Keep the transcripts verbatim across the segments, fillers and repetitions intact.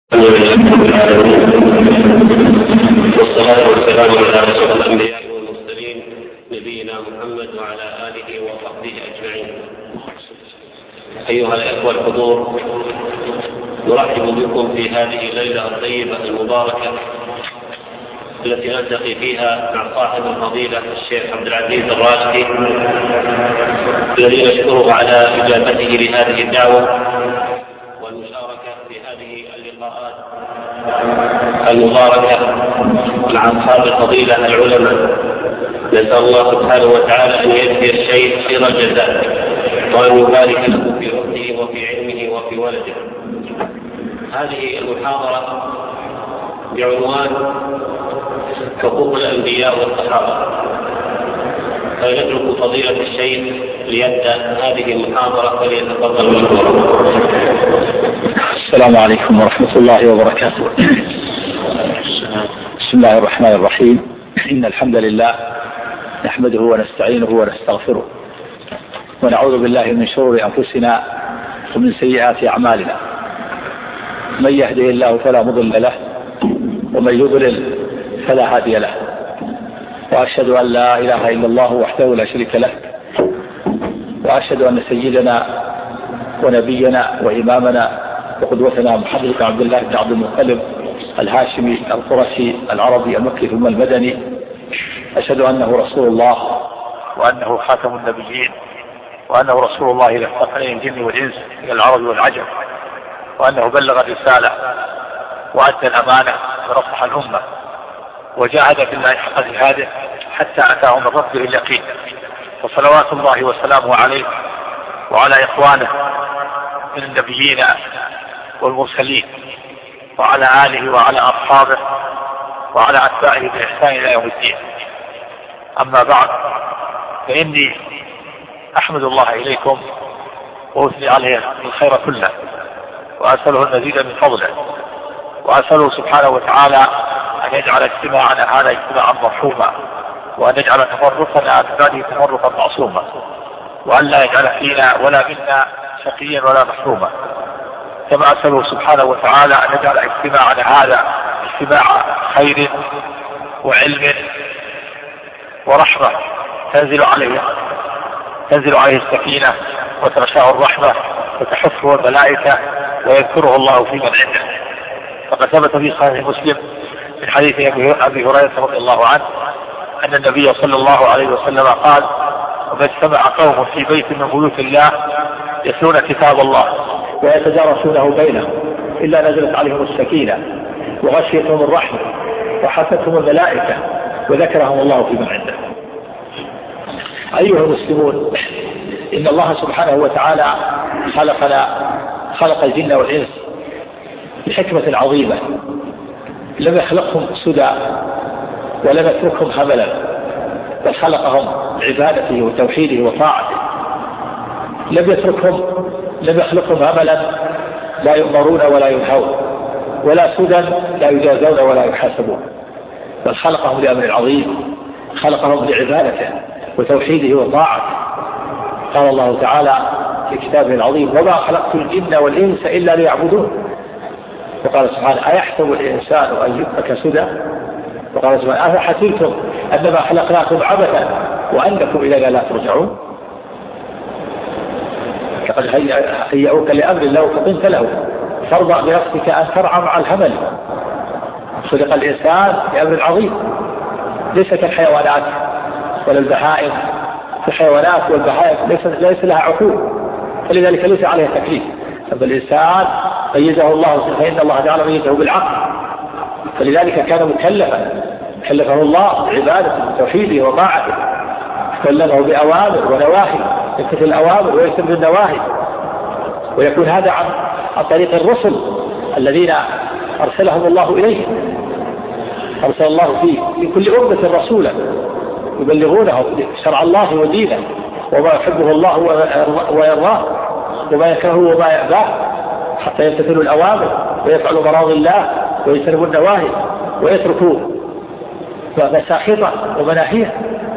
والصلاة والسلام على رسول الأنبياء والمرسلين نبينا محمد وعلى آله وصحبه أجمعين. أيها الأخوة الحضور، نرحب بكم في هذه الليلة الطيبة المباركة التي نلتقي فيها مع صاحب الفضيلة الشيخ عبد العزيز الراشدي، الذي نشكره على إجابته لهذه الدعوة والمشاركة في هذه اللقاءات المباركة مع أصحاب الفضيلة العلماء. نسأل الله سبحانه وتعالى أن يجزي الشيخ خير الجزاء وأن يبارك له في وقته وفي علمه وفي ولده. هذه المحاضرة بعنوان حقوق الأنبياء والصحابة، فيترك فضيلة الشيخ ليبدأ هذه المحاضرة وليتفضل مشكورا. السلام عليكم ورحمة الله وبركاته. بسم الله الرحمن الرحيم. إن الحمد لله نحمده ونستعينه ونستغفره ونعوذ بالله من شرور أنفسنا ومن سيئات أعمالنا. من يهده الله فلا مضل له ومن يضلل فلا هادي له، وأشهد أن لا إله إلا الله وحده لا شريك له، وأشهد أن سيدنا ونبينا وإمامنا وقدوتنا محمد بن عبد الله بن عبد المطلب الهاشمي القرشي العربي المكي ثم المدني، أشهد أنه رسول الله وأنه خاتم النبيين، وأنه رسول الله إلى الثقلين الجن والإنس إلى العرب والعجم، وأنه بلغ الرسالة وأدى الأمانة ونصح الأمة وجاهد في الله حق جهاده حتى أتاه من ربه اليقين. وصلوات الله وسلامه عليه وعلى إخوانه من النبيين والمرسلين وعلى آله وعلى أصحابه وعلى أتباعه بإحسان إلى يوم الدين. أما بعد، فإني أحمد الله إليكم وأثني عليه الخير كله، وأسأله المزيد من فضله، وأسأله سبحانه وتعالى أن يجعل اجتماعنا هذا اجتماعا مرحوما، وأن يجعل تفرقنا ببعده تفرقا معصوما، وأن لا يجعل فينا ولا منا شقيا ولا محروما. كما أسأله سبحانه وتعالى أن يجعل اجتماعنا هذا اجتماع خير وعلم ورحمة تنزل عليه تنزل عليه السكينة وتغشاه الرحمة وتحفه الملائكة ويذكره الله في من عنده. فقد ثبت في صحيح مسلم من حديث أبي هريرة رضي الله عنه أن النبي صلى الله عليه وسلم قال: وما اجتمع قوم في بيت من بيوت الله يتلون كتاب الله ويتدارسونه بينهم إلا نزلت عليهم السكينة وغشيتهم الرحمة وحفتهم الملائكة وذكرهم الله في من عنده. أيها المسلمون، إن الله سبحانه وتعالى خلقنا خلق الجن والإنس بحكمة عظيمة، لم يخلقهم سدى ولم يتركهم هملا، بل خلقهم بعبادته وتوحيده وطاعته. لم يتركهم لم يخلقهم هملا لا يؤمرون ولا ينهون، ولا سدى لا يجازون ولا يحاسبون، بل خلقهم لأمر عظيم، خلقهم لعبادته وتوحيده وطاعته. قال الله تعالى في كتابه العظيم: وما خلقت الجن والإنس إلا ليعبدون. وقال سبحانه: أيحسب الإنسان أن يترك سدى؟ وقال سبحانه: أفحسبتم أنما خلقناكم عبثا وأنكم إلينا لا ترجعون. لقد هيئوك لأمر لو فطنت له فارضى بنفسك أن ترعى مع الهمل. خلق الإنسان لأمر عظيم، ليس كالحيوانات ولا البهائم. الحيوانات والبهائم ليس, ليس لها عقول، فلذلك ليس عليها تكليف. أما الإنسان ميزه الله، فإن الله تعالى ميزه بالعقل، فلذلك كان مكلفا كلفه الله بعبادته وتوحيده وطاعته، كلفه بأوامر ونواهي، يمتثل الأوامر ويجتنب النواهي، ويكون هذا عن, عن طريق الرسل الذين أرسلهم الله إليه. أرسل الله في, في كل أمة رسولا يبلغونه شرع الله ودينه وما يحبه الله ويرضاه وما يكرهه وما يأباه، حتى يمتثلوا الأوامر ويفعلوا مراضي الله ويجتنبوا النواهي ويتركوا مساخطه ومناهيه.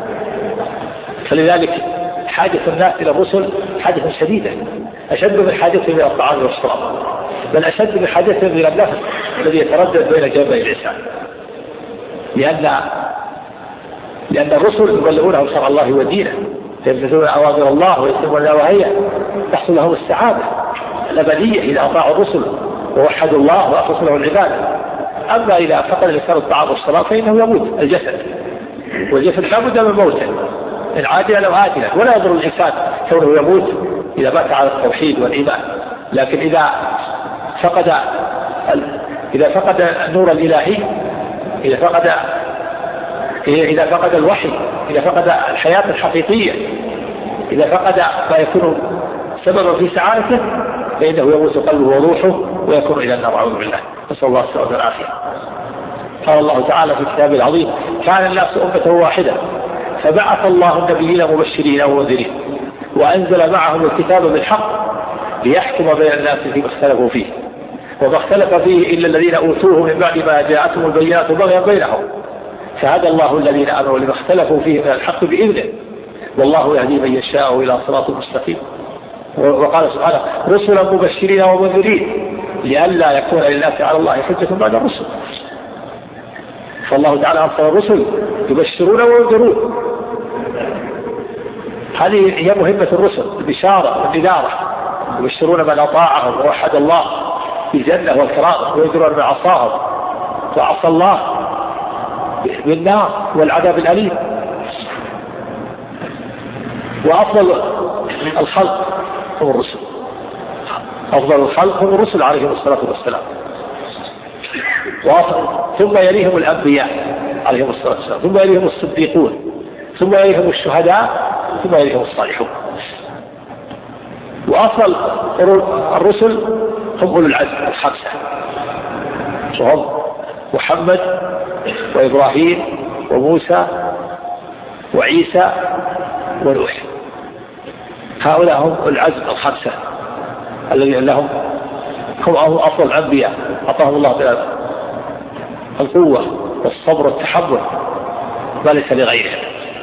فلذلك حاجة الناس إلى الرسل حاجة شديدة، أشد من حاجتهم إلى الطعام والشراب، بل أشد من حاجتهم إلى النفس الذي يتردد بين جنبي الإنسان، لأن لأن الرسل يبلغونهم شرع الله ودينه، يمتثلون أوامر الله ويسلمون نواهيه، تحصل لهم السعادة الأبدية إذا أطاعوا الرسل ووحدوا الله وأخلصوا له العبادة. أما إذا فقد الإنسان الطعام والصلاة فإنه يموت الجسد، والجسد لا بد من موته إن عاجلا أو آجلا، ولا يضر الإنسان كونه يموت إذا مات على التوحيد والإيمان. لكن إذا فقد إذا فقد النور الإلهي، إذا فقد إذا فقد الوحي، إذا فقد الحياة الحقيقية، إذا فقد ما يكون سببا في سعادته، فإنه يموت قلبه وروحه ويكون إلى النار، أعوذ بالله، نسأل الله السلامة والعافية. قال الله تعالى في كتابه العظيم: كان الناس أمة واحدة فبعث الله النبيين مبشرين ومنذرين وأنزل معهم الكتاب بالحق ليحكم بين الناس فيما اختلفوا فيه وما اختلف فيه إلا الذين أوتوه من بعد ما جاءتهم البينات بغيا بينهم فهدى الله الذين آمنوا لما اختلفوا فيه من الحق بإذنه والله يهدي من يشاء إلى صراط مستقيم. وقال سبحانه: رسلا مبشرين ومنذرين لئلا يكون للناس على الله حجة بعد الرسل. فالله تعالى أرسل الرسل يبشرون وينذرون، هذه هي مهمة الرسل، البشارة والنذارة. يبشرون من أطاعهم ووحد الله بالجنة والكرامة، وينذرون من عصاهم وعصى الله بالنار والعذاب الأليم. وأفضل الخلق هم الرسل، أفضل الخلق هم الرسل عليهم الصلاة والسلام، ثم يليهم الأنبياء عليهم الصلاة والسلام، ثم يليهم الصديقون، ثم يليهم الشهداء، ثم يليهم الصالحون. وأفضل الرسل هم أولو العزم الخمسة، وهم محمد وإبراهيم وموسى وعيسى ونوح. هؤلاء هم العزم الخمسة الذين لهم هم أفضل الأنبياء، أعطاهم الله القوة والصبر والتحمل ما ليس لغيرهم.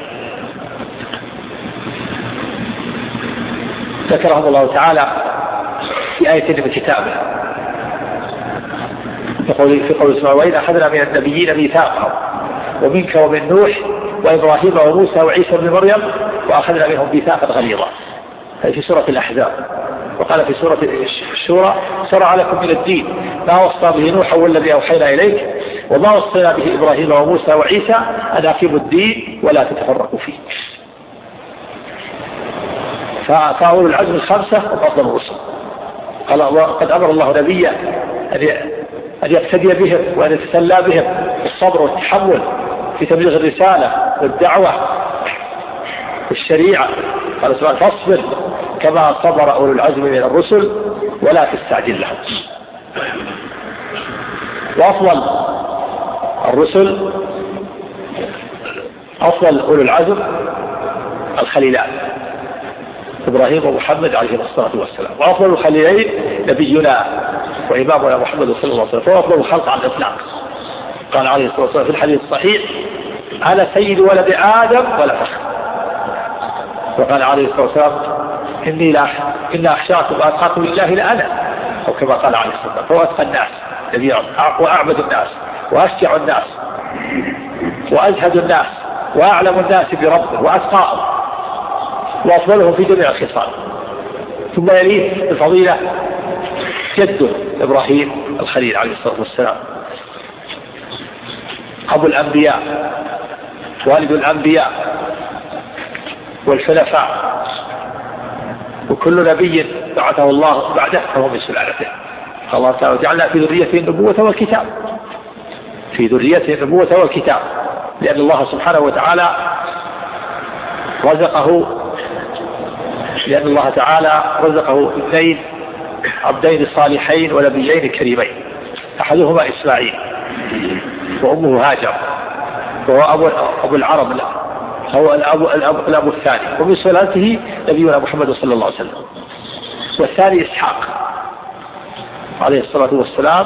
ذكرهم الله تعالى في آية من كتابه يقول في قول سبحانه: وإذ أخذنا من النبيين ميثاقهم ومنك ومن نوح وإبراهيم وموسى وعيسى بن مريم وأخذنا منهم ميثاقا غليظا. هذه في سورة الأحزاب. وقال في سورة الشورى: شرع لكم من الدين ما وصى به نوح والذي أوحينا إليك وما وصينا به إبراهيم وموسى وعيسى أن أقيموا الدين ولا تتفرقوا فيه. فأولو العزم الخمسة هم أفضل الرسل. قال قد أمر الله نبيه أن يقتدي بهم وأن يتسلى بهم بالصبر والتحمل في تبليغ الرسالة والدعوة والشريعة. قال سبحانه: فاصبر كما صبر أولو العزم من الرسل ولا تستعجل لهم. وأفضل الرسل أفضل أولو العزم الخليلان إبراهيم ومحمد عليه الصلاة والسلام. وأفضل الخليلين نبينا وإمامنا محمد صلى الله عليه وسلم، فهو أفضل الخلق على الإطلاق. قال عليه الصلاة والسلام في الحديث الصحيح: أنا سيد ولد آدم ولا فخر. وقال عليه الصلاة والسلام: إني لا إن أخشاكم وأتقاكم لله لأنا، أو كما قال عليه الصلاة والسلام. فهو أتقى الناس وأعبد الناس وأشجع الناس وأزهد الناس وأعلم الناس بربه وأتقاهم، وأفضلهم في جميع الخصال. ثم يليه الفضيلة جده إبراهيم الخليل عليه الصلاة والسلام، أبو الأنبياء والد الأنبياء والخلفاء، وكل نبي بعثه الله بعده فهو من سلالته. الله تعالى: جعلنا في ذريته النبوة والكتاب، في ذريته النبوة والكتاب، لأن الله سبحانه وتعالى رزقه لأن الله تعالى رزقه اثنين عبدين صالحين ونبيين كريمين، أحدهما إسماعيل وأمه هاجر، وهو أبو, أبو العرب، لا هو الأب, الأب, الأب الثاني، ومن سلالته نبينا محمد صلى الله عليه وسلم. والثاني إسحاق عليه الصلاة والسلام،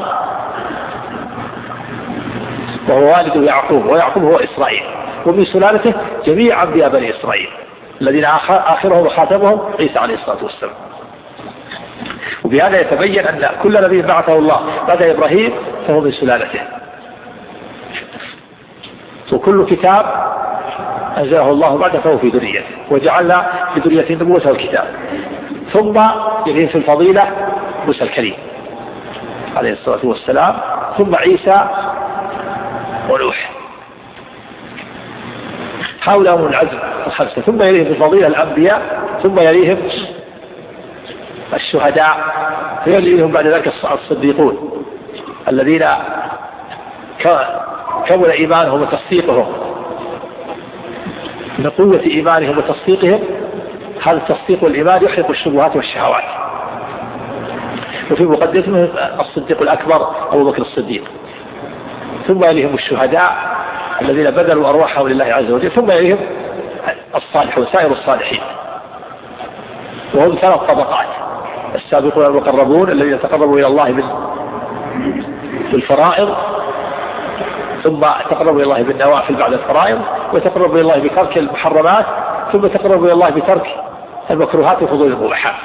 وهو والد يعقوب، ويعقوب هو إسرائيل. ومن سلالته جميع أنبياء بني إسرائيل الذين آخرهم وخاتمهم عيسى عليه الصلاة والسلام. وبهذا يتبين أن كل نبي بعثه الله بعد إبراهيم فهو من سلالته. وكل كتاب أنزله الله بعد فهو في ذريته، وجعلنا في ذرية النبوة والكتاب. ثم يليه في الفضيلة موسى الكريم عليه الصلاة والسلام، ثم عيسى ونوح، هؤلاء من العزم الخمسة. ثم يليهم في الفضيلة الأنبياء، ثم يليهم الشهداء، فيليهم بعد ذلك الصديقون الذين كمل إيمانهم وتصديقهم. من قوة إيمانهم وتصديقهم هذا التصديق والإيمان يحرق الشبهات والشهوات. وفي مقدمتهم الصديق الأكبر أبو بكر الصديق، ثم يليهم الشهداء الذين بذلوا أرواحهم لله عز وجل، ثم يليهم الصالحون سائر الصالحين، وهم ثلاث طبقات: السابقون المقربون الذين تقربوا إلى الله بالفرائض، ثم تقربوا إلى الله بالنوافل بعد الفرائض، وتقربوا إلى الله بترك المحرمات، ثم تقربوا إلى الله بترك المكروهات وفضول المباحات.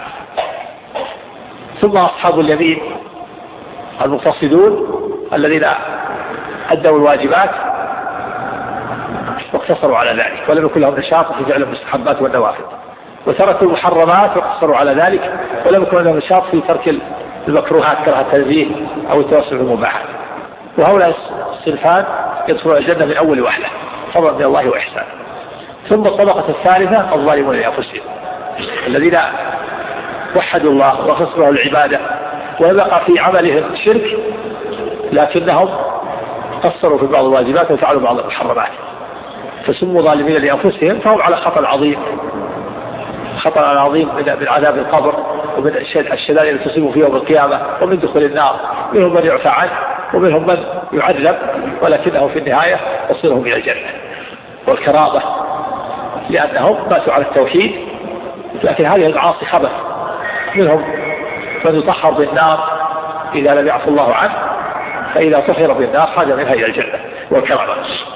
ثم أصحاب اليمين المقتصدون الذين أدوا الواجبات واقتصروا على ذلك ولم يكن لهم نشاط في فعل المستحبات والنوافل، وتركوا المحرمات واقتصروا على ذلك ولم يكن لهم نشاط في ترك المكروهات كره التنزيه أو التوسع في المباحات. وهؤلاء الصنفان يدخلون الجنة من أول وحدة فضلا من الله وإحسانه. ثم الطبقة الثالثة الظالمون لأنفسهم الذين وحدوا الله وخصوا له العبادة وبقى في عملهم شرك، لكنهم قصروا في بعض الواجبات وفعلوا بعض المحرمات، فسموا ظالمين لأنفسهم، فهم على خطر عظيم، خطر عظيم من عذاب القبر ومن الشدائد التي تصيب فيه يوم القيامة ومن دخول النار. منهم من يعفى عنه ومنهم من يعذب، ولكنه في النهاية يصيرهم إلى الجنة والكرامة لأنهم ماتوا على التوحيد. لكن هذه المعاصي خبث، منهم من يطهر بالنار إذا لم يعفو الله عنه، فإذا طهر بالنار خرج منها إلى الجنة والكرامة.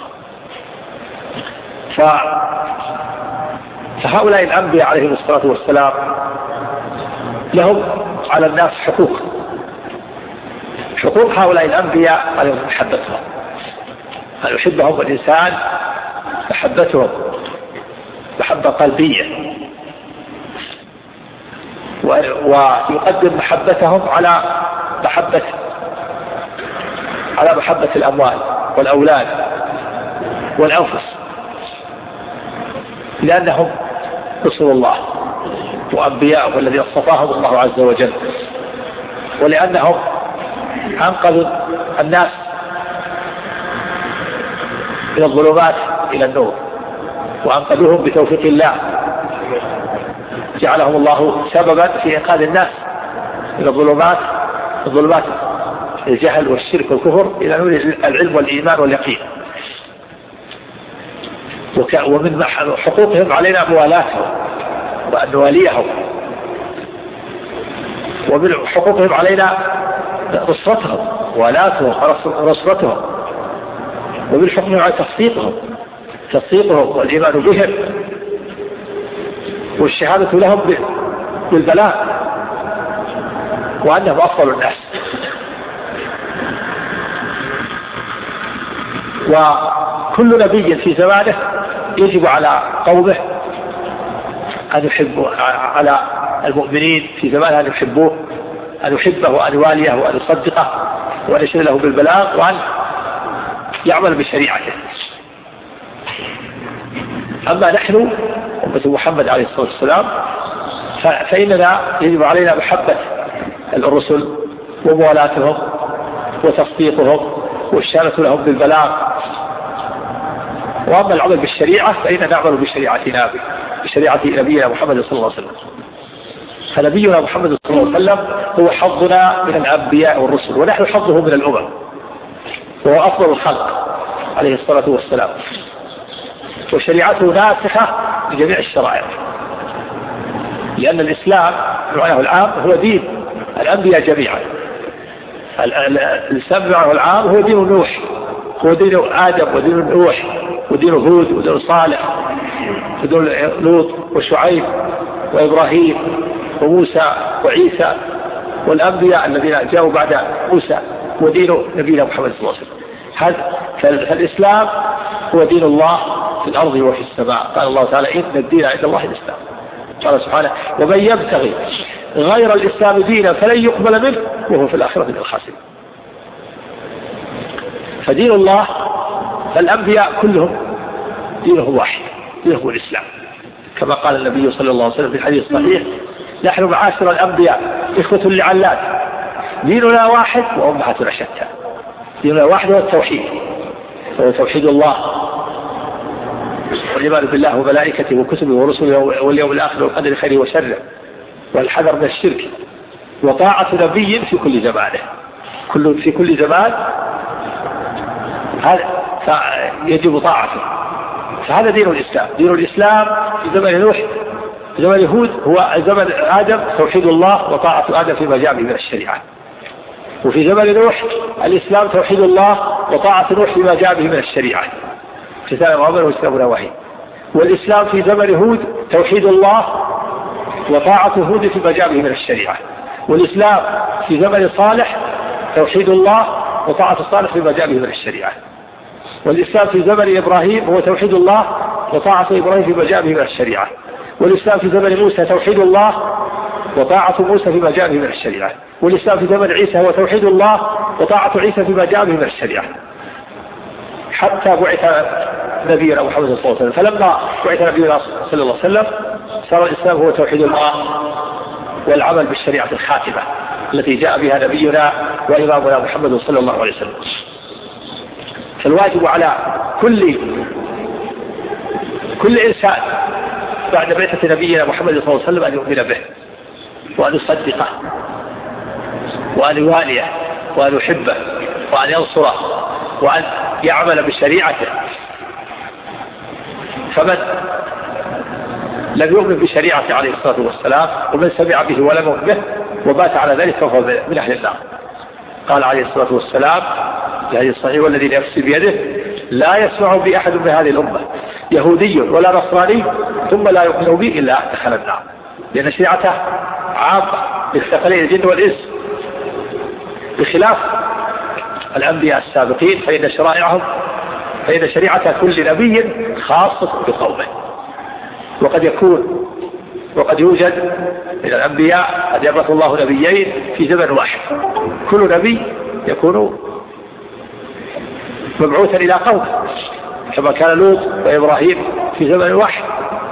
ف... فهؤلاء الأنبياء عليهم الصلاة والسلام لهم على الناس حقوق. حقوق هؤلاء الأنبياء عليهم محبتهم، أن يحبهم الإنسان محبتهم محبة قلبية، ويقدم محبتهم على محبة على محبة الأموال والأولاد والأنفس، لأنهم رسول الله وأنبياء والذي اصطفاهم الله عز وجل، ولأنهم أنقذوا الناس من الظلمات إلى النور وأنقذوهم بتوفيق الله، جعلهم الله سببا في إنقاذ الناس من الظلمات الظلمات الجهل والشرك والكفر إلى نور العلم والإيمان واليقين. ومن حقوقهم علينا موالاتهم وأن نواليهم، ومن حقوقهم علينا نصرتهم موالاتهم ونصرتهم، ومن حقوقهم على تصديقهم تصديقهم والإيمان بهم والشهادة لهم بالبلاء وأنهم أفضل الناس. وكل نبي في زمانه يجب على قومه أن يحبوا، على المؤمنين في زمانه أن يحبوه، أن يحبه وأن يواليه وأن يصدقه وأن يشهد له بالبلاغ وأن يعمل بشريعته. أما نحن أمة محمد عليه الصلاة والسلام فإننا يجب علينا محبة الرسل وموالاتهم وتصديقهم والشهادة لهم بالبلاغ. وأما العمل بالشريعة فإننا نعمل بشريعتنا بشريعة نبينا محمد صلى الله عليه وسلم. فنبينا محمد صلى الله عليه وسلم هو حظنا من الأنبياء والرسل، ونحن حظه من الأمم، وهو أفضل الخلق عليه الصلاة والسلام، وشريعته ناسخة لجميع الشرائع، لأن الإسلام بمعناه العام هو دين الأنبياء جميعا. الإسلام بمعناه العام هو دين نوح، هو دين آدم ودين نوح ودين هود ودين صالح ودين لوط وشعيب وإبراهيم وموسى وعيسى والأنبياء الذين جاءوا بعد موسى ودين نبينا محمد صلى الله عليه وسلم. فالإسلام هو دين الله في الأرض وفي السماء. قال الله تعالى إن الدين عند الله الإسلام. قال سبحانه ومن يبتغي غير الإسلام دينا فلن يقبل منه وهو في الآخرة من الخاسرين. فدين الله فالأنبياء كلهم دينه واحد، دينه الإسلام، كما قال النبي صلى الله عليه وسلم في الحديث الصحيح نحن معاشر الأنبياء إخوة لعلات ديننا واحد وأمهاتنا شتى. ديننا واحد هو التوحيد، وهو توحيد الله والإيمان بالله وملائكته وكتبه ورسله واليوم الآخر والقدر خيره وشره، والحذر من الشرك، وطاعة نبي في كل زمانه، كل في كل زمان هذا يجب طاعته. فهذا دين الإسلام. دين الإسلام في زمن نوح في زمن هود هو زمن آدم توحيد الله وطاعة آدم فيما جاء به من الشريعة، وفي زمن نوح الإسلام توحيد الله وطاعة نوح فيما جاء به من الشريعة امتثال ما أمره واجتناب نواهيه. والإسلام في زمن هود توحيد الله وطاعة هود فيما جاء به من الشريعة. والإسلام في زمن صالح توحيد الله وطاعة صالح فيما جاء به من الشريعة. والإسلام في زمن إبراهيم هو توحيد الله وطاعة إبراهيم فيما جاء به من الشريعة. والإسلام في زمن موسى توحيد الله وطاعة موسى فيما جاء به من الشريعة. والإسلام في زمن عيسى هو توحيد الله وطاعة عيسى فيما جاء به من الشريعة، حتى بعث نبينا محمد صلى الله عليه وسلم. فلما بعث نبينا صلى الله عليه وسلم صار الإسلام هو توحيد الله والعمل بالشريعة الخاتمة التي جاء بها نبينا وإمامنا محمد صلى الله عليه وسلم. فالواجب على كل كل إنسان بعد بعثة نبينا محمد صلى الله عليه وسلم أن يؤمن به وأن يصدقه وأن يواليه وأن يحبه وأن ينصره وأن يعمل بشريعته. فمن لم يؤمن بشريعته عليه الصلاة والسلام ومن سمع به ولم يؤمن به وبات على ذلك فهو من أهل النار. قال عليه الصلاة والسلام في حديث صحيح والذي نفسي بيده لا يسمع بي أحد من هذه الأمة يهودي ولا نصراني ثم لا يؤمن بي إلا دخل النار، لأن شريعته عامة للثقلين الجن والإنس، بخلاف الأنبياء السابقين فإن شرائعهم فإن شريعة كل نبي خاصة بقومه. وقد يكون وقد يوجد من الأنبياء قد يبعث الله نبيين في زمن واحد، كل نبي يكون مبعوثا إلى قوم كما كان لوط وإبراهيم في زمن واحد.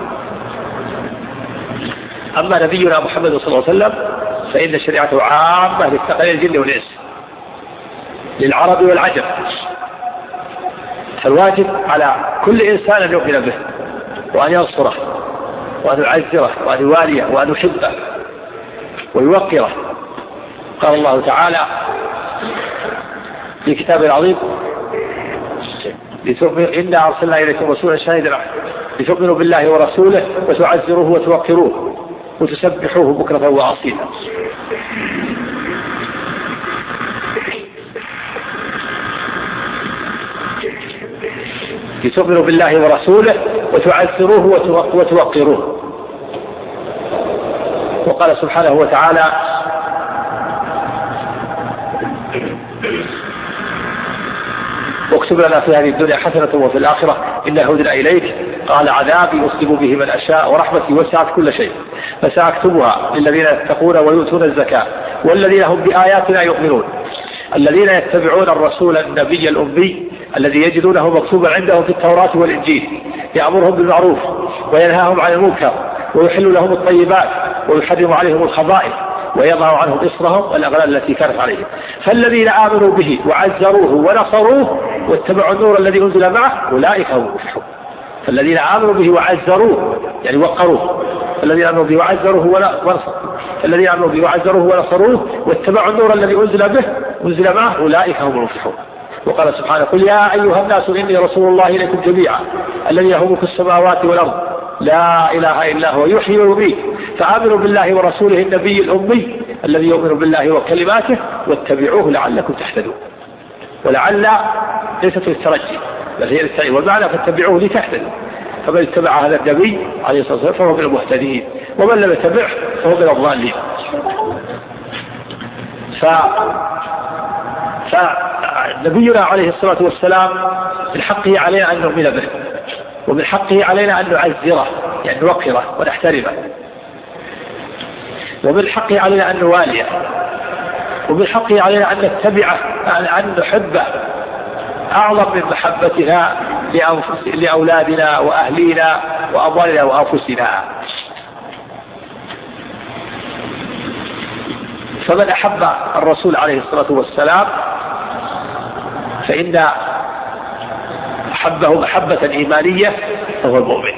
أما نبينا محمد صلى الله عليه وسلم فإن شريعته عامة للثقلين الجن والإنس للعرب والعجم. فالواجب على كل إنسان أن يؤمن به وأن ينصره وأن يعزره وأن يواليه وأن يحبه ويوقره. قال الله تعالى في كتابه العظيم إنا أرسلنا إليكم رسولا شاهدا لتؤمنوا بالله ورسوله وتعزروه وتوقروه وتسبحوه بكرة وأصيلا. لتؤمنوا بالله ورسوله وتعزروه وتوقروه. وقال سبحانه وتعالى واكتب لنا في هذه الدنيا حسنة وفي الآخرة إنا هدنا إليك قال عذابي أصيب به من أشاء ورحمتي وسعت كل شيء فسأكتبها للذين يتقون ويؤتون الزكاة والذين هم بآياتنا يؤمنون الذين يتبعون الرسول النبي الأمي الذي يجدونه مكتوبا عندهم في التوراة والإنجيل يأمرهم بالمعروف وينهاهم عن المنكر ويحل لهم الطيبات ويحرم عليهم الخبائث ويضع عنهم إصرهم والأغلال التي كانت عليهم. فالذين آمنوا به وعزروه ونصروه واتبعوا النور الذي أنزل معه أولئك هم المفلحون. فالذين آمنوا به وعزروه يعني وقروه الذين آمنوا به وعزروه ونصروه الذين آمنوا به وعزروه ونصروه واتبعوا النور الذي أنزل به أنزل معه أولئك هم المفلحون. وقال سبحانه قل يا أيها الناس إني رسول الله إليكم جميعا الذي له ملك السماوات والأرض لا إله إلا هو يحيي ويميت فآمنوا بالله ورسوله النبي الأمي الذي يؤمن بالله وكلماته واتبعوه لعلكم تهتدون. ولعل ليست للترجي بل هي للتأييد والمعنى فاتبعوه لتهتدوا. فمن اتبع هذا النبي عليه الصلاة والسلام فهو من المهتدين ومن لم يتبعه فهو من الضالين. ف... فنبينا عليه الصلاة والسلام من حقه علينا أن نؤمن به، ومن حقه علينا أن نعزره يعني نوقره ونحترمه، ومن حقه علينا أن نواليه، ومن حقه علينا أن نتبعه، أن نحبه أعظم من محبتنا لأولادنا وأهلينا وأموالنا وأنفسنا. فمن أحب الرسول عليه الصلاة والسلام فإن أحبه محبة إيمانية فهو المؤمن،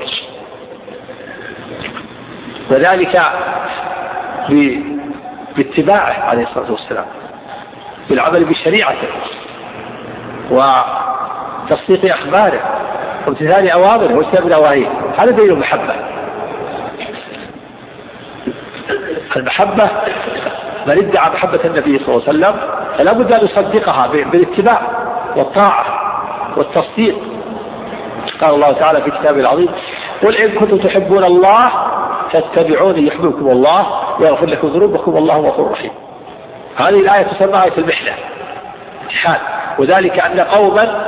وذلك باتباعه عليه الصلاة والسلام، بالعمل بشريعته وتصديق أخباره وامتثال أوامره واجتناب نواهيه. هذا دليل المحبة. المحبة من ادعى محبة النبي صلى الله عليه وسلم فلا بد أن يصدقها بالاتباع والطاعة والتصديق. قال الله تعالى في كتابه العظيم: قل إن كنتم تحبون الله فاتبعوني يحببكم الله ويغفر لكم ذنوبكم والله غفور رحيم. هذه الآية تسمى آية المحنة، امتحان، وذلك أن قوما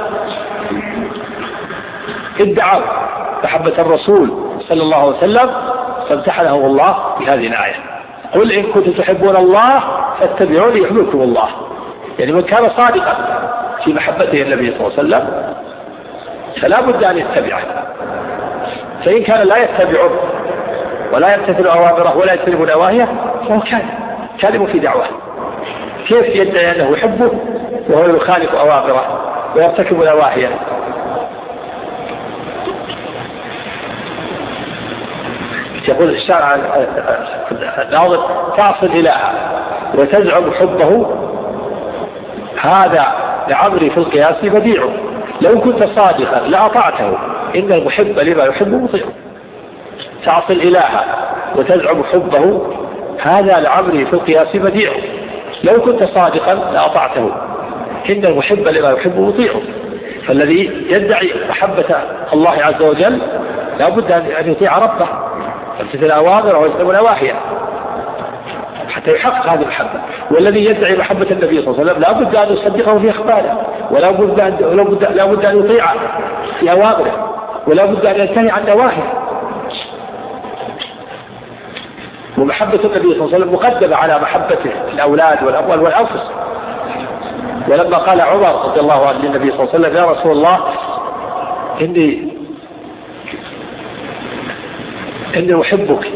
ادعوا محبة الرسول صلى الله عليه وسلم فامتحنهم الله بهذه الآية: قل إن كنتم تحبون الله فاتبعوني يحببكم الله. يعني من كان صادقا في محبته النبي صلى الله عليه وسلم فلا بد أن يتبعه، فإن كان لا يتبعه ولا يمتثل أوامره ولا يجتنب نواهيه فهو كاذب كاذب في دعواه. كيف يدعي أنه يحبه وهو يخالف أوامره ويرتكب نواهيه؟ يقول الشارع الناظر: تعصي الإله وتزعم حبه هذا لعمري في القياس بديع، لو كنت صادقا لأطعته إن المحب لما يحب مطيع. تعصي الإله وتزعم حبه هذا لعمري في القياس بديع، لو كنت صادقا لأطعته إن المحب لما يحب مطيع. فالذي يدعي محبة الله عز وجل لا بد أن يطيع ربه يمتثل أوامره ويجتنب نواهيه حتى يحقق هذه المحبة. والذي يدعي محبة النبي صلى الله عليه وسلم لا بد أن يصدقه في أخباره، ولا بد أن لا بد لا بد أن يطيعه في أوامره، ولا بد أن ينتهي عن نواهيه. ومحبة النبي صلى الله عليه وسلم مقدمة على محبته الأولاد والأموال والأنفس. ولما قال عمر رضي الله عنه للنبي صلى الله عليه وسلم: يا رسول الله إني إني أحبك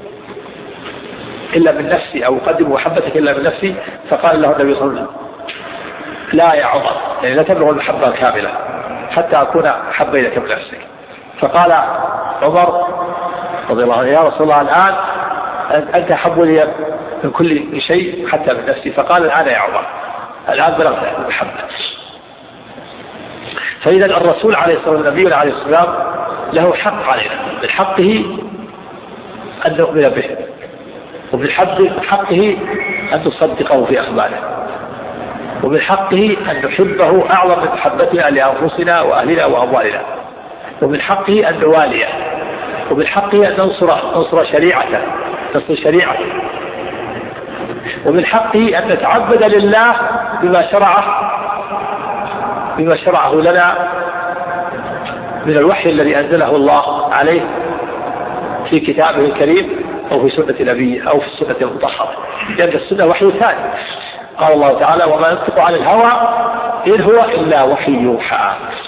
إلا من نفسي، أو أقدم محبتك إلا من نفسي، فقال له النبي صلى الله عليه وسلم: لا يا عمر، يعني لا تبلغ المحبة الكاملة حتى أكون أحب إليك من نفسك. فقال عمر رضي الله عنه: يا رسول الله الآن أنت أحب لي من كل شيء حتى من نفسي. فقال: الآن يا عمر، الآن بلغت المحبة. فإذا الرسول عليه الصلاة والسلام النبي عليه الصلاة والسلام له حق علينا، من حقه أن نؤمن به، ومن حقه أن تصدقه في أخباره، ومن حقه أن نحبه أعظم من محبتنا لأنفسنا وأهلنا وأموالنا، ومن حقه أن نواليه، ومن حقه أن ننصر ننصر شريعته ننصر شريعته ومن حقه أن نتعبد لله بما شرعه بما شرعه لنا من الوحي الذي أنزله الله عليه في كتابه الكريم أو في سنة نبيه أو في السنة المطهرة، لأن السنة وحي ثاني. قال الله تعالى: وما ينطق عن الهوى إن هو إلا وحي يوحى.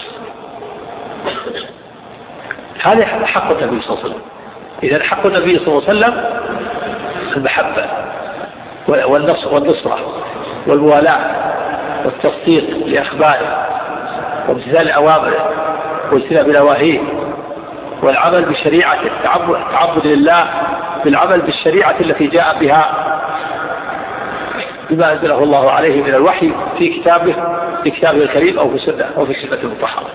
هذا حق النبي صلى الله عليه وسلم. إذا حق النبي صلى الله عليه وسلم المحبة والنصرة والموالاة والتصديق لأخباره وامتثال أوامره واجتناب نواهيه والعمل بشريعة التعبد لله بالعمل بالشريعة التي جاء بها بما أنزله الله عليه من الوحي في كتابه في كتابه الكريم أو في السنة أو في السنة المطهرة.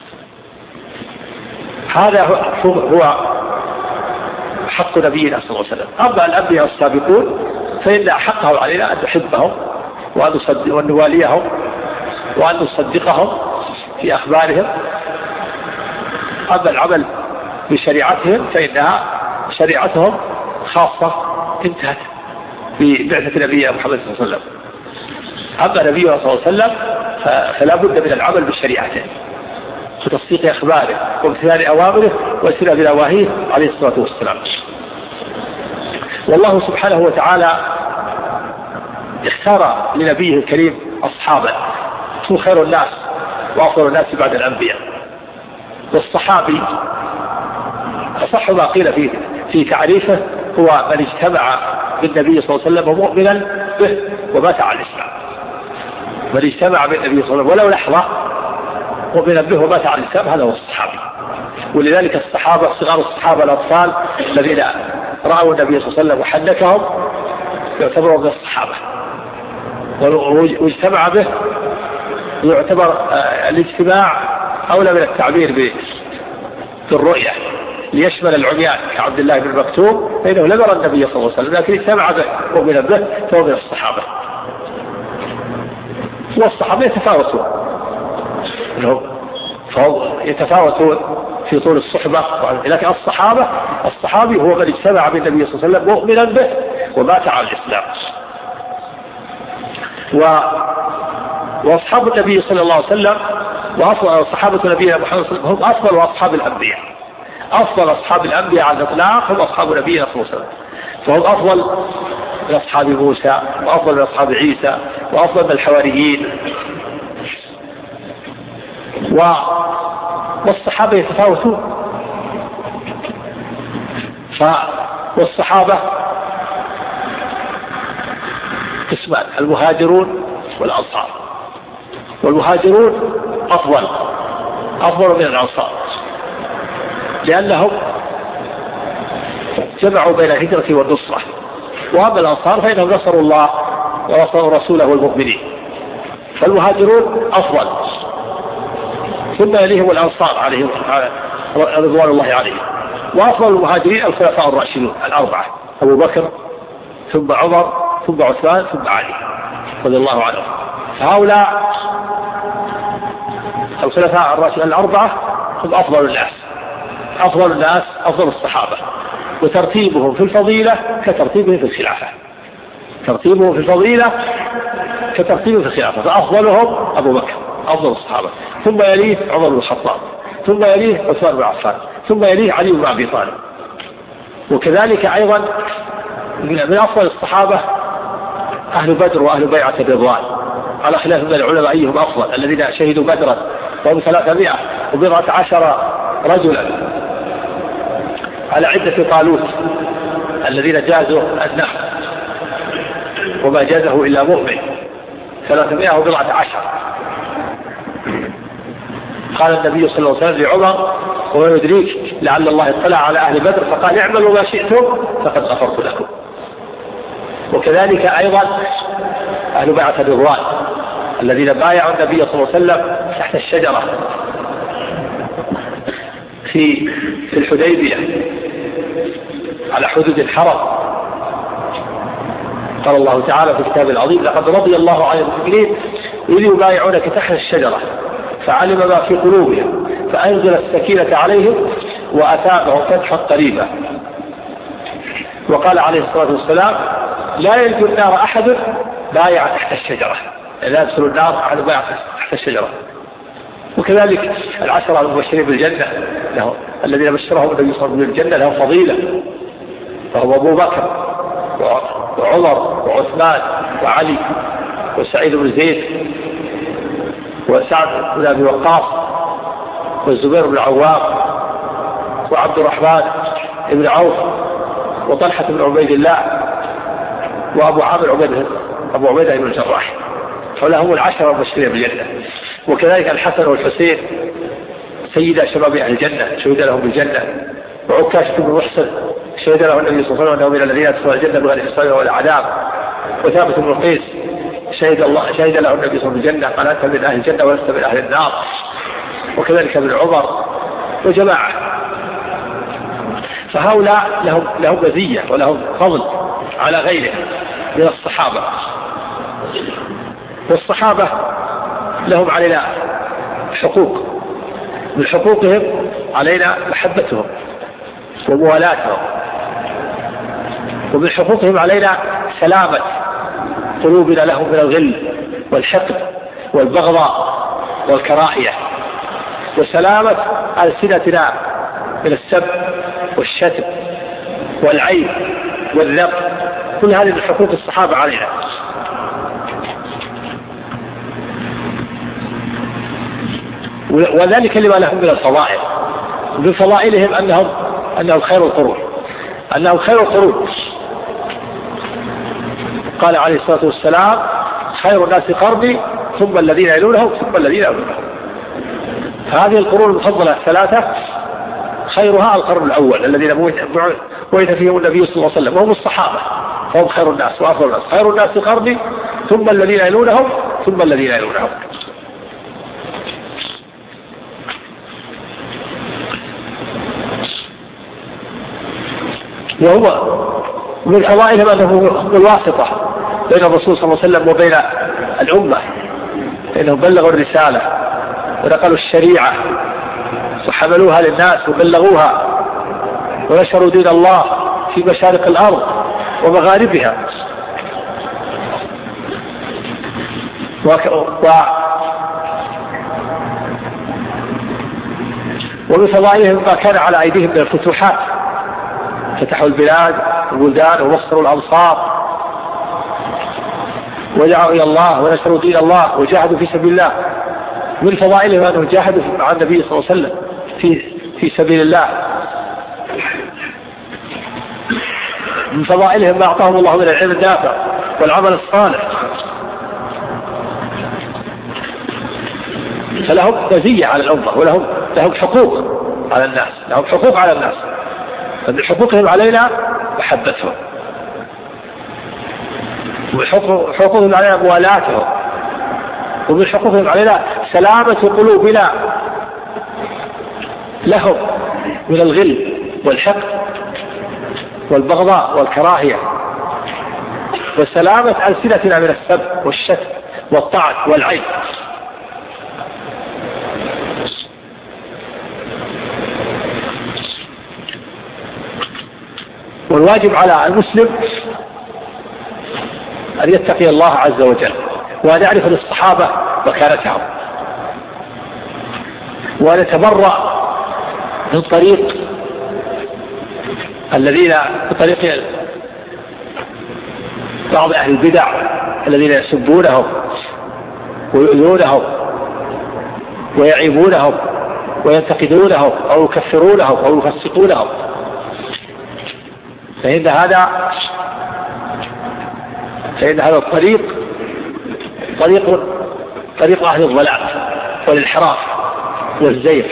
هذا هو حق نبينا صلى الله عليه وسلم. أما الأنبياء السابقون فإن حقه علينا أن نحبهم وأن نواليهم وأن نصدقهم في أخبارهم. أما العمل بشريعتهم فإنها شريعتهم خاصة انتهت ببعثة نبينا محمد صلى الله عليه وسلم. أما نبينا صلى الله عليه وسلم فلا بد من العمل بشريعته وتصديق أخباره وامتثال أوامره واجتناب نواهيه عليه الصلاة والسلام. والله سبحانه وتعالى اختار لنبيه الكريم أصحابا هم خير الناس وأفضل الناس بعد الأنبياء. والصحابي أصح ما قيل في في تعريفه هو من اجتمع بالنبي صلى الله عليه وسلم مؤمنا به ومات على الإسلام. من اجتمع بالنبي صلى الله عليه وسلم ولو لحظة مؤمنا به ومات على الإسلام هذا هو الصحابي. ولذلك الصحابة صغار الصحابة الأطفال الذين رأوا النبي صلى الله عليه وسلم وحنكهم يعتبروا من الصحابة، واجتمع به يعتبر الاجتماع أولى من التعبير بالرؤية ليشمل العميان كعبد الله بن مكتوم فإنه لم يرى النبي صلى الله عليه وسلم لكن اجتمع به مؤمنا به فهو من الصحابة. والصحابة يتفاوتون فهم يتفاوتون في طول الصحبة، لكن الصحابة الصحابي هو من اجتمع بالنبي صلى الله عليه وسلم مؤمنا به ومات على الإسلام. و... وأصحاب النبي صلى الله عليه وسلم وأفضل صحابة نبينا محمد صلى الله عليه وسلم هم أفضل أصحاب الأنبياء. أفضل أصحاب الأنبياء على الإطلاق هم أصحاب نبينا صلى الله عليه وسلم، فهم أفضل من أصحاب موسى وأفضل من أصحاب عيسى وأفضل من الحواريين. و... والصحابة يتفاوتون. ف... والصحابة قسمان المهاجرون والأنصار. والمهاجرون أفضل أفضل من الأنصار لأنهم جمعوا بين الهجرة والنصرة، وأما الأنصار فإنهم نصروا الله ونصروا رسوله والمؤمنين. فالمهاجرون أفضل، ثم يليهم الأنصار عليهم رضوان الله عليهم. وأفضل المهاجرين الخلفاء الراشدون الأربعة أبو بكر ثم عمر ثم عثمان ثم علي رضي الله عنهم. فهؤلاء الخلفاء الراشدين الأربعة هم أفضل الناس أفضل الناس أفضل الصحابة، وترتيبهم في الفضيلة كترتيبهم في الخلافة. ترتيبهم في الفضيلة كترتيبهم في الخلافة، فأفضلهم أبو بكر أفضل الصحابة، ثم يليه عمر بن الخطاب، ثم يليه عثمان بن عفان، ثم يليه علي بن أبي طالب. وكذلك أيضا من أفضل الصحابة أهل بدر وأهل بيعة الرضوان، على خلاف من العلماء أيهم أفضل، الذين شهدوا بدرا وهم ثلاثمائة وبضعة عشر رجلا على عدة طالوت الذين جازوا النحو وما جازه إلا مؤمن ثلاثمائة وبضعة عشر. قال النبي صلى الله عليه وسلم لعمر وما يدريك لعل الله اطلع على أهل بدر فقال اعملوا ما شئتم فقد غفرت لكم. وكذلك أيضا أهل بيعة الرضوان الذين بايعوا النبي صلى الله عليه وسلم تحت الشجرة في في الحديبية على حدود الحرم. قال الله تعالى في الكتاب العظيم لقد رضي الله عن المؤمنين إذ يبايعونك تحت الشجرة فعلم ما في قلوبهم فأنزل السكينة عليهم وأثابهم فتحا قريبا. وقال عليه الصلاة والسلام لا يلج النار أحد بايع تحت الشجرة، لا يدخل النار أحد بايع تحت الشجرة. وكذلك العشرة المبشرين بالجنة له الذين بشرهم النبي صلى الله عليه وسلم بالجنة لهم فضيلة، فهو أبو بكر وعمر وعثمان وعلي وسعيد بن زيد وسعد بن أبي وقاص والزبير بن عوام وعبد الرحمن بن عوف وطلحة بن عبيد الله وأبو عامر عبيد أبو عبيدة بن الجراح، فلهم العشرة المبشرين بالجنة. وكذلك الحسن والحسين سيدا شباب أهل الجنة شهد لهم بالجنة. وعكاشة بن محسن شهد له النبي صلى الله عليه وسلم أنه من الذين يدخلون الجنة بغير حساب ولا عذاب. وثابت بن قيس شهد الله شهد له النبي صلى الله عليه وسلم بالجنة قال أنت من أهل الجنة ولست من أهل النار. وكذلك ابن عمر وجماعة. فهؤلاء لهم لهم مزية ولهم فضل على غيره من الصحابة. والصحابة لهم علينا حقوق، من حقوقهم علينا محبتهم وموالاتهم، ومن حقوقهم علينا سلامة قلوبنا لهم من الغل والحقد والبغضاء والكراهية، وسلامة ألسنتنا من السب والشتم والعيب والذم. كل هذه من حقوق الصحابة علينا. وذلك لما لهم من الفضائل. من فضائلهم أنهم أنهم خير القرون أنهم خير القرون قال عليه الصلاة والسلام: خير الناس قرني ثم الذين يلونهم ثم الذين يلونهم. فهذه القرون المفضلة الثلاثة خيرها القرن الأول الذين بعث فيهم النبي صلى الله عليه وسلم، وهم الصحابة، هم خير الناس وأفضل الناس. خير الناس قرني ثم الذين يلونهم ثم الذين يلونهم. وهو من فضائلهم أنه الواسطة بين الرسول صلى الله عليه وسلم وبين الأمة، لأنهم بلغوا الرسالة ونقلوا الشريعة وحملوها للناس وبلغوها ونشروا دين الله في مشارق الأرض ومغاربها. و... ومن فضائلهم ما كان على أيديهم من الفتوحات، فتحوا البلاد والبلدان ووصلوا الأمصار ودعوا إلى الله ونشروا دين الله وجاهدوا في سبيل الله. من فضائلهم أنهم جاهدوا مع النبي صلى الله عليه وسلم في في سبيل الله. من فضائلهم ما أعطاهم الله من العلم النافع والعمل الصالح، فلهم مزية على الأمة ولهم لهم حقوق على الناس لهم حقوق على الناس فمن حقوقهم علينا محبتهم، ومن حقوقهم علينا موالاتهم، ومن حقوقهم علينا سلامة قلوبنا لهم من الغل والحقد والبغضاء والكراهية، وسلامة ألسنتنا من السب والشتم والطعن والعيب. والواجب على المسلم أن يتقي الله عز وجل، وأن يعرف للصحابة مكانتهم، وأن يتبرأ من طريق الذين بطريق بعض أهل البدع الذين يسبونهم ويؤذونهم ويعيبونهم وينتقدونهم أو يكفرونهم أو يفسقونهم، فإن هذا فإن هذا الطريق طريق طريق أهل الضلال والانحراف والزيغ.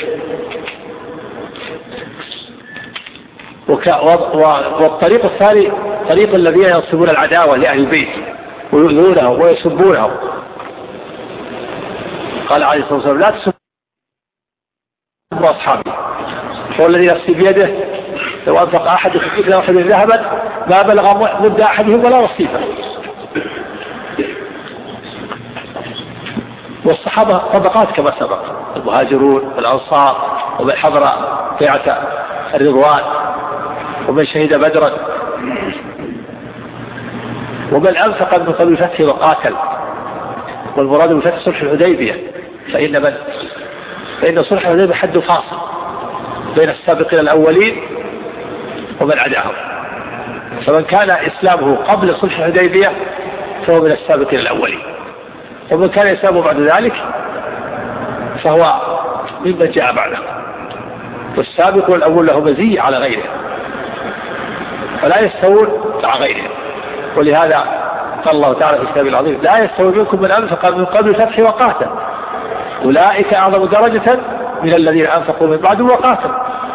والطريق الثاني طريق الذين ينصبون العداوة لأهل البيت ويؤذونهم ويسبونهم. قال عليه الصلاة والسلام: لا تسبوا أصحابي، والذي نفسي بيده لو أنفق أحد في مثل أحد ذهبا ما بلغ مد أحدهم ولا نصيبه. والصحابة طبقات كما سبق: المهاجرون والأنصار، ومن حضر بيعة الرضوان، ومن شهد بدرا، ومن أنفق من قبل الفتح وقاتل. والمراد بالفتح صلح الحديبية، فإن من فإن صلح الحديبية حد فاصل بين السابقين الأولين ومن عداهم، فمن كان إسلامه قبل صلح الحديبية فهو من السابقين الأولين، ومن كان إسلامه بعد ذلك فهو ممن جاء بعده. والسابق الأول له مزية على غيره، فلا يستوون مع غيرهم. ولهذا قال الله تعالى في كتابه العظيم: لا يستوي منكم من أنفق من قبل الفتح وقاتل أولئك أعظم درجة من الذين أنفقوا من بعد وقاتل.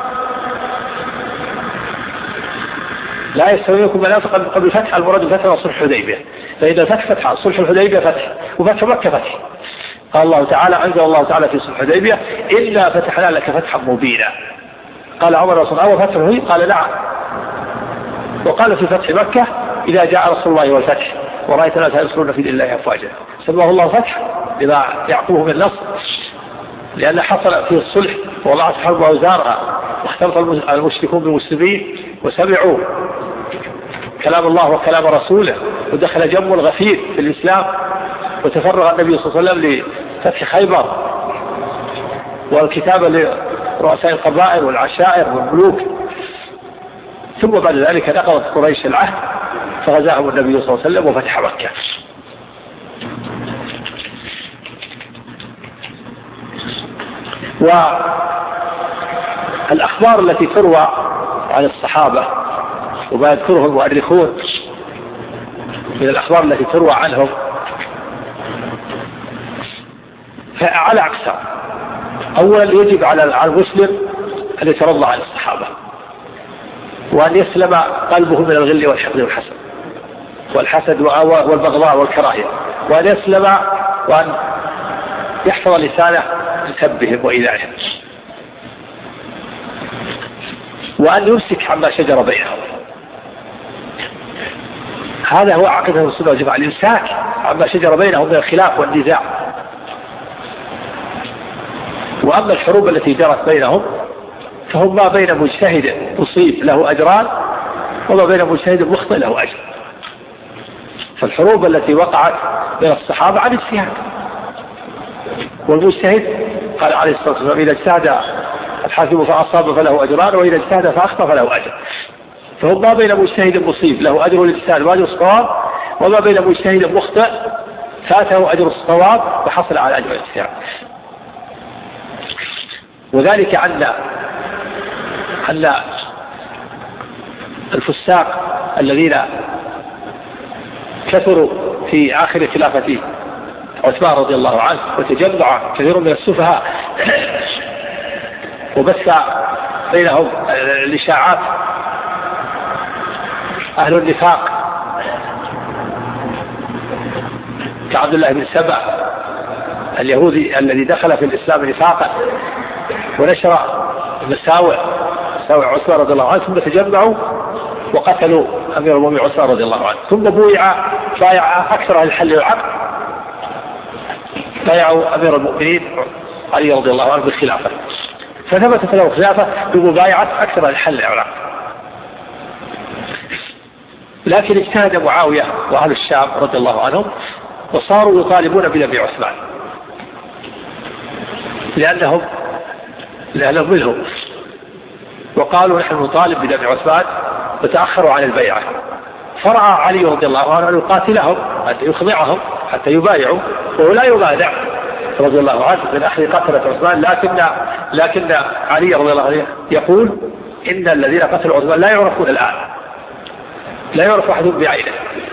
لا يستوي منكم من أنفق من قبل الفتح، المراد الفتح وصلح الحديبية، فإذا الفتح فتح، صلح الحديبية فتح، وفتح مكة فتح. قال الله تعالى: أنزل الله تعالى في صلح الحديبية: إلا فتحنا لك فتحا مبينا. قال عمر رسول الله: فتح هي؟ قال: نعم. وقال في فتح مكة: إذا جاء رسول الله والفتح ورأيت الناس يدخلون في دين الله أفواجا. سماه الله فتح لما يعقوه من نصر، لأن حصل فيه الصلح ووضعت حرب أوزارها، واختلط المشركون بالمسلمين وسمعوا كلام الله وكلام رسوله، ودخل جم الغفير في الإسلام وتفرغ النبي صلى الله عليه وسلم لفتح خيبر والكتابة لرؤساء القبائل والعشائر والملوك، ثم بعد ذلك نقضت قريش العهد فغزاهم النبي صلى الله عليه وسلم وفتح مكة. والأخبار التي تروى عن الصحابة وما يذكره المؤرخون من الأخبار التي تروى عنهم فعلى أقسام. أولا يجب على المسلم أن يترضى عن الصحابة وأن يسلم قلبه من الغل والحقد والحسد والحسد والبغضاء والكراهية، وأن يسلم وأن يحفظ لسانه من سبهم وإيذائهم، وأن يمسك عما شجر بينهم. هذا هو عقيدة السنة والجماعة، الإمساك عما شجر بينهم من الخلاف والنزاع. وأما الحروب التي جرت بينهم فهم ما بين مجتهد مصيب له أجران وما بين مجتهد مخطئ له أجر. فالحروب التي وقعت بين الصحابة عن اجتهاد، والمجتهد قال عليه الصلاة والسلام إذا اجتهد الحاكم فأصاب فله أجران وإذا اجتهد فأخطأ فله أجر. فهم ما بين مجتهد مصيب له أجر الاجتهاد وأجر الصواب وما بين مجتهد مخطئ فاته أجر الصواب وحصل على أجر الاجتهاد. وذلك أن أن الفساق الذين كثروا في آخر خلافة عثمان رضي الله عنه وتجمع كثير من السفهاء وبث بينهم الإشاعات أهل النفاق كعبد الله بن سبأ اليهودي الذي دخل في الإسلام نفاقا ونشر مساوئ مساوئ عثمان رضي الله عنه، ثم تجمعوا وقتلوا أمير المؤمنين عثمان رضي الله عنه، ثم بويع بايع أكثر أهل الحل والعقد، بايعوا أمير المؤمنين علي رضي الله عنه بالخلافة، فثبتت له خلافة بمبايعة أكثر أهل الحل والعقد. لكن اجتهد معاوية وأهل الشام رضي الله عنهم وصاروا يطالبون بنبي عثمان لأنهم لأنهم منهم، وقالوا نحن نطالب بنبي عثمان وتأخروا عن البيعة. فرأى علي رضي الله عنه أن يقاتلهم حتى يخضعهم حتى يبايعوا وهو لا يبايع رضي الله عنه من أحد قتلة عثمان، لكن لكن علي رضي الله عنه يقول إن الذين قتلوا عثمان لا يعرفون الآن، لا يعرف أحدهم بعينه،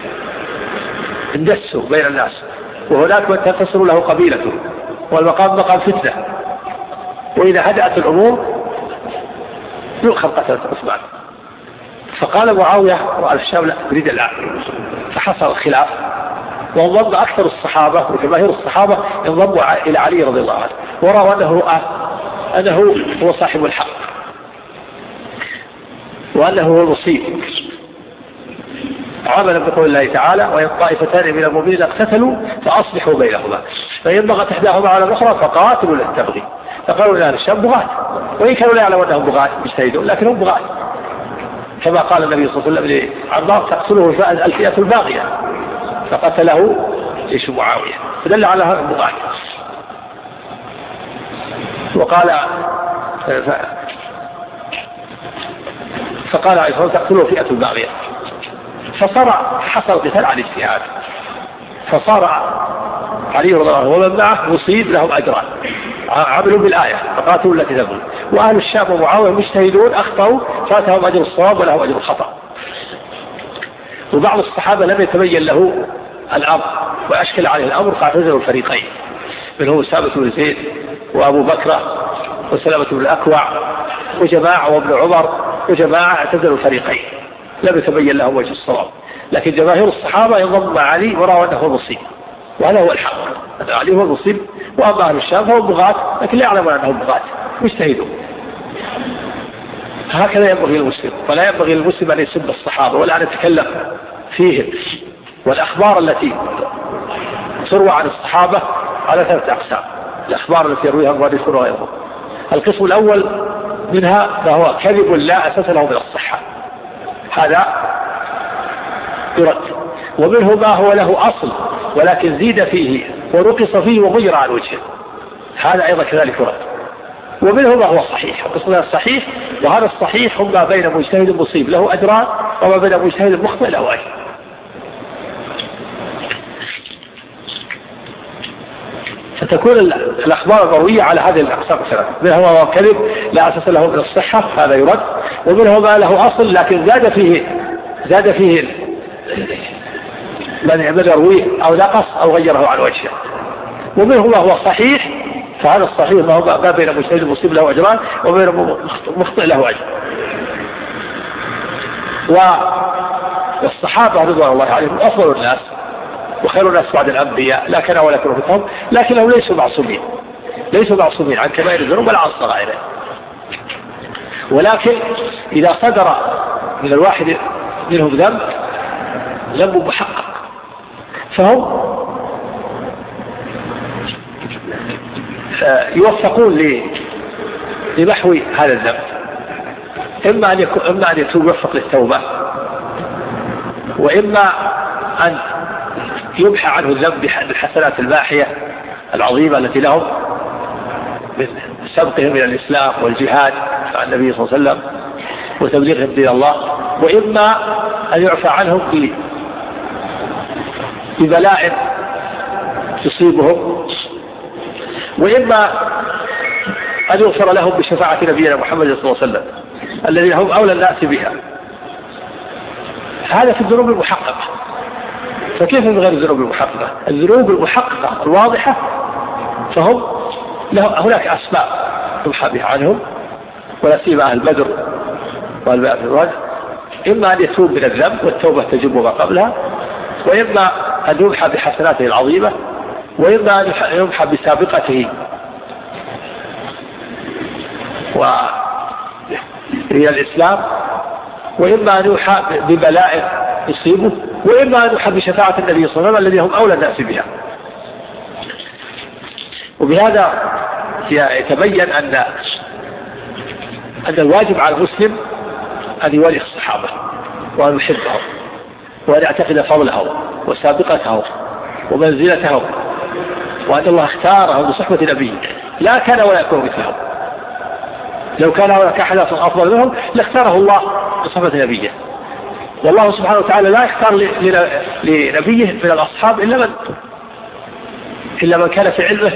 اندسوا بين الناس، وهناك من تنتصر له قبيلته، والمقام مقام فتنة، وإذا هدأت الأمور يؤخذ قتلة عثمان. فقال معاوية وعلى الشام لا نريد الآن، فحصل الخلاف وانضم أكثر الصحابة وجماهير الصحابة انضموا إلى علي رضي الله عنه ورأوا أنه رأى أنه هو صاحب الحق وأنه هو المصيب، عملا بقول الله تعالى وإن طائفتان من المؤمنين اقتتلوا فأصلحوا بينهما فإن بغت إحداهما على الأخرى فقاتلوا لا تبغي. فقالوا لأهل الشام بغاة، وإن كانوا لا يعلمون أنهم بغاة مجتهدون لكنهم بغاة، كما قال النبي صلى الله عليه وسلم لعمار تقتله الفئة الباغية فقتله جيش معاوية، فدل على هذا بغاة. وقال ف... فقال عليه الصلاة والسلام تقتله فئة الباغية، فصار حصل قتال عن اجتهاد، فصار علي رضي الله عنه ومن معه مصيب لهم أجران عملوا بالآية فقاتلوا التي تبغي، وأهل الشام ومعاوية مجتهدون أخطأوا فاتهم أجر الصواب ولهم أجر الخطأ. وبعض الصحابة لم يتبين له الأمر وأشكل عليه الأمر فاعتزلوا الفريقين، منهم أسامة بن زيد وأبو بكر وسلمة بن الأكوع وجماعة وابن عمر وجماعة اعتزلوا الفريقين لم يتبين لهم وجه الصواب. لكن جماهير الصحابة ينضم مع علي ورأوا أنه المصيب، وهذا هو الحق، علي هو المصيب. وأما أهل الشام فهم بغاة لكن لا يعلمون أنهم بغاة مجتهدون. هكذا ينبغي المسلم، ولا ينبغي المسلم أن يسب الصحابة ولا أن يتكلم فيهم. والأخبار التي تروى عن الصحابة على ثلاثة أقسام، الأخبار التي يرويها المؤرخون وغيرهم. القسم الأول منها ما هو كذب لا أساس له من الصحة، هذا يرد. ومنه ما هو له أصل ولكن زيد فيه ونقص فيه وغير عن وجهه، هذا أيضا كذلك ورد. ومنه ما هو صحيح، وقصنا الصحيح، وهذا الصحيح هم ما بين مجتهد مصيب له أجران وما بين مجتهد مخطئ له أجر. فتكون الأخبار المروية على هذه الأقسام الثلاثة، منه ما هو كذب لا أساس له من الصحة هذا يرد، ومنه ما له أصل لكن زاد فيه زاد فيه من يرويه أو نقص أو غيره عن وجهه. ومنه ما هو صحيح، فهذا الصحيح ما هو ما بين مجتهد مصيب له أجران وبين مخطئ له أجر. والصحابة رضوان الله عليهم أفضل الناس وخير الناس بعد الأنبياء، لا كانوا ولا كانوا فتهم، لكنهم ليسوا معصومين ليسوا معصومين عن كبائر الذنوب ولا عن صغائره. ولكن إذا صدر من الواحد منهم ذنب ذنب محقق فهم يوفقون لمحو هذا الذنب، إما أن يكون إما أن يكون يوفق للتوبة، وإما أن يمحى عنه الذنب بالحسنات الباحية العظيمة التي لهم من سبقهم إلى الإسلام والجهاد مع النبي صلى الله عليه وسلم وتبليغهم دين الله، وإما أن يعفى عنهم ببلاء تصيبهم، وإما أن يغفر لهم بشفاعة نبينا محمد صلى الله عليه وسلم الذين هم أولى الناس بها. هذا في الذنوب المحققة. فكيف من غير الذنوب المحققة؟ الذنوب المحققة الواضحة فهم هناك أسباب تمحى بها عنهم، ولا سيما أهل بدر والباء في الرجل، إما أن يتوب من الذنب والتوبة تجب ما قبلها، وإما أن يمحى بحسناته العظيمة، وإما أن يمحى بسابقته وإلى الإسلام، وإما أن يمحى ببلاء يصيبه، وإما أن يمحى بشفاعة النبي صلى الله عليه وسلم الذين هم أولى الناس بها. وبهذا يتبين أن أن الواجب على المسلم أن يولي الصحابة وأن يحبهم وأن يعتقد فضلهم وسابقتهم ومنزلتهم، وأن الله اختارهم بصحبة نبيه لا كان ولا يكون مثلهم. لو كان هناك أحد أفضل منهم لاختاره الله بصحبة نبيه، والله سبحانه وتعالى لا يختار لنبيه من الأصحاب إلا من إلا من كان في علمه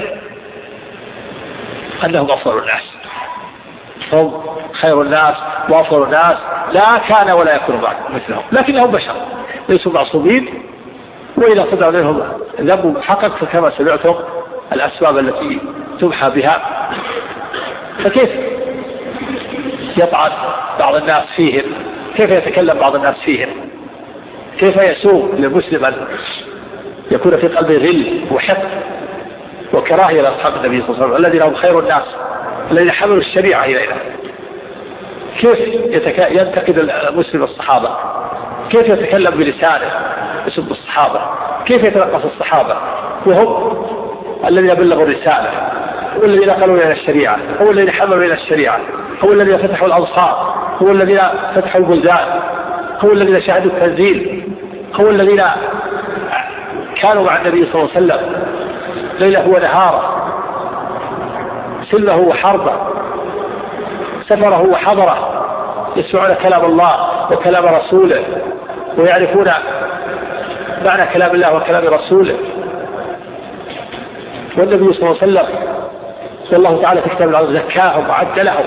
أنهم أفضل الناس، هم خير الناس وأفضل الناس، لا كان ولا يكون بعد مثلهم، لكنهم بشر ليسوا معصومين، وإذا صدر منهم ذنب محقق فكما سمعتم الأسباب التي تمحى بها. فكيف يطعن بعض الناس فيهم؟ كيف يتكلم بعض الناس فيهم؟ كيف يسوء للمسلم أن يكون في قلبه غل وحقد وكراهية لأصحاب النبي صلى الله عليه وسلم الذين هم خير الناس الذين حملوا الشريعة إلينا؟ كيف ينتقد المسلم الصحابة؟ كيف يتكلم بلسانه يسب الصحابة؟ كيف يتنقص الصحابة وهم الذين بلغوا الرسالة، هم الذين نقلوا إلى الشريعة، هم الذين حملوا إلى الشريعة، هم الذين فتحوا الأمصار، هم الذين فتحوا البلدان، هم الذين شاهدوا التنزيل، هم الذين كانوا مع النبي صلى الله عليه وسلم ليله ونهاره، سلمه وحربه، سفره وحضره، يسمعون كلام الله وكلام رسوله ويعرفون معنى كلام الله وكلام رسوله. والنبي صلى الله عليه وسلم والله تعالى في كتاب العظيم زكاهم وعدلهم،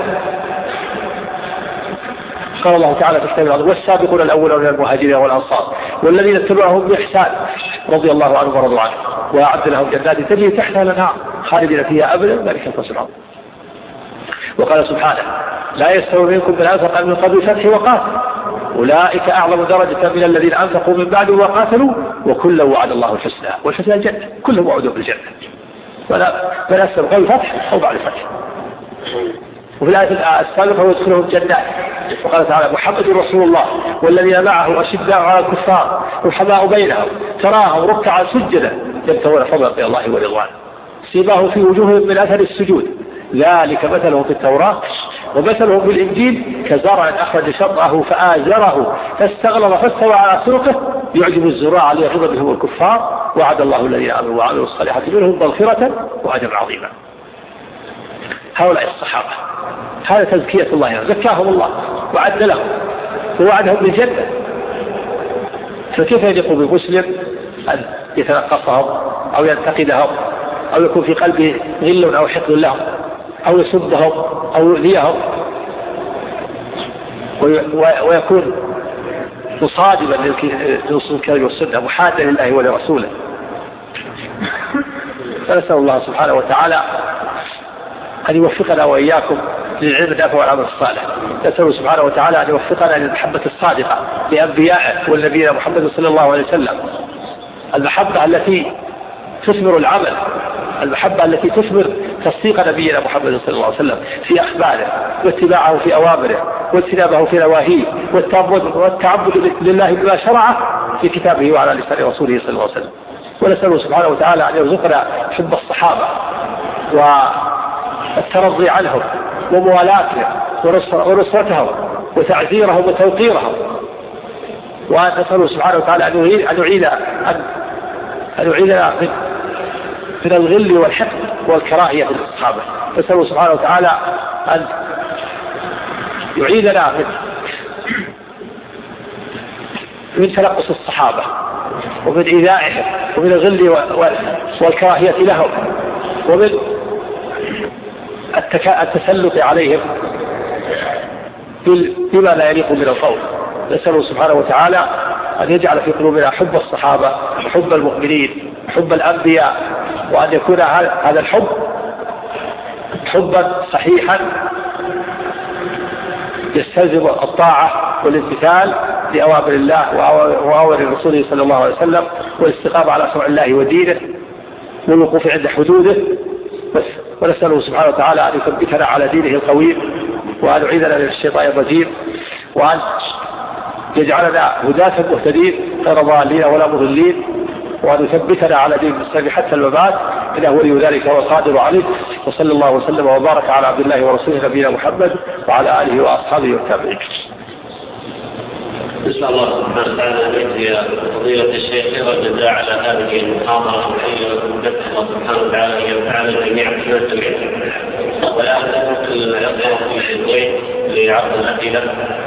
قال الله تعالى في كتاب العظيم والسابقون الأولون من المهاجرين والأنصار والذين اتبعهم بإحسان رضي الله عنهم ورضوا عنه وأعد لهم جنات تجري تحتها الأنهار خالدين فيها أبدا ذلك الفوز العظيم. وقال سبحانه لا يستوي منكم من أنفق من قبل الفتح وقاتل أولئك أعظم درجة من الذين أنفقوا من بعد وقاتلوا وكلا وعد الله الحسنى والحسنى الجنة، كلهم وعدوا بالجنة ولا فلا قبل الفتح أو بعد الفتح. وفي الآية السابقة ويدخلهم الجنات وقال تعالى محمد رسول الله والذين معه أشداء على الكفار رحماء بينهم تراهم ركعا سجدا يبتغون فضلا من الله ورضوانه سيماهم في وجوههم من أثر السجود ذلك مثلهم في التوراة ومثلهم في الإنجيل كزرع أخرج شطأه فآزره فاستغلظ فاستوى على سوقه يعجب الزراع ليغيظ بهم الكفار وعد الله الذين آمنوا وعملوا الصالحات منهم مغفرة وأجرا عظيما. هؤلاء الصحابة هذا تزكية الله، زكاهم الله وعد لهم ووعدهم بالجنة، فكيف يليق بمسلم أن يتنقصهم أو ينتقدهم أو يكون في قلبه غل أو حقد لهم أو يسبهم أو يؤذيهم ويكون مصادما لنصوص الكتاب والسنة محادا لله ولرسوله؟ فنسأل الله سبحانه وتعالى أن يوفقنا وإياكم للعلم النافع والعمل الصالح. نسأل سبحانه وتعالى أن يوفقنا للمحبة الصادقة لأنبيائه والنبينا محمد صلى الله عليه وسلم، المحبة التي تثمر العمل، المحبة التي تثمر تصديق نبينا محمد صلى الله عليه وسلم في أخباره واتباعه في أوامره واجتنابه في نواهيه والتعبد لله بما شرعه في كتابه وعلى لسان رسوله صلى الله عليه وسلم. ونسأله سبحانه وتعالى أن يرزقنا حب الصحابة والترضي عنهم وموالاتهم ونصرتهم وتعزيرهم وتوقيرهم، ونسأله سبحانه وتعالى أن يعيد أن يعيدنا من من الغل والحقد والكراهية في الصحابة. نسأله سبحانه وتعالى أن يعيدنا من من تلقص الصحابة ومن إيذائهم ومن الغل والكراهية لهم ومن التسلط عليهم بما لا يليق من القول. نسأله سبحانه وتعالى أن يجعل في قلوبنا حب الصحابة وحب المؤمنين وحب الأنبياء، وأن يكون هذا الحب حبا صحيحا يستلزم الطاعة والامتثال لأوامر الله وأوامر رسوله صلى الله عليه وسلم والاستقامة على شرع الله ودينه والوقوف عند حدوده. ونسأله سبحانه وتعالى أن يثبتنا على دينه القويم، وأن يعيذنا من الشيطان الرجيم، وأن يجعلنا هداة مهتدين غير ضالين ولا مضلين، وأن يثبتنا على دين المسلمين حتى الممات، إنه ولي ذلك والقادر عليه. وصلى الله وسلم وبارك على عبد الله ورسوله نبينا محمد وعلى آله وأصحابه والتابعين. نسأل الله سبحانه وتعالى أن يجزي فضيلة الشيخ خير الجزاء على هذه المحاضرة ونسأل الله سبحانه وتعالى أن ينفعنا جميعا بما سمعنا. والآن ننتقل إلى في حزبين لعرض الأسئلة.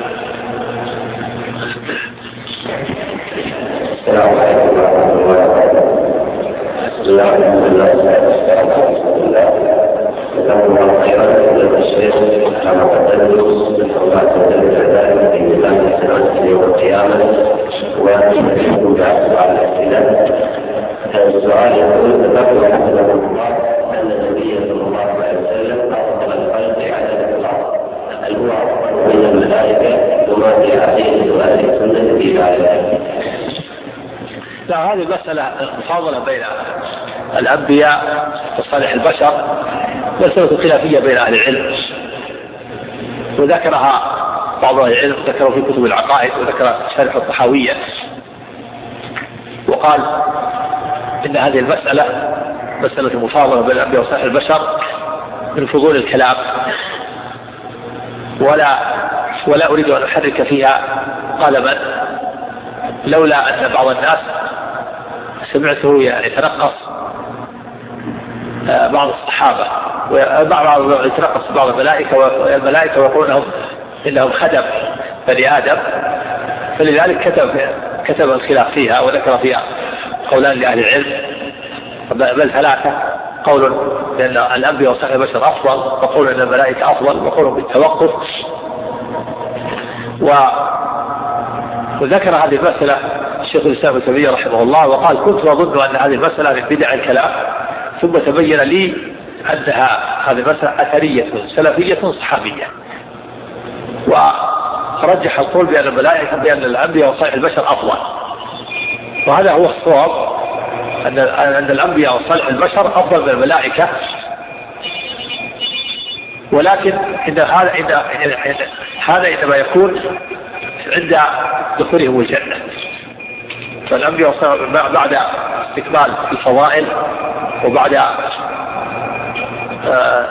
السلام عليكم ورحمة الله وبركاته. بسم الله الرحمن الرحيم. جزاكم الله خيرا فضيلة الشيخ كما قدمتم من حرمات العبادة في ميزان الحسنات يوم القيامة ونحن بعد على الأسئلة. السؤال يقول: ذكر حفظه الله أن النبي صلى الله عليه وسلم أفضل الخلق على الأرض، هل هو أفضل من الملائكة وما في هذه وأهل السنة في ذلك؟ لا، هذه المسألة مفاضلة بين الأنبياء وصالح البشر، مسألة خلافية بين أهل العلم، وذكرها بعض أهل العلم، ذكروا في كتب العقائد، وذكر شرح الطحاوية وقال إن هذه المسألة مسألة مفاضلة بين الأنبياء وصالح البشر من فضول الكلام، ولا ولا أريد أن أحرك فيها قلما، لولا أن بعض الناس سمعته يتنقص بعض الصحابة وبعض يتنقص بعض الملائكة والملائكة ويقول إنهم إنهم خدم بني آدم، فلذلك كتب كتب الخلاف فيها وذكر فيها قولان لأهل العلم، بل ثلاثة: قول بأن الأنبياء وصالح البشر أفضل، وقول أن الملائكة أفضل، وقول بالتوقف. و وذكر هذه المسألة الشيخ الإسلام ابن تيمية رحمه الله وقال: كنت أظن أن هذه المسألة من بدع الكلام، ثم تبين لي أنها هذه المسألة أثرية سلفية صحابية. ورجح القول بأن الملائكة بأن الأنبياء وصالح البشر أفضل، وهذا هو الصواب، أن أن الأنبياء وصالح البشر أفضل من الملائكة، ولكن إن هذا إن هذا إنما يكون عند دخولهم الجنة. فالأنبياء بعد استكمال الفضائل وبعد آه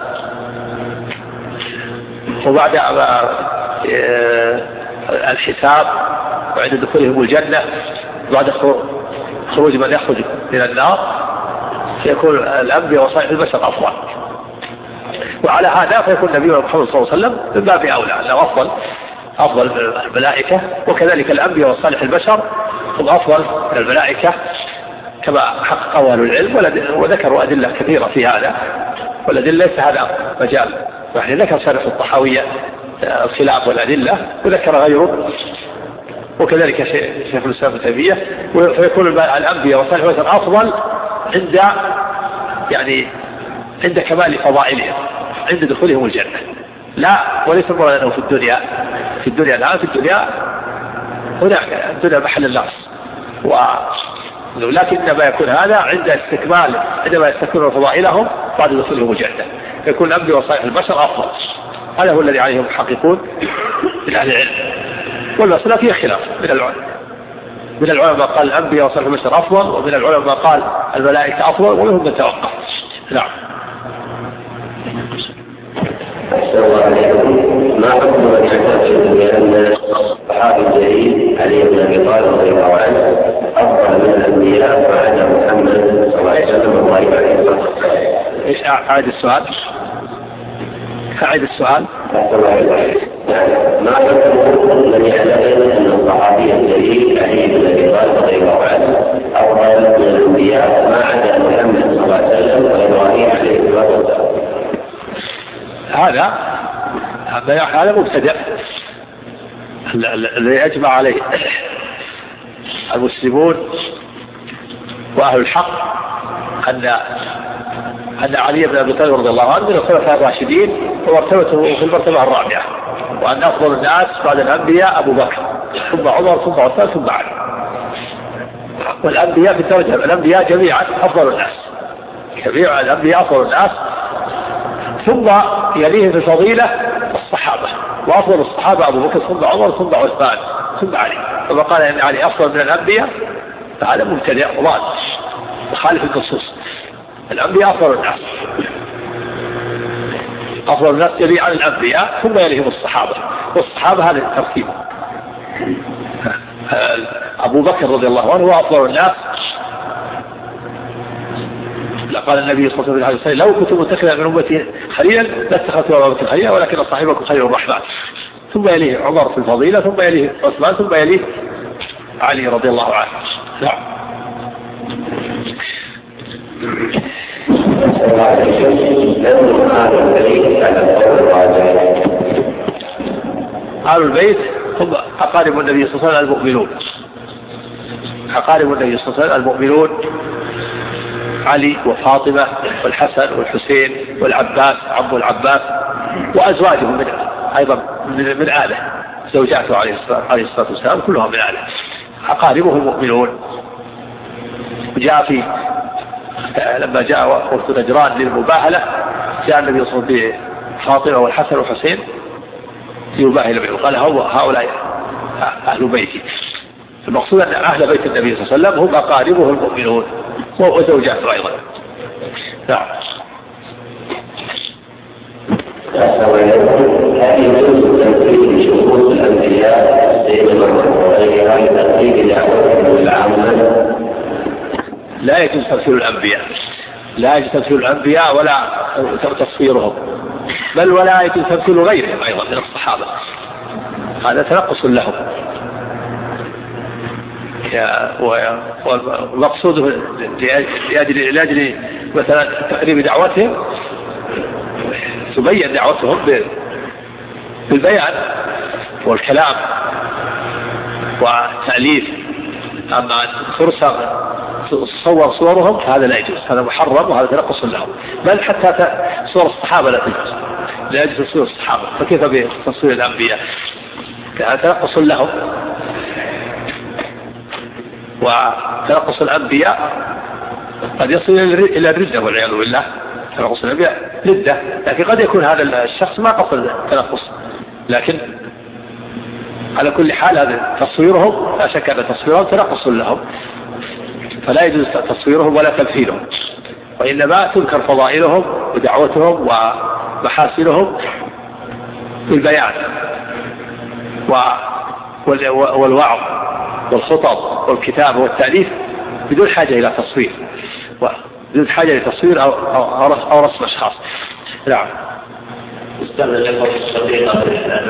وبعد آه الحساب وعند دخولهم الجنة بعد خروج من يخرج من النار يكون الأنبياء وصالح البشر أفضل. وعلى هذا فيكون النبي محمد صلى الله عليه وسلم من باب أولى أنه أفضل أفضل الملائكة، وكذلك الأنبياء وصالح البشر هم أفضل من الملائكة كما حققوا أهل العلم، وذكروا أدلة كثيرة في هذا، والأدلة ليس هذا مجال. يعني ذكر شارح الطحاوية الخلاف والأدلة وذكر غيره، وكذلك شيخ الإسلام ابن تيمية، فيكون الأنبياء وصالح البشر أفضل عند يعني عند كمال فضائلهم عند دخولهم الجنة، لا وليس مرة أنه في الدنيا في الدنيا الآن في الدنيا هناك الدنيا محل الناس، ولكن ما يكون هذا عند استكمال عندما يستكملون فضائلهم بعد دخولهم الجنة، يكون الأنبياء وصالح البشر أفضل. هذا هو الذي عليه المحققون من أهل العلم، والمسألة فيها خلاف من العلماء. من العلماء قال الأنبياء وصالح البشر أفضل، ومن العلماء قال الملائكة أفضل، ومنهم من توقف. نعم. ما حكم من يعتقد بأن الصحابي الجليل علي بن أبي طالب رضي الله عنه أفضل من الأنبياء بعد محمد صلى الله عليه وسلم الله عليه وسلم؟ إيش أعيد السؤال؟ أعيد السؤال. ما حكم من يعتقد أن الصحابي الجليل علي بن أبي طالب رضي الله عنه أفضل من الأنبياء ما عدا محمد صلى الله عليه وسلم وإبراهيم عليه الصلاة والسلام؟ هذا هذا مبتدع الذي أجمع عليه المسلمون وأهل الحق أن أن علي بن أبي طالب رضي الله عنه من الخلفاء الراشدين ومرتبته في المرتبة الرابعة، وأن أفضل الناس بعد الأنبياء أبو بكر ثم عمر ثم عثمان ثم علي. والأنبياء في الدرجة الأنبياء جميعا أفضل الناس، جميع الأنبياء أفضل الناس، ثم يليه في الفضيلة الصحابة، وأفضل الصحابة أبو بكر ثم عمر ثم عثمان ثم علي. ثم قال إن علي أفضل من الأنبياء، فهذا مبتدع ضال يخالف النصوص. الأنبياء أفضل الناس، أفضل الناس يلي عن الأنبياء ثم يليهم الصحابة، والصحابة هذا الترتيب. أبو بكر رضي الله عنه هو أفضل الناس، قال النبي صلى الله عليه وسلم لو كنت متخذا من أمتي خليلا لاتخذت أبا بكر خليلا ولكن صاحبكم خليل الرحمن. ثم يليه عمر في الفضيلة، ثم يليه عثمان، ثم يليه علي رضي الله عنه. نعم. آل البيت هم أقارب النبي صلى الله عليه وسلم المؤمنون، أقارب النبي صلى الله عليه وسلم المؤمنون علي وفاطمة والحسن والحسين والعباس عم العباس، وأزواجهم من أيضا من آله، زوجاته عليه الصلاة والسلام كلها من آله، أقاربه المؤمنون. وجاء في لما جاء وفد نجران للمباهلة جاء النبي صلى الله عليه وسلم بفاطمة والحسن والحسين يباهل بهم، قال هؤلاء أهل بيتي. المقصود أن أهل بيت النبي صلى الله عليه وسلم هم أقاربه المؤمنون وزوجاته أيضا. نعم. هل يجوز تنفيذ شروط الأنبياء بينما وغيرها لتقليد دعوتهم العامة؟ لا يجوز تمثيل الأنبياء، لا يجوز تمثيل الأنبياء ولا تصويرهم، بل ولا يجوز تمثيل غيرهم أيضا من الصحابة، هذا تنقص لهم. والمقصود لأجل لأجل مثلا تقريب دعوتهم تبين دعوتهم بالبيان والكلام والتأليف، أما ترسم تصور صورهم هذا لا يجوز، هذا محرم وهذا تنقص لهم. بل حتى صور الصحابة لا تجوز، لا يجوز تصوير الصحابة، فكيف بتصوير الأنبياء؟ هذا تنقص لهم. وتنقص الأنبياء قد يصل إلى الردة والعياذ بالله، تنقص الأنبياء ردة، لكن قد يكون هذا الشخص ما قصد التنقص، لكن على كل حال هذا تصويرهم لا شك أن تصويرهم تنقص لهم، فلا يجوز تصويرهم ولا تمثيلهم، وإنما تذكر فضائلهم ودعوتهم ومحاسنهم بالبيان والوعظ والخطب والكتابة والتأليف بدون حاجة إلى تصوير، بدون حاجة إلى تصوير أو, أو, أو, أو رسم أشخاص. نعم. استمر لكم الصديقة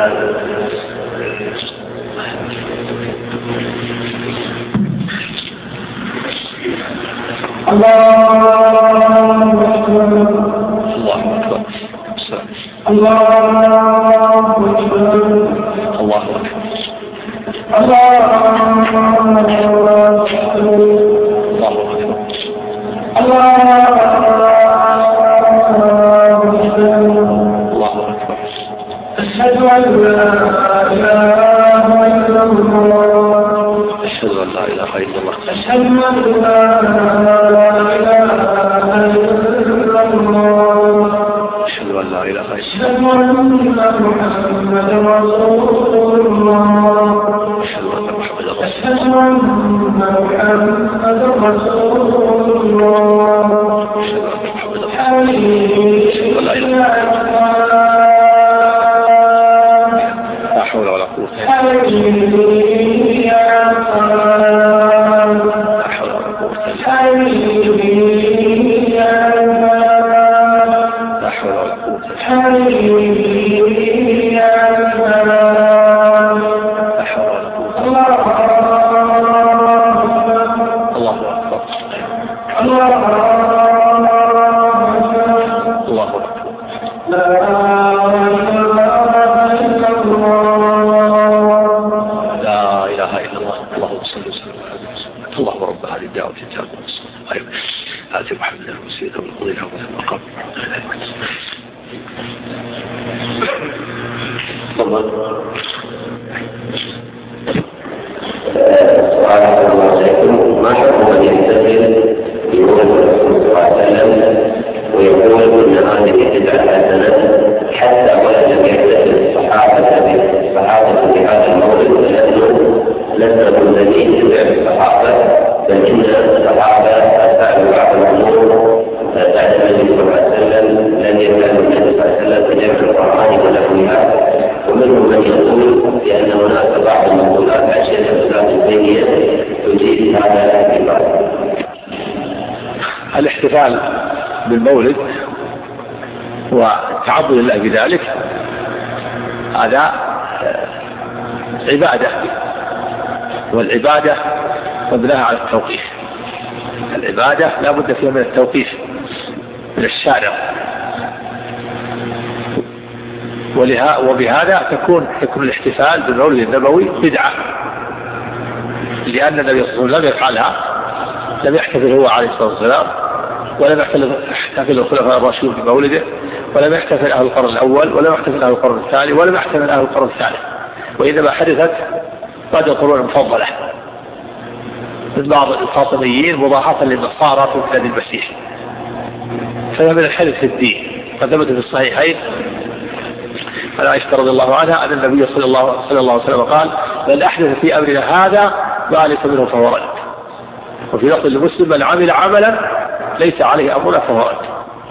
الله أكبر الله أكبر الله أكبر الله أكبر أشهد أن لا إله إلا الله أشهد أن لا إله إلا الله أشهد أن لا إله إلا الله أشهد أن لا إله إلا الله أشهد أن محمدا رسول الله أشهد أن محمدا رسول الله أشهد أن محمدا رسول الله لا حول ولا قوة اللهم رب هذه الدعوة التامة والصلاة أيوة آتي محمد الوسيلة والفضيلة والمقام. سؤال الله عليكم، ما حكم من يمتثل بقول الرسول صلى الله عليه وسلم ويقول ان هذه بدعة حسنة حتى ولا لم يمتثل الصحابة الصحابة في هذا الموضوع، لأنه لسنا الذين يتبع الصحابة، بل إن الصحابة فعلوا بعض الأمور بعد النبي صلى الله عليه وسلم لم يفعلوا النبي صلى الله عليه وسلم في جمع القرآن ونحوها. ومنهم من يقول بأن هناك بعض المقولات عن شيخ الإسلام ابن تيمية تجيز هذا الاعتبار. الاحتفال بالمولد والتعبد لله بذلك هذا عبادة، والعبادة مبناها على التوقيف. العبادة لا بد فيها من التوقيف من الشارع، وبهذا تكون تكون الاحتفال بالمولد النبوي بدعة، لأن النبي صلى الله عليه وسلم لم يفعلها، لم يحتفل هو عليه الصلاة والسلام، ولم يحتفل الخلفاء الراشدون بمولده، ولم يحتفل أهل القرن الأول، ولم يحتفل أهل القرن الثاني، ولم يحتفل أهل القرن الثالث، وإنما حدثت بعد القرون المفضلة من بعض الفاطميين مضاعفة للنصارى في بلاد المسيح، فهي من الحدث في الدين. فثبت في الصحيحين عن عائشة رضي الله عنها أن النبي صلى الله عليه وسلم قال: من أحدث في أمرنا هذا ما ليس منه فهو رد. وفي لفظ لمسلم: من عمل عملا ليس عليه أمرنا فهو رد.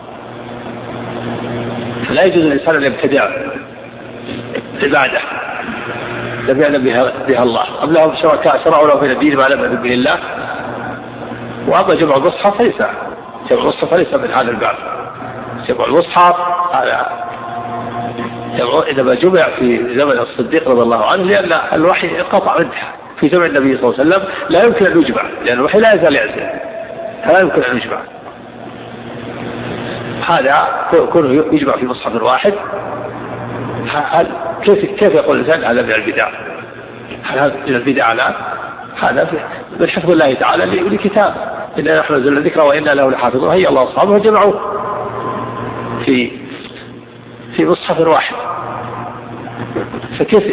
فلا يجوز الإنسان أن يبتدع عبادة لم يعلم بها, بها الله، أم لهم شركاء شرعوا له من الدين ما لم يأذن به الله. وأما جمع المصحف فليس جمع المصحف ليس من هذا الباب. جمع المصحف هذا إنما جمع في زمن الصديق رضي الله عنه، لأن الوحي انقطع منه. في زمن النبي صلى الله عليه وسلم لا يمكن أن يجمع، لأن الوحي لا يزال ينزل، فلا يمكن أن يجمع. هذا كونه يجمع في مصحف واحد، كيف كيف يقول الإنسان هذا من البدع؟ هذا من البدع؟ لا، هذا من حفظ الله تعالى لكتاب إننا نحن نزلنا الذكر وإنا له لحافظون. هي الله أصحابه جمعوه في في مصحف واحد، فكيف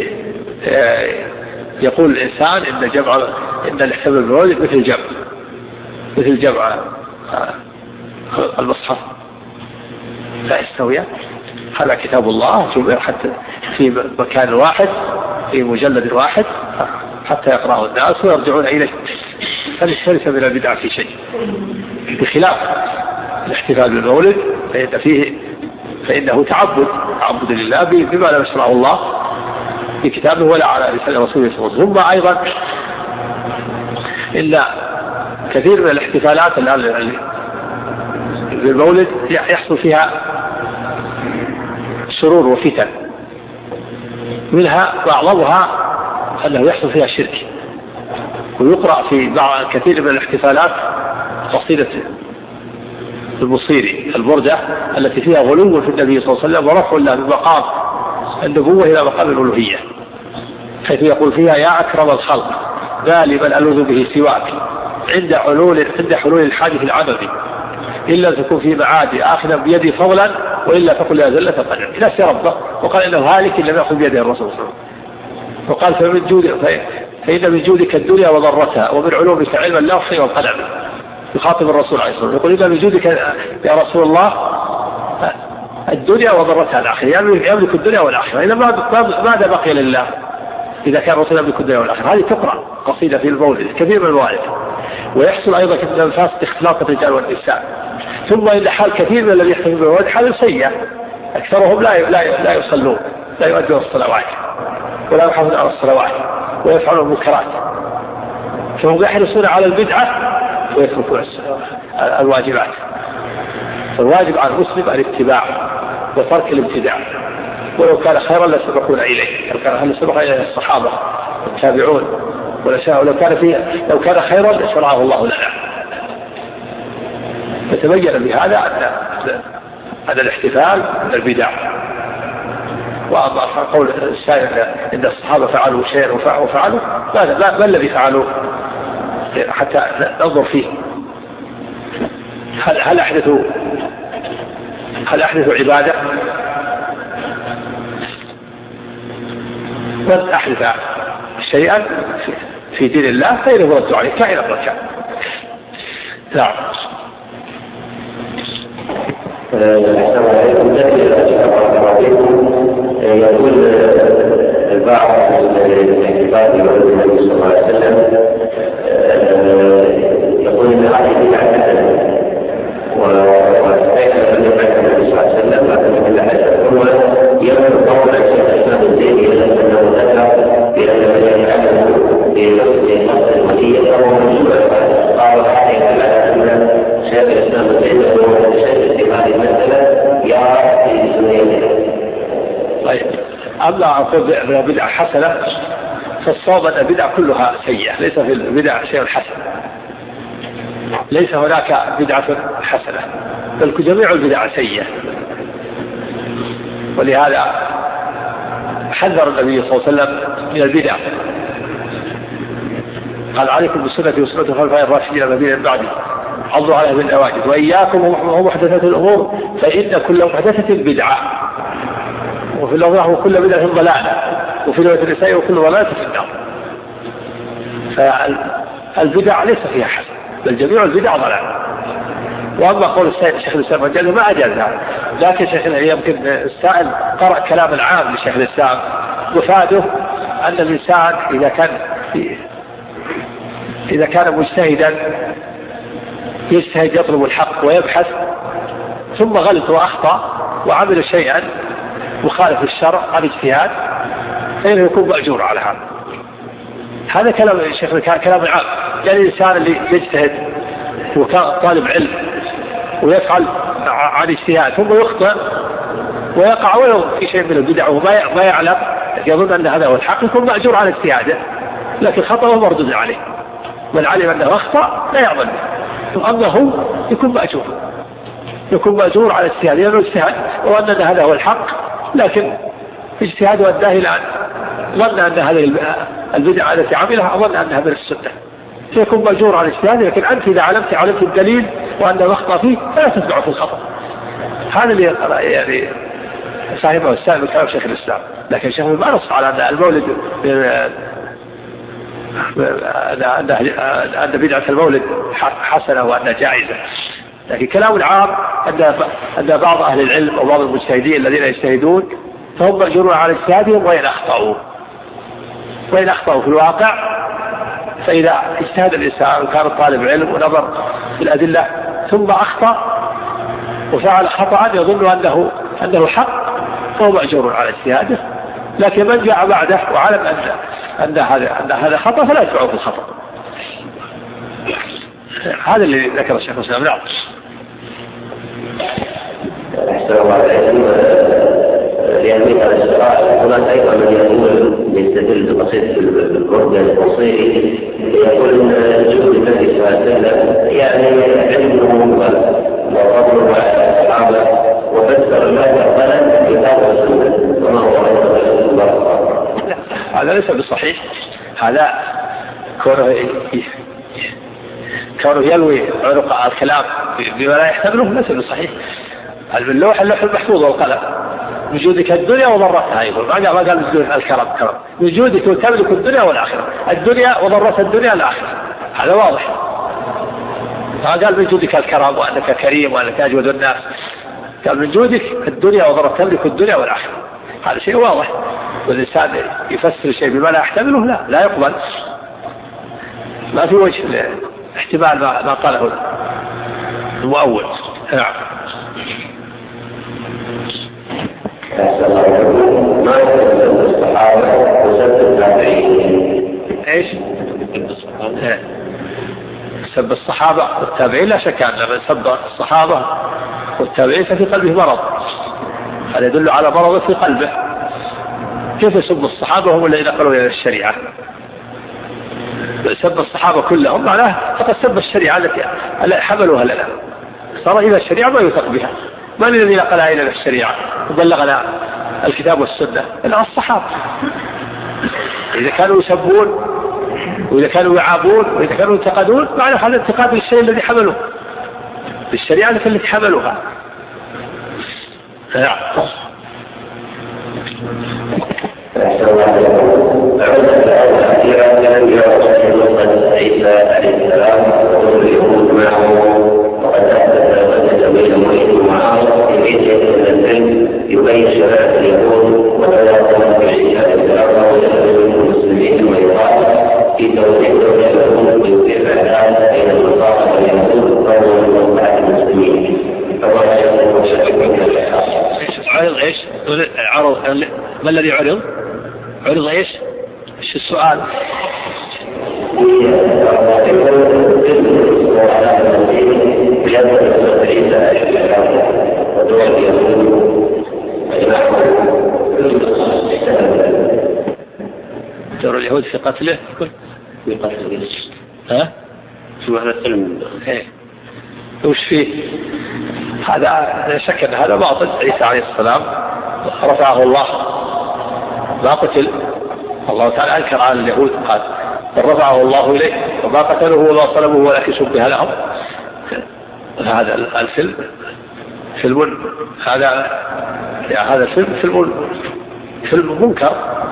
يقول الإنسان إن جمع إن الاحتفال بالمولد مثل جمع مثل جمع المصحف؟ لا يستوي. هذا كتاب الله جمع حتى في مكان واحد في مجلد واحد حتى يقرأه الناس ويرجعون إليه، فليس من البدع في شيء، بخلاف الاحتفال بالمولد فإن فيه فإنه تعبد تعبد لله بما لم يشرعه الله في كتابه ولا على لسان رسوله صلى الله عليه وسلم. ثم أيضا إلا كثير من الاحتفالات اللي في المولد يحصل فيها سرور وفتن، منها وأعظمها أنه يحصل فيها شرك. ويقرأ في بعض كثير من الاحتفالات قصيدة البصيري البردة التي فيها غلو في النبي صلى الله عليه وسلم ورفع له بمقام النبوة إلى مقام الألوهية، حيث يقول فيها: يا أكرم الخلق غالبا ألوذ به سواك عند حلول عند حلول الحادث العممي، إلا تكون في معادي آخذا بيدي فضلا وإلا تقل يا زلة قدم. نسي ربه وقال إنه هالك لم يأخذ بيده الرسول صلى الله عليه وسلم. وقال: فمن جود فإن من جودك الدنيا وضرتها ومن علومك علم اللوح والقلم. يخاطب الرسول عليه الصلاة والسلام يقول: إن من جودك يا رسول الله الدنيا وضرتها الآخرة، يملك الدنيا والآخرة. إذا ماذا بقي لله إذا كان الرسول يملك الدنيا والآخرة؟ هذه تقرأ قصيدة في المولد كثير من الموالد. ويحصل أيضا كثير من الأنفاس اختلاط الرجال والنساء. ثم إن حال كثير من الذين يحتفلون بالمولد حال سيئة، أكثرهم لا لا لا يصلون، لا يؤدون الصلوات ولا يحافظون على الصلوات ويفعلون المنكرات، فهم يحرصون على البدعة ويتركون الواجبات. فالواجب على المسلم الاتباع وترك الابتداع، ولو كان خيرا لسبقونا إليه، لو كان سبق إليه الصحابة والتابعون والأشياء، ولو كان فيه لو كان خيرا لشرعه الله لنا. فتبين بهذا أن هذا الاحتفال من البدع. وأما قول الشاعر إن الصحابة فعلوا شيئا وفعلوا، ما الذي فعلوا حتى ننظر فيه؟ هل هل أحدثوا هل أحدثوا عبادة؟ من أحدث شيئا في دين الله فإنه يرد عليه كائنا من كان. نعم. يقول البعض من الاحتفال بمولد النبي صلى الله عليه وسلم يقول ان هذه بدعه حسنه، وكيف لم يفعل النبي صلى الله عليه وسلم لكن بدعه حسنه. هو يمر قول شيخ الاسلام الزيدي انه ذكر بان من يفعله بنص الوليه فهو مشروع. قال هذه ان شيخ الاسلام الزيدي هو شيخ في هذه المساله يرى في سنته. طيب، أما أقول بدعة حسنة فالصواب أن البدع كلها سيئة، ليس في البدع شيء حسن، ليس هناك بدعة حسنة، بل جميع البدع سيئة. ولهذا حذر النبي صلى الله عليه وسلم من البدع، قال: عليكم بسنتي وسنة الخلفاء الراشدين الذين من بعدي عضوا عليها بالنواجذ وإياكم ومحدثات الأمور فإن كل محدثة بدعة، وفي اللفظ وكل بدعة ضلالة، وفي لغة النساء وكل ضلالة في النار. فالبدع ليس فيها حسن، بل جميع البدع ضلال. وأما قول السائل شيخ الإسلام أجازه ما أجازها، لكن شيخنا يمكن السائل قرأ كلام العام لشيخ الإسلام وفاده أن الإنسان إذا كان إذا كان مجتهدا يجتهد يطلب الحق ويبحث ثم غلط وأخطأ وعمل شيئا مخالف الشرع عن اجتهاد فإنه يكون مأجور على هذا. هذا كلام الشيخ كلام عام. يعني الإنسان اللي يجتهد وكان طالب علم ويفعل عن اجتهاد ثم يخطئ ويقع ولو في شيء من البدع وما يعلم يظن أن هذا هو الحق يكون مأجور على اجتهاده، لكن خطأه مردود عليه. من علم أنه أخطأ لا يعمل به، أما هو يكون مأجور يكون مأجور على اجتهاده، لأنه اجتهاد وأن هذا هو الحق، لكن اجتهاده أداه إلى أن ظن أن هذه البدعة التي عملها ظن أنها من السنة، فيكون مأجور على اجتهاده. لكن أنت إذا علمت علمت الدليل وأنه أخطأ فيه فلا تتبع في الخطأ. هذا اللي يعني صاحبه السائل من كلام شيخ الإسلام. لكن شيخ ما نص على أن المولد أن بدعة المولد حسنة وأنها جائزة، لكن كلام العام أن بعض أهل العلم وبعض المجتهدين الذين يجتهدون فهم مأجورون على اجتهادهم وإن أخطأوا وإن أخطأوا في الواقع. فإذا اجتهد الإنسان وكان طالب علم ونظر بالأدلة ثم أخطأ وفعل خطأ يظن أنه أنه حق فهو مأجور على اجتهاده، لكن من جاء بعده وعلم أن أن هذا أن هذا خطأ فلا يتبعه في الخطأ. هذا اللي ذكر الشيخ الإسلام. نعم. أحسن الله عليكم. لأن مثل الشرائع هناك أيضا من يقول يستدل بقصيدة البرد القصيري يقول إن جهد النبي صلى الله عليه وسلم يعني علمه وفضله على الصحابة وفسر ما جرى كتاب السنة وما هو رسول الله. هذا ليس بصحيح. هذا كونه كونه يلوي عنق الكلام بما لا يحتمله ليس بصحيح. اللوح اللوح المحفوظ والقلم من جودك الدنيا وضرتها. يقول ما قال ما قال الكرم كرم من جودك وتملك الدنيا والآخرة. الدنيا وضرت الدنيا والآخرة هذا واضح. ما قال من جودك الكرم وأنك كريم وأنك أجود الناس. قال من جودك الدنيا وضرت تملك الدنيا والآخرة. هذا شيء واضح. والإنسان يفسر شيء بما لا يحتمله لا لا يقبل. ما في وجه احتمال ما, ما قاله المؤول. نعم. ما يسبب الصحابة وسب التابعين. ايش؟ سب الصحابة والتابعين لا شك أن من سب الصحابة والتابعين ففي قلبه مرض. هذا يدل على مرض في قلبه. كيف يسب الصحابة هم الذين نقلوا إلى الشريعة؟ سب الصحابة كلهم معناه فقد سب الشريعة التي حملوها لنا. صار إلى الشريعة ما يثق بها. من الذي نقلها إلى الشريعة وبلغنا الكتاب والسنة؟ إلا الصحابة. إذا كانوا يسبون وإذا كانوا يعابون وإذا كانوا ينتقدون معنى هذا انتقاد للشيء الذي حملوه للشريعة التي حملوها. نعم. عيسى عليه السلام واليهود معه وقد أحدث وجد بين المؤمن ومعه في بيت العلم يبين شرائع اليهود وتواصل بعيسى عليه السلام ويخرج المسلمين ويقال في توحيد اليهود ويوقف الآن بين النصارى واليهود وهو مصلحة المسلمين. فهو يكون شك من الإحراج. عرض ايش؟ عرض ما الذي عرض؟ عرض ايش؟ ايش السؤال؟ دور اليهود في قتله في قتله ها؟ شو هذا السلم؟ ايه وش فيه؟ هذا لا شك ان هذا باطل. عيسى عليه السلام رفعه الله ما قتل. الله تعالى انكر على اليهود قال رفعه الله اليه وما قتلوه ولا صلبوه ولكن شبه لهم. هذا الفيلم فيلم هذا يعني هذا فيلم فيلم فيلم منكر.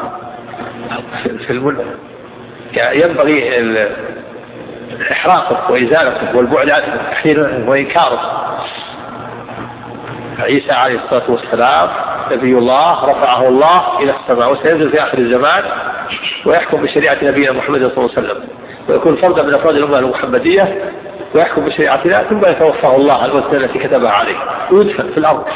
فيلم يعني ينبغي إحراقه وإزالته والبعد عنه تحذيره وإنكاره. عيسى عليه الصلاة والسلام نبي الله رفعه الله إلى السماء وسينزل في آخر الزمان ويحكم بشريعة نبينا محمد صلى الله عليه وسلم ويكون فردا من أفراد الأمة المحمدية ويحكم بشريعتنا ثم يتوفاه الله الوزن التي كتبها عليه ويدفن في الأرض.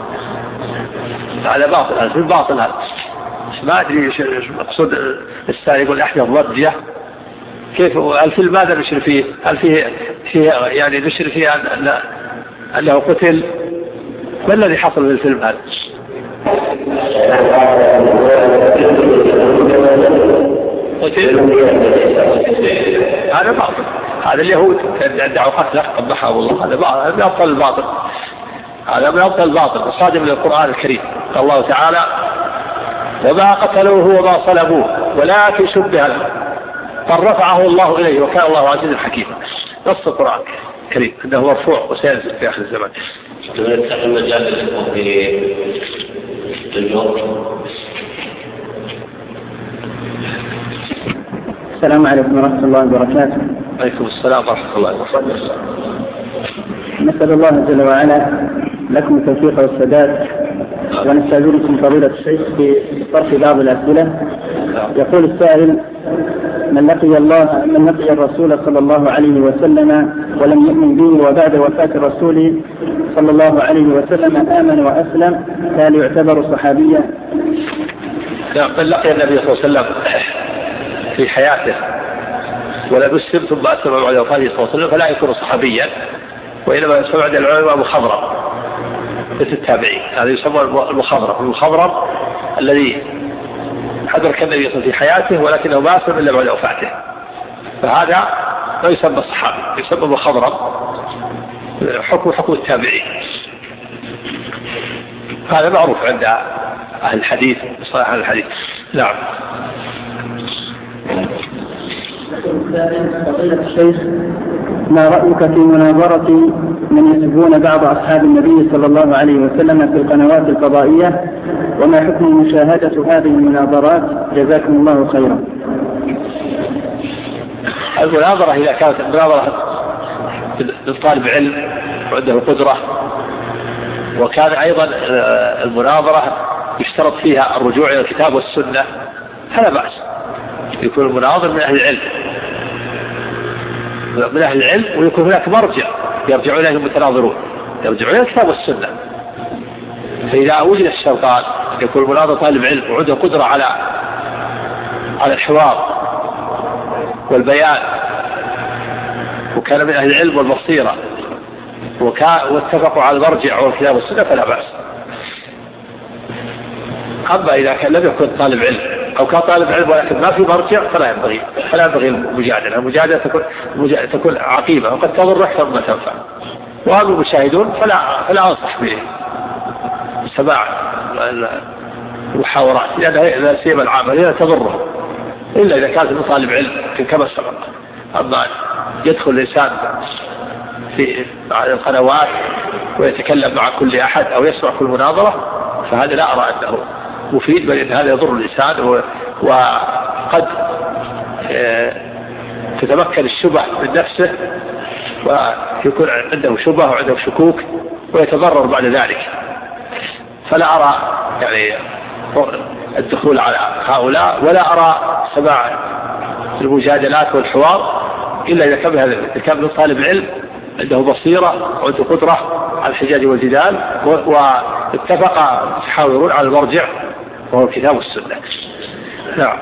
هذا باطل. هذا في باطل. هذا ما أدري إيش مقصود السائل يقول أحدث ضجة. كيف الفيلم ماذا نشر فيه؟ هل فيه, فيه يعني نشر فيه أن أنه قتل؟ ما الذي حصل في الفيلم هذا؟ قتل؟ هذا باطل. هذا اليهود ادعوا قتله قبحه الله. هذا من أبطل الباطل. هذا من أبطل الباطل الصادم من القرآن الكريم. قال الله تعالى وما قتلوه وما صلبوه ولكن شبه له فرفعه الله إليه وكان الله عزيزا حكيما. نص القرآن الكريم أنه مرفوع وسينزل في آخر الزمان. نفتح المجال في الجوع. السلام عليكم ورحمة الله وبركاته. عليكم السلام ورحمة الله وبركاته. نسأل الله جل وعلا لكم التوفيق والسداد ونستأذنكم فضيلة الشيخ في طرح بعض الأسئلة. يقول السائل من لقي الله من لقي الرسول صلى الله عليه وسلم ولم يؤمن به وبعد وفاة الرسول صلى الله عليه وسلم آمن وأسلم هل يعتبر صحابيا؟ من لقي النبي صلى الله عليه وسلم في حياته ولم يسلم ثم أسلم بعد وفاته صلى الله عليه وسلم فلا يكون صحابيا، وإنما يسمى عند العلماء مخضرم مثل التابعين. هذا يسمى المخضرم. المخضرم الذي أدرك النبي صلى الله عليه وسلم في حياته ولكنه ما أسلم إلا بعد وفاته، فهذا لا يسمى الصحابي، يسمى مخضرم، حكم حكم التابعين. هذا معروف عند أهل الحديث، صحيح أهل الحديث. نعم. فضيلة الشيخ، ما رأيك في مناظرة من يسبون بعض أصحاب النبي صلى الله عليه وسلم في القنوات الفضائية، وما حكم مشاهدة هذه المناظرات؟ جزاكم الله خيرا. المناظرة إذا كانت مناظرة للطالب علم وعنده قدرة، وكان أيضا المناظرة يشترط فيها الرجوع إلى الكتاب والسنة، فلا بأس. يكون المناظر من أهل العلم من أهل العلم ويكون هناك مرجع يرجع إليه المتناظرون، يرجع إلى الكتاب والسنة. فإذا وجد الشرطان يكون المناظر طالب علم وعنده قدرة على على الحوار والبيان، وكان من أهل العلم والبصيرة، واتفقوا على المرجع والكتاب والسنة، فلا بأس. أما إذا كان لم يكن طالب علم أو كان طالب علم ولكن ما في مرجع فلا ينبغي فلا ينبغي المجادلة. المجادلة تكون تكون عقيمة وقد تضر أكثر مما تنفع. وهذا المشاهدون فلا فلا أنصح به سماع المحاورات، لأنها سيما العامة تضرهم، إلا إذا كانت من طالب علم كما سبق. أما يدخل الإنسان في القنوات ويتكلم مع كل أحد أو يسمع كل مناظرة، فهذا لا أرى أنه مفيد، بل إن هذا يضر الإنسان، وقد تتمكن الشبه من نفسه ويكون عنده شبه وعنده شكوك ويتضرر بعد ذلك. فلا أرى يعني الدخول على هؤلاء، ولا أرى سماع المجادلات والحوار إلا إذا كان هذا كان من طالب علم عنده بصيرة وعنده قدرة على الحجاج والجدال، واتفق المتحاورون على المرجع وهو الكتاب والسنة. نعم.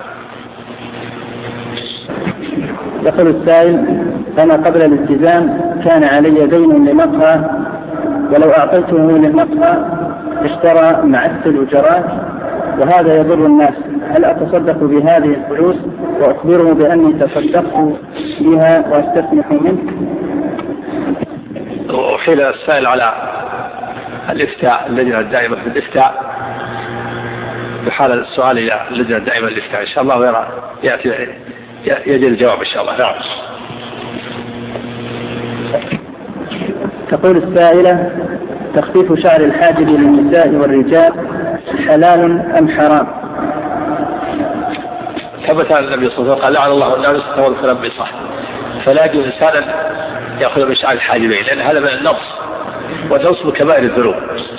يقول السائل: أنا قبل الالتزام كان علي دين لمقهى، ولو أعطيته للمقهى اشترى معسل الأجرات، وهذا يضر الناس، هل أتصدق بهذه الفلوس وأخبره بأني تصدقت بها وأستسمح منك؟ وحيل السائل على الإفتاء، اللجنة الدائمة في الإفتاء، بحال السؤال إلى اللجنة الدائمة للإفتاء إن شاء الله، ويرى يأتي يجي الجواب إن شاء الله. نعم. تقول السائلة: تخفيف شعر الحاجب للنساء والرجال حلال أم حرام؟ ثبت عن النبي صلى الله عليه وسلم قال: لعن الله الناس والكلام بصح. فلا يجوز إنسانا يأخذ من شعر الحاجبين، لأن هذا من النقص، والنقص من كبائر الذنوب،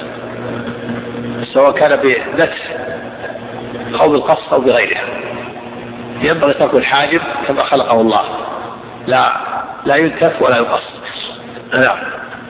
سواء كان بنتف أو بالقص أو بغيرها. ينبغي ترك الحاجب كما خلقه الله، لا لا ينتف ولا يقص. نعم.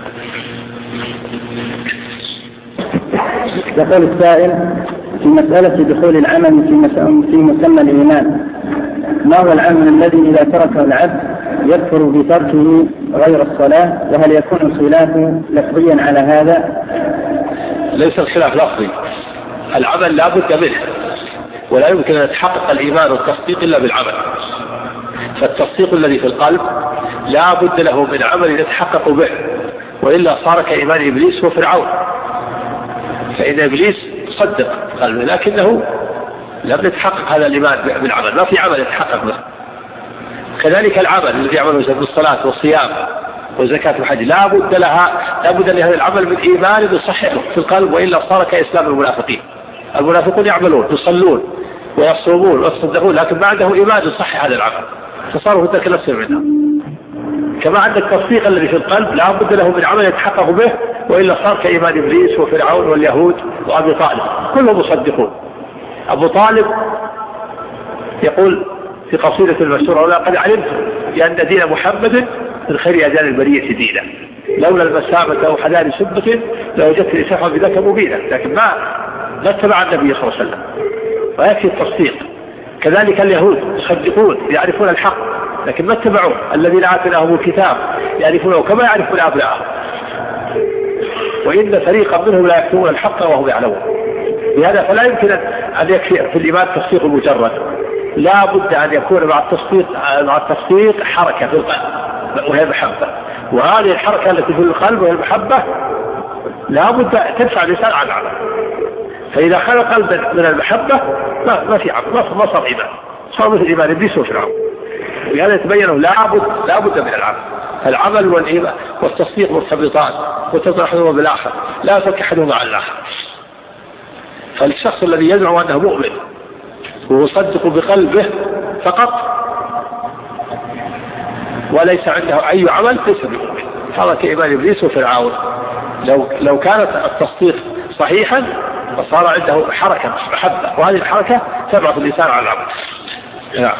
يقول السائل: في مسألة دخول العمل في مسمى الإيمان، ما هو العمل الذي إذا تركه العبد يكفر بتركه غير الصلاة؟ وهل يكون الخلاف لفظيا على هذا؟ ليس الخلاف لفظي، العمل لا بد منه، ولا يمكن أن يتحقق الإيمان والتصديق إلا بالعمل. فالتصديق الذي في القلب لا بد له من عمل يتحقق به، وإلا صار كإيمان إبليس وفرعون. فإن إبليس صدق قلبه لكنه لم يتحقق هذا الإيمان بالعمل، ما في عمل يتحقق به. كذلك العمل الذي يعمله من الصلاة والصيام وزكاة الحج لا بد لها لا بد لهذا العمل من إيمان يصححه في القلب، وإلا صار كإسلام المنافقين. المنافقون يعملون يصلون ويصومون ويصدقون، لكن ما عنده إيمان يصحح هذا العمل، فصاروا في تلك نفس منها. كما عند التصديق الذي في القلب لا بد له من عمل يتحقق به، وإلا صار كإيمان إبليس وفرعون واليهود وأبي طالب، كلهم مصدقون. أبو طالب يقول في قصيدة المشهورة: ولقد علمت بأن دين محمد من خير أديان البرية دينا، لولا المسامة أو حلال سبة لوجدت الإسحاق بذاك مبينا. لكن ما ما اتبع النبي صلى الله عليه وسلم، ويكفي التصديق. كذلك اليهود يصدقون يعرفون الحق لكن ما اتبعوه. الذين آتيناهم الكتاب يعرفونه كما يعرفون أبناءهم وإن فريقا منهم لا يكتمون الحق وهم يعلمون. بهذا فلا يمكن أن يكفي في الإيمان تصديق مجرد، لا بد أن يكون مع التصديق مع التصديق حركة في القلب وهي المحبة، وهذه الحركة التي في القلب وهي المحبة لا بد تدفع الإنسان عن العمل. فإذا خلق قلبا من المحبة ما ما في عمل، ما صار إيمان، صار مثل إيمان إبليس وفرعون. وهذا يتبين لا بد لا بد من العمل. العمل والإيمان والتصديق مرتبطان وترتبط أحدهما بالآخر، لا يفك أحدهما عن الآخر. فالشخص الذي يزعم أنه مؤمن ويصدق بقلبه فقط وليس عنده أي عمل ليس بمؤمن. هذا كإيمان إبليس وفرعون. لو لو كانت التصديق صحيحا وصار عنده حركة محبة، وهذه الحركة تبعث الإنسان على العمل. نعم.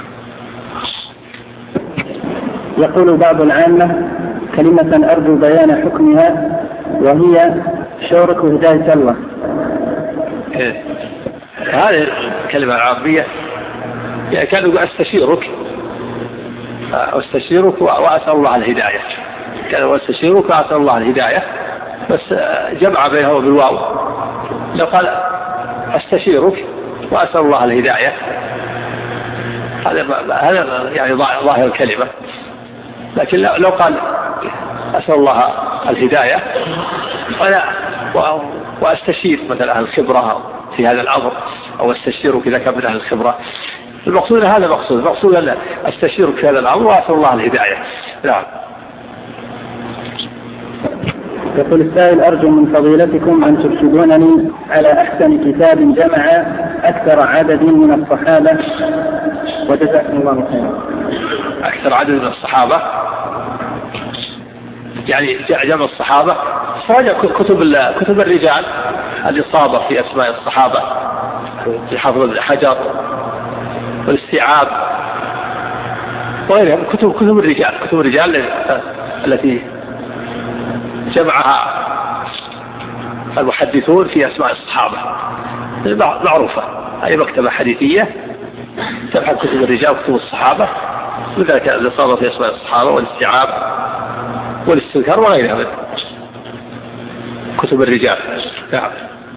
يقول بعض العامة كلمة أرجو بيان حكمها وهي شورك هداية الله. إيه. هذه الكلمة العربية يعني كان يقول أستشيرك أستشيرك وأسأل الله الهداية، كان أستشيرك وأسأل الله الهداية، بس جمع بينه وبالواو. لو قال أستشيرك وأسأل الله الهداية هذا هذا يعني ظاهر الكلمة، لكن لو قال أسأل الله الهداية وأنا وأستشير مثلا أهل الخبرة في هذا الأمر أو أستشيرك إذا كان من أهل الخبرة، المقصود هذا مقصود المقصود أن أستشيرك في هذا الأمر وأسأل الله الهداية. نعم. يقول السائل أرجو من فضيلتكم أن ترشدونني على أحسن كتاب جمع أكثر عدد من الصحابة وجزاكم الله خيرا. أكثر عدد من الصحابة يعني جمع الصحابة، راجع كتب كتب الرجال الإصابة في أسماء الصحابة في حفظ الحجر والاستيعاب وغيرها، كتب كتب الرجال كتب الرجال التي جمعها المحدثون في أسماء الصحابة معروفة. هذه مكتبة حديثية تبحث كتب الرجال وكتب الصحابة، وذلك الإصابة في أسماء الصحابة والاستيعاب والاستذكار وغيرها من كتب الرجال. نعم.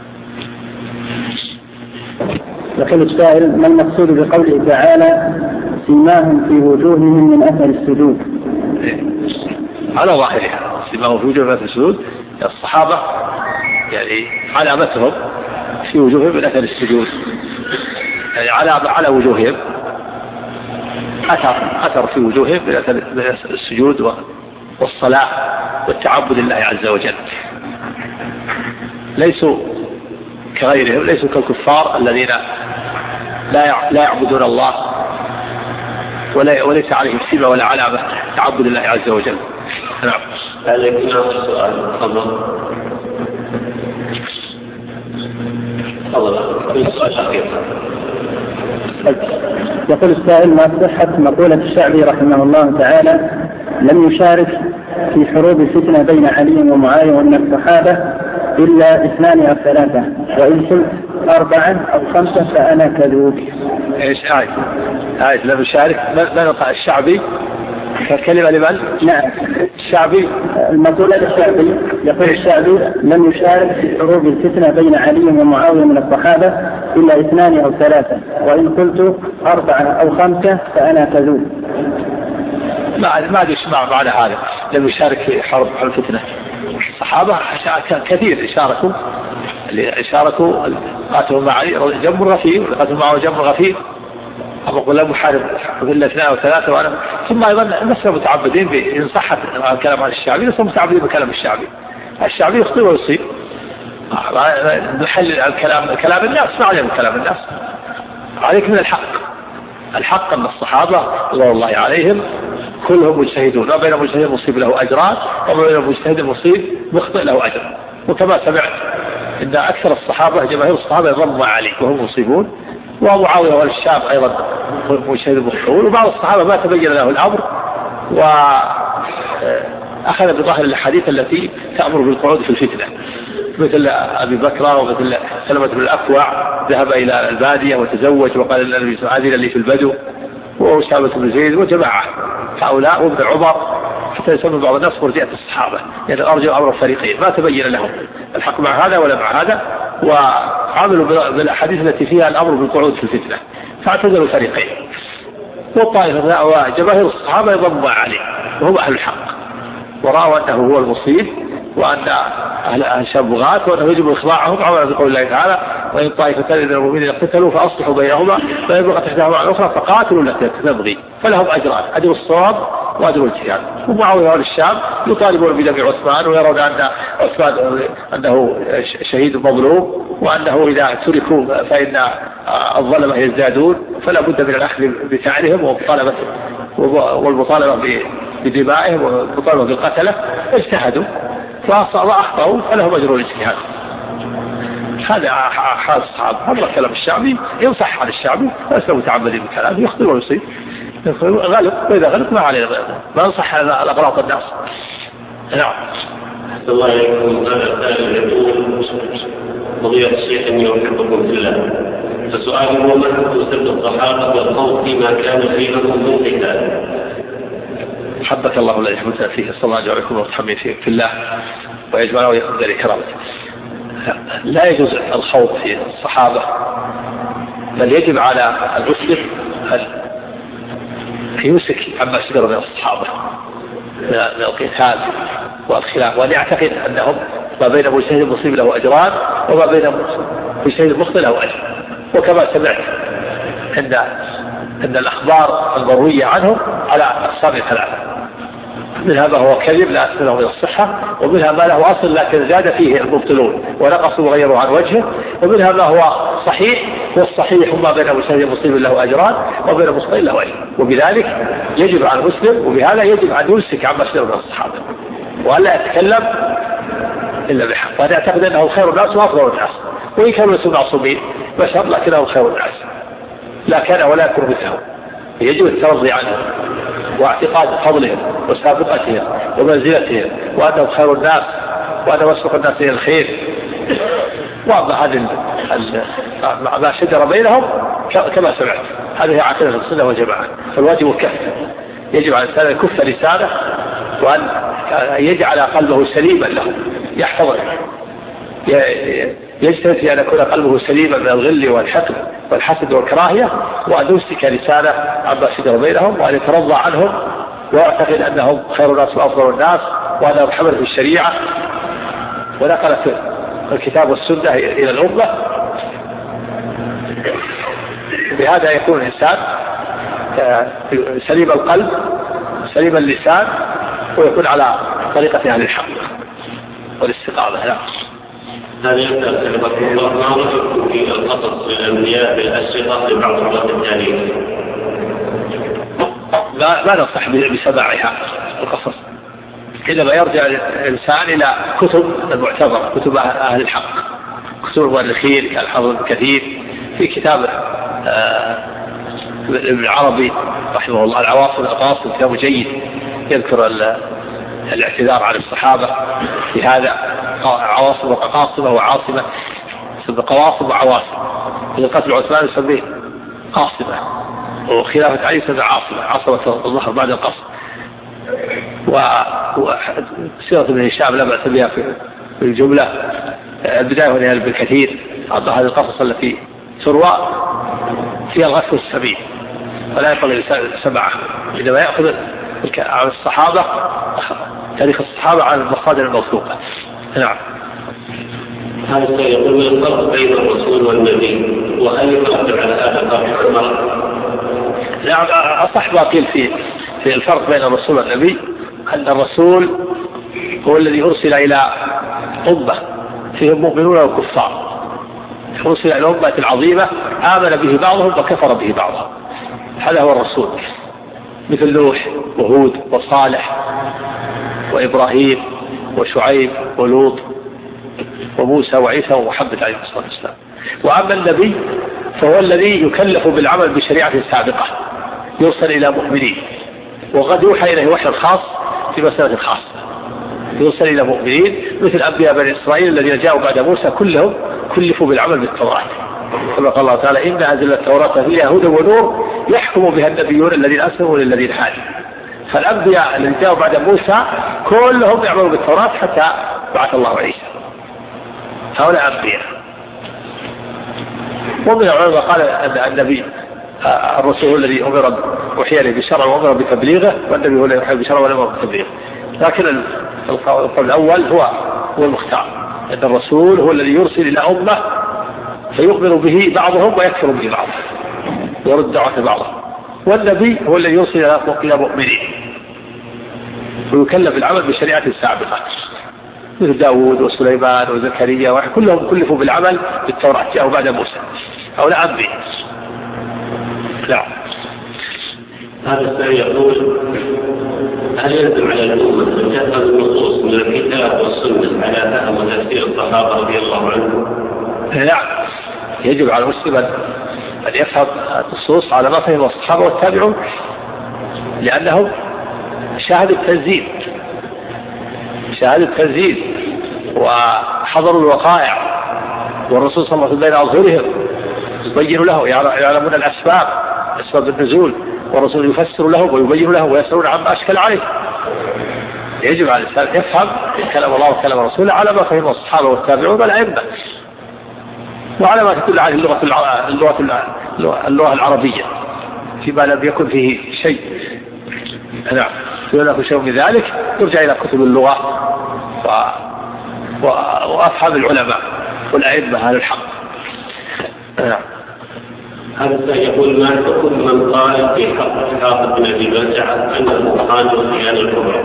يقول السائل ما المقصود بقوله تعالى سيماهم في وجوههم من أثر السجود؟ على ظاهرها سيماهم في وجوههم من أثر السجود، الصحابة يعني علامتهم في وجوههم من أثر السجود، يعني على على وجوههم أثر أثر في وجوههم من أثر السجود والصلاة والتعبد لله عز وجل. ليسوا كغيرهم، ليسوا كالكفار الذين لا لا يعبدون الله ولا وليس عليهم سمة ولا علامة تعبد الله عز وجل. نعم. هل يكون سؤال تفضل؟ تفضل. سؤال أخير. يقول السائل ما صحة مقولة الشعبي رحمه الله تعالى لم يشارك في حروب الفتنة بين علي ومعاوية ومن الصحابة إلا اثنان أو ثلاثة، وإن قلت أربعة أو خمسة فأنا كذوب. إيش آية؟ آية لم يشارك ما نطق الشعبي كلمة لمن؟ نعم الشعبي. المقولة الشعبي يقول الشعبي لم يشارك في حروب الفتنة بين علي ومعاوية من الصحابة إلا اثنان أو ثلاثة، وإن قلت أربعة أو خمسة فأنا كذوب. ما ما أدري إيش معنى هذا لم يشارك في حرب الفتنة. الصحابة كثير شاركوا، اللي شاركوا قاتلوا مع علي جنب غفير، قاتلوا معه جنب غفير، أقول لا محارب إلا اثنين أو ثلاثة وأنا. ثم أيضا لسنا متعبدين إن صحت الكلام عن الشعبي، لسنا متعبدين بكلام الشعبي. الشعبي يخطئ ويصيب، نحلل الكلام كلام الناس، ما علينا كلام الناس، عليك من الحق. الحق أن الصحابة رضي الله عليهم كلهم مجتهدون، وبين مجتهد مصيب له أجران وبين مجتهد مصيب مخطئ له أجر. وكما سمعت إن أكثر الصحابة جماهير الصحابة يضموا علي وهم مصيبون، ومعاوية والشام أيضا مجتهد مخطئون، وبعض الصحابة ما تبين له الأمر وأخذ بظاهر الحديث التي تأمر بالقعود في الفتنة، مثل أبي بكر ومثل سلمة بن الأكوع ذهب إلى البادية وتزوج وقال النبي صلى الله عليه وسلم لي في البدو وأسامة بن زيد وجماعة هؤلاء وابن عمر، حتى يسمى بعض الناس مرجئة الصحابة، يعني أرجو أمر الفريقين ما تبين لهم الحق مع هذا ولا مع هذا، وعملوا بالأحاديث التي فيها الأمر بالقعود في الفتنة، فاعتزلوا الفريقين. والطائفة وجماهير الصحابة يضموا عليه وهم أهل الحق، ورأوا أنه هو المصيب وأن أهل الشام بغاة وأنه يجب إخضاعهم عملا بقول الله تعالى: وإن طائفتان من المؤمنين اقتتلوا فأصلحوا بينهما فإن بغت إحداهما على الأخرى فقاتلوا التي تبغي فلهم أجران، أجر الصواب وأجر الاجتهاد. ومعاوية أهل الشام يطالبون بدفع عثمان ويرون أن عثمان أنه شهيد مظلوم، وأنه إذا تركوا فإن الظلمة يزدادون، فلا بد من الأخذ بثأرهم والمطالبة والمطالبة بدمائهم والمطالبة بالقتلة. اجتهدوا فأخطأوا فلهم أجر الاجتهاد. هذا حال الصحابة. هذا الكلام الشعبي ينصح على الشعبي ليس متعمد بالكلام، يخطئ ويصيب غلط، وإذا غلط ما عليه ما ينصح على الأغلاط الناس. نعم. الله يكون هذا الثاني يقول: قضية الشيخ إني أحبكم في الله، فسؤاله: ما حكم سب الصحابة والخوض فيما كان فيهم من قتال؟ حبك الله الذي حببتنا فيه، صلى الله عليه وسلم وتحمي فيه في الله ويجمعنا ويأخذ ذلك كرامته. لا يجوز الخوض في الصحابة، بل يجب على المسلم أن يمسك عما شجر من الصحابة من القتال والخلاف، وأن يعتقد أنهم ما بين مجتهد مصيب له أجران وما بين مجتهد مخطئ له أجر. وكما سمعت أن أن الأخبار المروية عنهم على أقسام ثلاثة: منها ما هو كذب لا أصل له من الصحة، ومنها ما له أصل لكن زاد فيه المبطلون ونقصوا وغيروا عن وجهه، ومنها ما هو صحيح، والصحيح ما بين مجتهد مصيب له أجران وبين مخطئ له أجر. وبذلك يجب على المسلم، وبهذا يجب أن يمسك عما شجر من الصحابة وألا يتكلم إلا بحق، وأن يعتقد أنه خير الناس وأفضل الناس، وإن كانوا ليسوا معصومين بشر لكنه خير الناس لا كان ولا يكون مثلهم. يجب الترضي عنهم واعتقاد فضلهم وسابقتهم ومنزلتهم وأنهم خير الناس وأنهم أسبق الناس إلى الخير. وأما هذا ما شجر بينهم كما سمعت هذه عقيدة السنة والجماعة، فالواجب الكف. يجب على الإنسان أن يكف لسانه وأن يجعل قلبه سليما له، يحفظه، يجتهد في أن يكون قلبه سليما من الغل والحقد والحسد والكراهية، وأن يمسك لسانه عما شجر بينهم، وأن يترضى عنهم ويعتقد أنهم خير الناس وأفضل الناس، وأنهم حملوا في الشريعة ونقلت الكتاب والسنة إلى الأمة. بهذا يكون الإنسان سليم القلب سليم اللسان، ويكون على طريقة أهل الحق والاستقامة. لا هذا يسأل رحمه الله: ما رأيكم في القصص للأنبياء بالأشرطة لبعض الوقت التاريخ؟ لا ما نصح بسماعها القصص، إنما يرجع الإنسان إلى كتب المعتبرة، كتب أهل الحق، كتب المؤرخين كالحافظ ابن كثير في كتاب ابن العربي رحمه الله العواصم القاصم، كتاب جيد يذكر الاعتذار عن الصحابة في هذا، عواصم وقاصمة وعاصمة، يسمى قواصم وعواصم. إذا قتل عثمان يسميه قاصمة، وخلافة علي يسمى عاصمة، عاصمة الظهر بعد القصر. وسيرة ابن هشام لا بأس بها في الجملة، البداية ونهاية ابن كثير، أعطى هذه القصص التي تروى فيها الغث والسبيل، فلا يقبل الإنسان سماعه، إنما يأخذ عن الصحابة تاريخ الصحابة عن المصادر الموثوقة. نعم. هذا يقول: الفرق بين الرسول والنبي، وهل يقدر على هذا الفرق؟ نعم، أصح ما قيل في في الفرق بين الرسول والنبي أن الرسول هو الذي أرسل إلى أمة فيهم مؤمنون وكفار، أرسل إلى أمة العظيمة آمن به بعضهم وكفر به بعضهم، هذا هو الرسول، مثل نوح وهود وصالح وإبراهيم وشعيب ولوط وموسى وعيسى ومحمد عليه الصلاة والسلام. وأما النبي فهو الذي يكلف بالعمل بشريعة سابقة، يوصل إلى مؤمنين، وقد يوحى إليه وحي خاص في مسألة خاصة، يوصل إلى مؤمنين مثل أنبياء بني إسرائيل الذين جاءوا بعد موسى كلهم كلفوا بالعمل بالتوراة، كما قال الله تعالى إن أنزلنا التوراة فيها هدى ونور يحكم بها النبيون الذين أسلموا للذين هادوا. فالأنبياء الذين جاءوا بعد موسى كلهم يعملوا بالتوراة حتى بعث الله عيسى، هؤلاء أنبياء. ومن العلماء قال أن النبي الرسول الذي أمر وحي له بشرع وأمر بتبليغه، والنبي هو الذي يوحي بشرع ولا أمر بتبليغه. لكن القول الأول هو هو المختار، أن الرسول هو الذي يرسل إلى أمة فيؤمن به بعضهم ويكفر به بعضهم ويرد دعوة بعضهم، والنبي هو الذي يرسل إلى مؤمنين ويكلف العمل بشريعة السابقة مثل داود وسليمان وزكريا كلهم كلفوا بالعمل بالتوراة جاءوا بعد موسى. هؤلاء أنبياء. نعم. هذا الثاني يقول هل يلزم على الأمة أن تفهم النصوص من الكتاب والسنة على فهم وتفسير الصحابة رضي الله عنهم؟ نعم، يجب على المسلم أن يفهم النصوص على ما فهم الصحابة والتابعون، لأنهم شاهدوا التنزيل شاهدوا التنزيل وحضروا الوقائع، والرسول صلى الله عليه وسلم بين أظهرهم يبين له، يعلمون الأسباب أسباب النزول، والرسول يفسر لهم ويبين له ويسألون عما أشكل عليه. يجب على الإنسان يفهم كلام الله وكلام رسوله على ما فهم الصحابة والتابعون والأئمة، وعلى ما تدل عليه اللغة اللغة اللغة العربية فيما لم يكن فيه شيء. نعم، يقول شيء من ذلك يرجع إلى كتب اللغة و... و... وأفهم العلماء والأئمة أهل الحق. نعم. هذا يقول ما حكم من قال في حق حافظ بن أبي بلتعة أن القرآن والخيانة الكبرى؟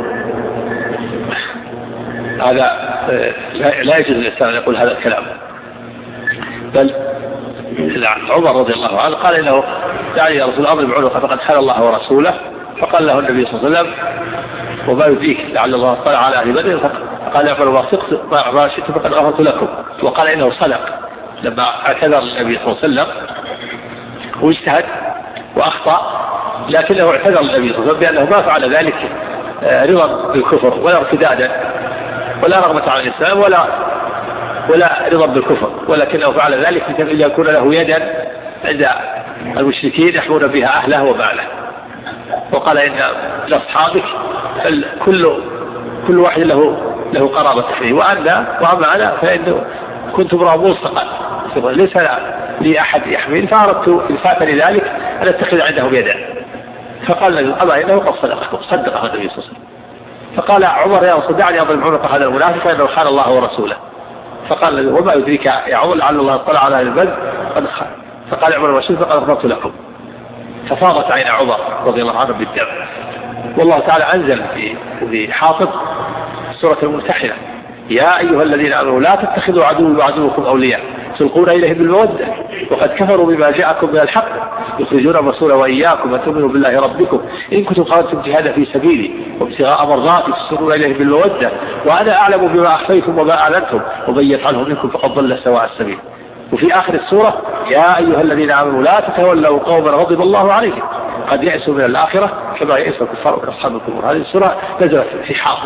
هذا لا يجوز الإنسان أن يقول هذا الكلام، بل عمر رضي الله عنه قال إنه دعني يا رسول الله بعنقه فقد خان الله ورسوله، فقال له النبي صلى الله عليه وسلم وما يدريك لعل الله اطلع على أهل بدر، فقال اعملوا ما شئتم فقد غفرت لكم. وقال إنه صدق لما اعتذر النبي صلى الله عليه وسلم واجتهد وأخطأ، لكنه اعتذر النبي صلى الله عليه وسلم بأنه ما فعل ذلك رضا بالكفر ولا ارتدادا ولا رغبة على الإسلام ولا ولا رضا بالكفر، ولكنه فعل ذلك لكي يكون له يدا عند المشركين يحمون بها أهله وماله. وقال إن لأصحابك كل كل واحد له له قرابة فيه، وأنا وأما أنا فإنه كنت امرأ ملصقا ليس لي أحد يحميني، فأردت إن فاتني ذلك أن أتخذ عنده يدا. فقال أما إنه قد صدقه صدقه النبي صلى الله عليه وسلم. فقال عمر يا رسول دعني أضرب عنق هذا المنافق فإنه خان الله ورسوله. فقال وما يدريك يا عمر لعل الله اطلع على أهل بدر قد خان. فقال عمر الرسول فقد غفرت لكم. ففاضت عين عمر رضي الله عنه بالدم. والله تعالى أنزل في في حافظ سورة الممتحنة يا أيها الذين آمنوا لا تتخذوا عدوي وعدوكم أولياء تلقون إليهم بالمودة وقد كفروا بما جاءكم من الحق يخرجون الرسول وإياكم أن تؤمنوا بالله ربكم إن كنتم خرجتم جهادا في سبيلي وابتغاء مرضاتي تسرون إليهم بالمودة وأنا أعلم بما أخفيتم وما أعلنتم ومن يفعله منكم فقد ضل سواء السبيل. وفي آخر السورة يا أيها الذين آمنوا لا تتولوا قوما غضب الله عليهم قد يأسوا من الآخرة كما يأس الكفار وأصحاب القبور. هذه السورة نزلت في حافظ،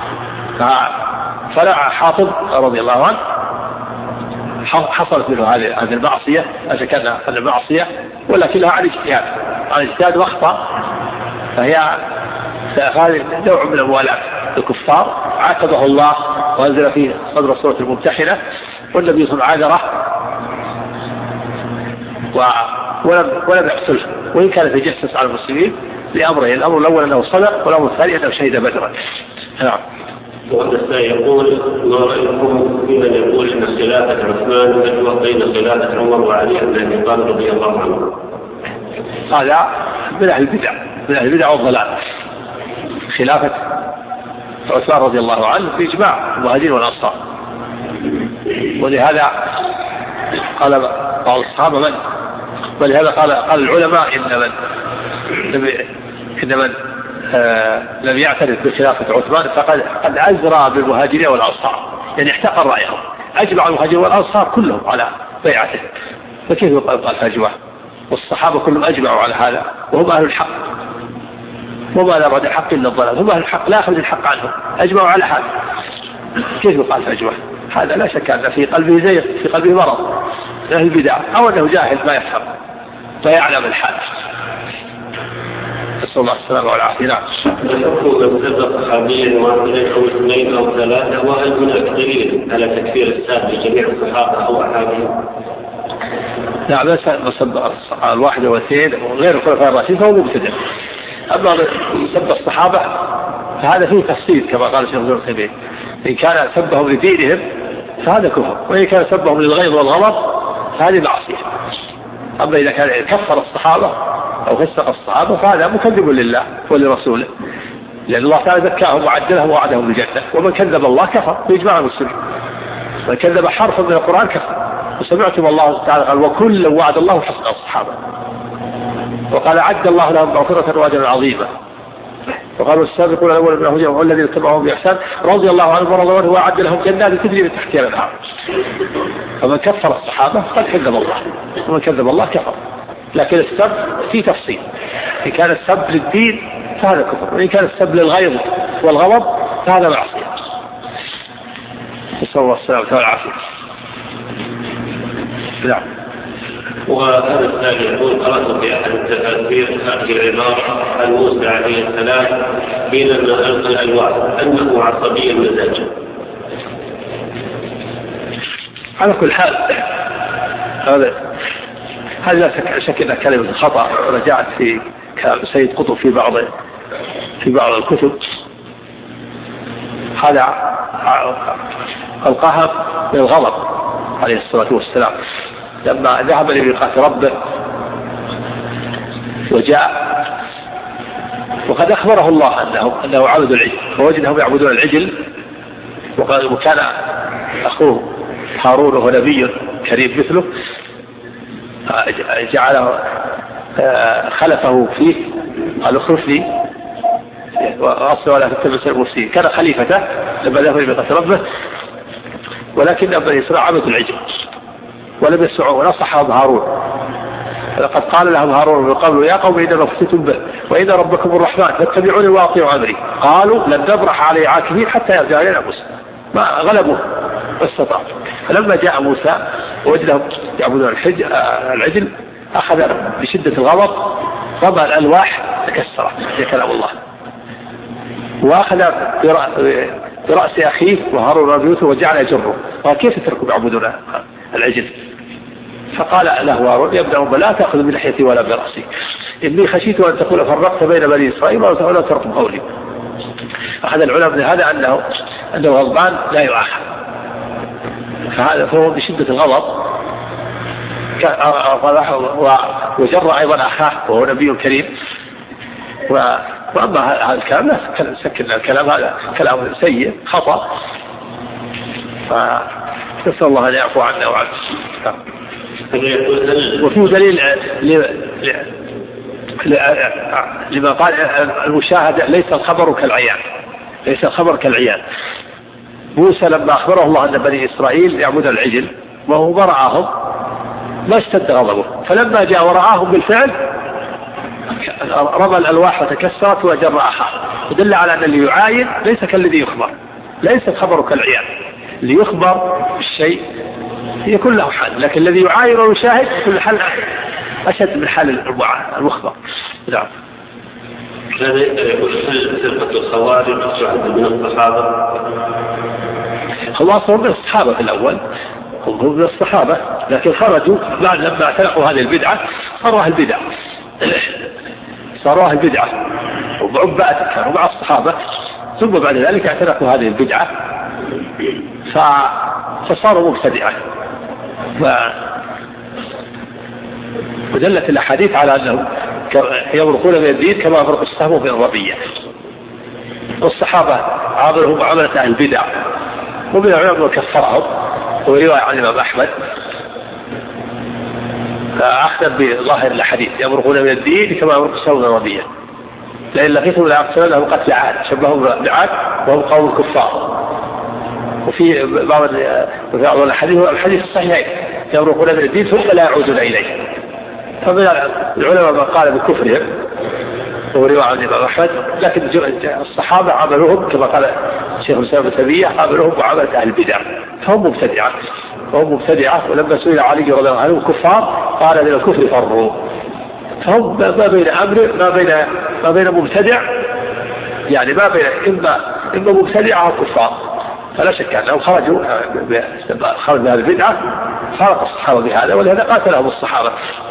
فلا حافظ رضي الله عنه حصلت منه هذه المعصية إذا كان المعصية ولكنها عن اجتهاد عن اجتهاد واخطأ، فهي هذا نوع من الموالاة الكفار عاتبه الله وأنزل في صدر سورة الممتحنة والنبي صلى الله عليه وسلم ولم ولم يحصله وإن كان يتجسس على المسلمين لأمرين، الأمر الأول أنه صدق والأمر الثاني أنه شهد بدرا. نعم. وهذا يقول ما رأيكم بمن يقول أن خلافة عثمان تجوى بين خلافة عمر وعلي بن أبي طالب رضي الله عنه؟ هذا من أهل البدع من أهل البدع والضلال. خلافة عثمان رضي الله عنه في إجماع المهاجرين والأنصار، ولهذا قال بعض الصحابة من ولهذا قال قال العلماء إن من إن من آه لم يعترف بخلافة عثمان فقد قد أزرى بالمهاجرين والأنصار، يعني احتقر رأيهم. أجمع المهاجرين والأنصار كلهم على بيعته، فكيف يقال فجوة؟ والصحابة كلهم أجمعوا على هذا وهم أهل الحق، وما لا بعد الحق إلا الضلال، هم أهل الحق لا أخذ الحق عنهم، أجمعوا على هذا، كيف يقال فجوة؟ هذا لا شك أن في قلبه زيغ، في قلبه مرض. أهل البدع أو أنه جاهل ما يفهم لا يعلم الحال. نسأل الله السلامة والعافية. نعم. يقول بسبب صحابي واحد أو اثنين أو ثلاثة، وهل هناك دليل على تكفير الساب لجميع الصحابة أو أحاديث؟ نعم، بس سب الواحد واثنين وغير الخلفاء الراشدين فهو مبتدع. أما سب الصحابة فهذا فيه تفصيل كما قال الشيخ ابن عثيمين، إن كان سبهم لدينهم فهذا كفر، وإن كان سبهم للغيظ والغضب فهذه معصية. أما إذا كان كفر الصحابة أو فسق الصحابة فهذا مكذب لله ولرسوله، لأن الله تعالى ذكاهم وعدلهم ووعدهم بالجنة. ومن كذب الله كفر بإجماع المسلمين، من كذب حرفا من القرآن كفر. وسمعتم الله تعالى قال وكل وعد الله حسن الصحابة، وقال عد الله لهم مغفرة وأجرا عظيما. وقالوا السابقون الأولون من الهدى والذين اتبعوهم بإحسان رضي الله عنهم ورضوا عنه وأعد لهم جنات تجري من تحتها الأنهار. فمن كفر الصحابة قد كذب الله، ومن كذب الله كفر. لكن السب في تفصيل، إن كان السب للدين فهذا كفر، وإن كان السب للغيظ والغضب فهذا معصية. نسأل الله السلامة والعافية. نعم. وهذا الثاني يقول قرأت في أحد التفاسير هذه العبارة عن موسى عليه السلام بينما ألقى الألواح أنه عصبي المزاج. على كل حال هذا هذا شك أنها كلمة خطأ، رجعت في سيد قطب في بعض في بعض الكتب. هذا ألقاها من الغضب عليه الصلاة والسلام لما ذهب لميقات ربه وجاء، وقد أخبره الله أنه أنه عبد العجل، ووجدهم يعبدون العجل، وكان أخوه هارون وهو نبي كريم مثله جعله خلفه فيه، قال اخلفني وأصل ولا تتبع سبيل المفسدين. كان خليفته لما ذهب لميقات ربه، ولكن بني إسرائيل عبدوا العجل ولم يسمعوا، ونصحهم هارون. لقد قال لهم هارون من قبل يا قوم إنما فتنتم به وإن ربكم الرحمن فاتبعوني وأطيعوا أمري. قالوا لن نبرح عليه عاكفين حتى يرجع إلينا موسى. ما غلبوا واستطاعوا. فلما جاء موسى ووجدهم يعبدون العجل أخذ بشدة الغضب رمى الألواح تكسرت يا كلام الله، وأخذ برأس أخيه وهارون رجوته وجعل يجره. قال كيف تتركوا يعبدون العجل؟ فقال له هارون يا ابن أم لا تأخذ بلحيتي ولا برأسي، إني خشيت أن تقول فرقت بين بني إسرائيل ولا تركوا قولي. أخذ العلماء من هذا أنه أنه غضبان لا يؤاخذ، فهذا فهو بشدة الغضب وجر أيضا أخاه وهو نبي كريم. وأما هذا الكلام لا سكن الكلام، هذا كلام سيء خطأ، فنسأل الله أن يعفو عنا وعنه. وفيه دليل لما قال المشاهدة ليس الخبر كالعيان، ليس الخبر كالعيان. موسى لما أخبره الله أن بني إسرائيل يعبدون العجل وهو برعاهم ما اشتد غضبه، فلما جاء ورعاهم بالفعل رمى الألواح وتكسرت وجر أخاه، ودل على أن اللي يعاين ليس كالذي يخبر، ليس الخبر كالعيان. اللي يخبر بالشيء يكون له حال، لكن الذي يعاين ويشاهد كل حال أشد من حال المخبر. نعم. هذا يقول هل فرقة الخوارج تعد من الصحابة؟ خلاص من الصحابة في الأول، هم من الصحابة، لكن خرجوا بعد لما اعتنقوا هذه البدعة صاروا أهل البدع، صاروا أهل البدعة وعباء كانوا مع الصحابة، ثم بعد ذلك اعتنقوا هذه البدعة فصاروا مبتدعة. ودلت الأحاديث على أنهم يمرقون من الدين كما يمرق السهم في الربية. والصحابة عاملهم معاملة أهل البدع، ومن العلماء كفرهم، ورواية عن الإمام أحمد فأخذ بظاهر الحديث يمرقون من الدين كما يمرق السهم في الربية، لأن لقيتهم لأقتلون لهم قتل عاد شبههم بعاد وهم قوم الكفار. وفي بعض الحديث الحديث الصحيحين يمرقون من الدين ثم لا يعودون إليه. فمن العلماء من قال بكفرهم ورواية عن الإمام أحمد، لكن الصحابة عملوهم كما قال الشيخ الإسلام ابن تيمية عملوهم معاملة أهل البدع، فهم مبتدعة فهم مبتدعة ولما سئل علي رضي الله عنه كفار قال من الكفر فروا، فهم ما بين أمر ما بين ما بين مبتدع يعني ما بين إما إما مبتدعة وكفار، فلا شك أنهم خرجوا خرج بهذه البدعة فرق الصحابة بهذا، ولهذا قاتلهم الصحابة.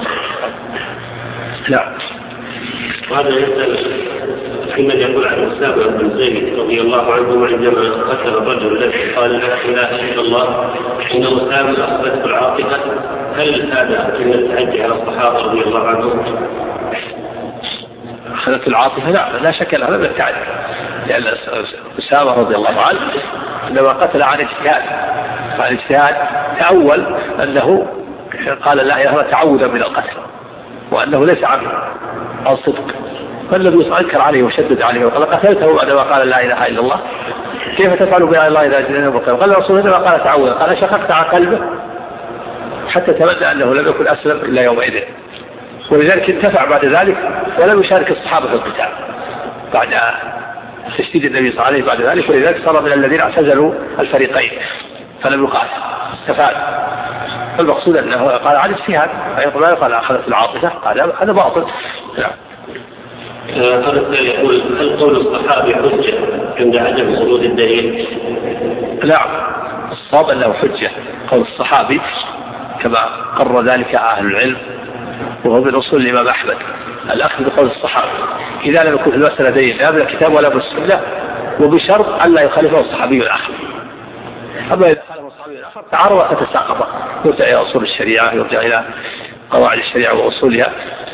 نعم. وهذا يسأل حينما يقول عن أسامة بن زيد رضي الله عنه عندما قتل الرجل الذي قال لا إله إلا الله إن أسامة أخذته العاطفة، هل هذا من التعدي على الصحابة رضي الله عنهم؟ أخذته العاطفة؟ لا لا شك أن هذا من التعدي، لأن أسامة رضي الله عنه عندما قتل عن اجتهاد عن اجتهاد تأول أنه قال لا إله إلا الله تعوذا من القتل وأنه ليس عنه عن صدق، فالنبي أنكر عليه وشدد عليه وقال قتلته بعدما قال لا إله إلا الله، كيف تفعل بلا الله إذا جنين بقيم؟ قال الرسول عندما قال تعوذا قال شققت عن قلبه حتى تمنى أنه لم يكن أسلم إلا يومئذ، ولذلك انتفع بعد ذلك ولم يشارك الصحابة في القتال بعد تشديد النبي صلى الله عليه وسلم بعد ذلك، ولذلك صار من الذين اعتزلوا الفريقين فلم يقاتل استفاد. فالمقصود أنه قال عن اجتهاد، ما قال أخذت العاطفة، قال هذا باطل. نعم. هذا السؤال يقول هل قول الصحابي حجة عند عدم ورود الدليل؟ نعم الصواب أنه حجة قول الصحابي كما قرر ذلك أهل العلم، وهو من أصول الإمام أحمد الأخذ بقول الصحابي إذا لم يكن في المسألة دليل لا بالكتاب ولا بالسنة، وبشرط أن لا يخالفه الصحابي الآخر. أما إذا خالفه الصحابي الآخر تعارض فتساقط، يرجع إلى أصول الشريعة يرجع إلى قواعد الشريعة وأصولها.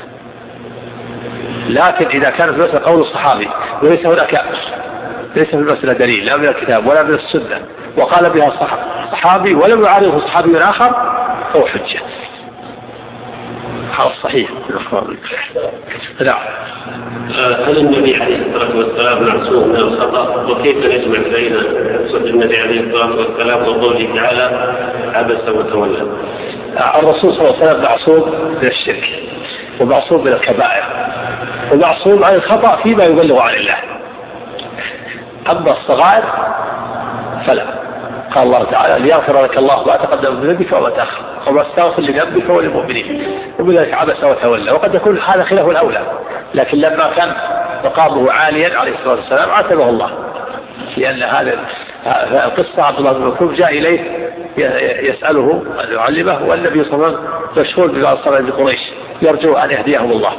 لكن إذا كانت المسألة قول الصحابي وليس هناك ليس في المسألة دليل لا من الكتاب ولا من السنة وقال بها الصحابي ولم يعارضه الصحابي الآخر فهو حجة. هذا الصحيح. نعم. هل النبي عليه الصلاة والسلام معصوم من الخطأ؟ وكيف نجمع بين صدق النبي عليه الصلاة والسلام وقوله تعالى عبس وتولى؟ الرسول صلى الله عليه وسلم معصوم من الشرك ومعصوم من الكبائر ومعصوم عن الخطأ فيما يبلغ عن الله. أما الصغائر فلا، قال الله تعالى ليغفر لك الله ما تقدم من ذنبك وما تأخر وما استغفر لذنبك وللمؤمنين، وبذلك عبس وتولى. وقد يكون هذا خلاف الأولى، لكن لما كان مقامه عاليا عليه الصلاة والسلام عاتبه الله، لأن هذا القصة عبد الله بن مكتوم جاء إليه يسأله أن يعلمه، والنبي صلى الله عليه وسلم مشغول ببعض صلاة قريش يرجو أن يهديهم الله،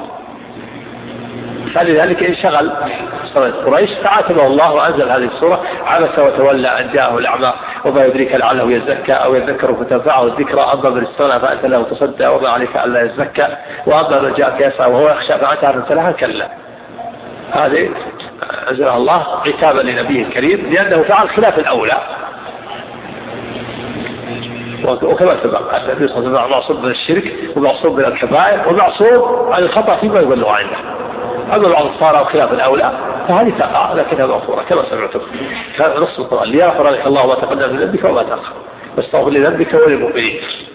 فلذلك انشغل صلاة قريش فعاتبه الله وأنزل هذه السورة عبس وتولى أن جاءه الأعمى وما يدريك لعله يزكى أو يذكر فتنفعه الذكرى، أما من استغنى فأنت له تصدى وما عليك ألا يزكى، وأما من جاءك يسعى وهو يخشى فأنت أنت لها كلا. هذه أنزلها الله عتابا لنبيه الكريم لأنه فعل خلاف الأولى. وكما سبق أن النبي صلى الله عليه وسلم معصوم من الشرك ومعصوم من الكبائر ومعصوم عن الخطأ فيما يبلغ عنه. أما بعض الصارى وخلاف الأولى فهذه تقع لكنها مغفورة كما سمعتم نص القرآن ليغفر لك الله ما تقدم من ذنبك وما تأخر واستغفر لذنبك وللمؤمنين.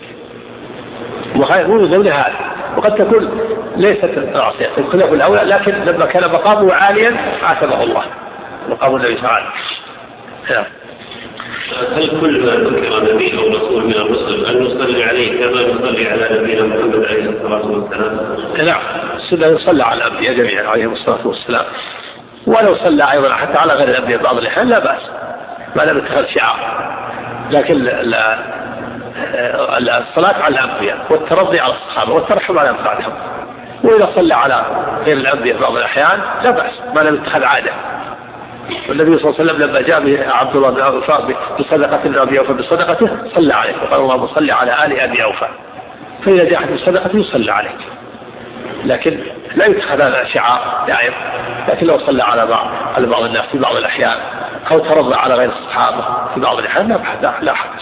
وخير من ضمن هذا، وقد تكون ليست معصية الخلاف الأولى، لكن لما كان مقامه عاليا عاتبه الله مقام النبي صلى الله عليه وسلم. هل كل ما ذكر نبي أو رسول من الرسل أن نصلي عليه كما نصلي على نبينا محمد عليه الصلاة والسلام؟ نعم السنة يصلى على الأنبياء جميعا عليهم الصلاة والسلام، ولو صلى أيضا حتى على غير الأنبياء بعض الأحيان لا بأس ما لم يتخذ شعار، لكن الصلاة على الأنبياء والترضي على الصحابة والترحم على من بعدهم. وإذا صلى على غير الأنبياء بعض الأحيان لا بأس ما لم يتخذ عادة. والنبي صلى الله عليه وسلم لما جاء به عبد الله بن أوفى بصدقة أبي أوفى بصدقته صلى عليه وقال اللهم صل على آل أبي أوفى، فإذا جاء أحد بصدقته يصلى عليه، لكن لا يتخذ هذا شعار دائم. لكن لو صلى على بعض على بعض الناس في بعض الأحيان أو ترضى على غير الصحابة في بعض الأحيان لا بحث لا حدث.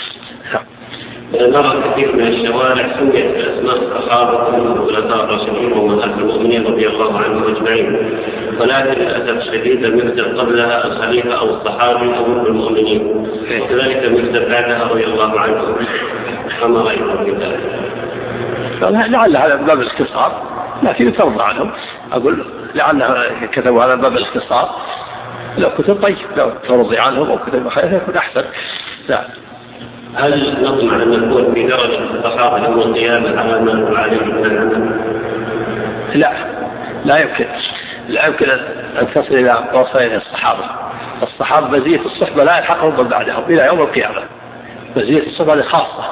نرى كثير من الشوارع سميت بأسماء الصحابة والخلفاء الراشدين وأمهات المؤمنين رضي الله عنهم أجمعين، ولكن للأسف الشديد لم يكتب قبلها الخليفة أو الصحابي أو المؤمنين، وكذلك لم يكتب بعدها رضي الله عنهم. فما رأيكم في ذلك؟ لعل هذا باب الاختصار لكن ترضى عنهم. أقول لعلها كتبوا هذا باب الاختصار، لو كتب طيب، لو ترضي عنهم أو كتب خير يكون أحسن. لا. هل نطمع أن نكون في درجة الصحابة يوم القيامة على ما نقول عليه من العمل؟ لا، لا يمكن، لا يمكن أن تصل إلى وصفين الصحابة. الصحابة مزية الصحبة لا يلحقهم من بعدهم إلى يوم القيامة، مزية الصحبة خاصة،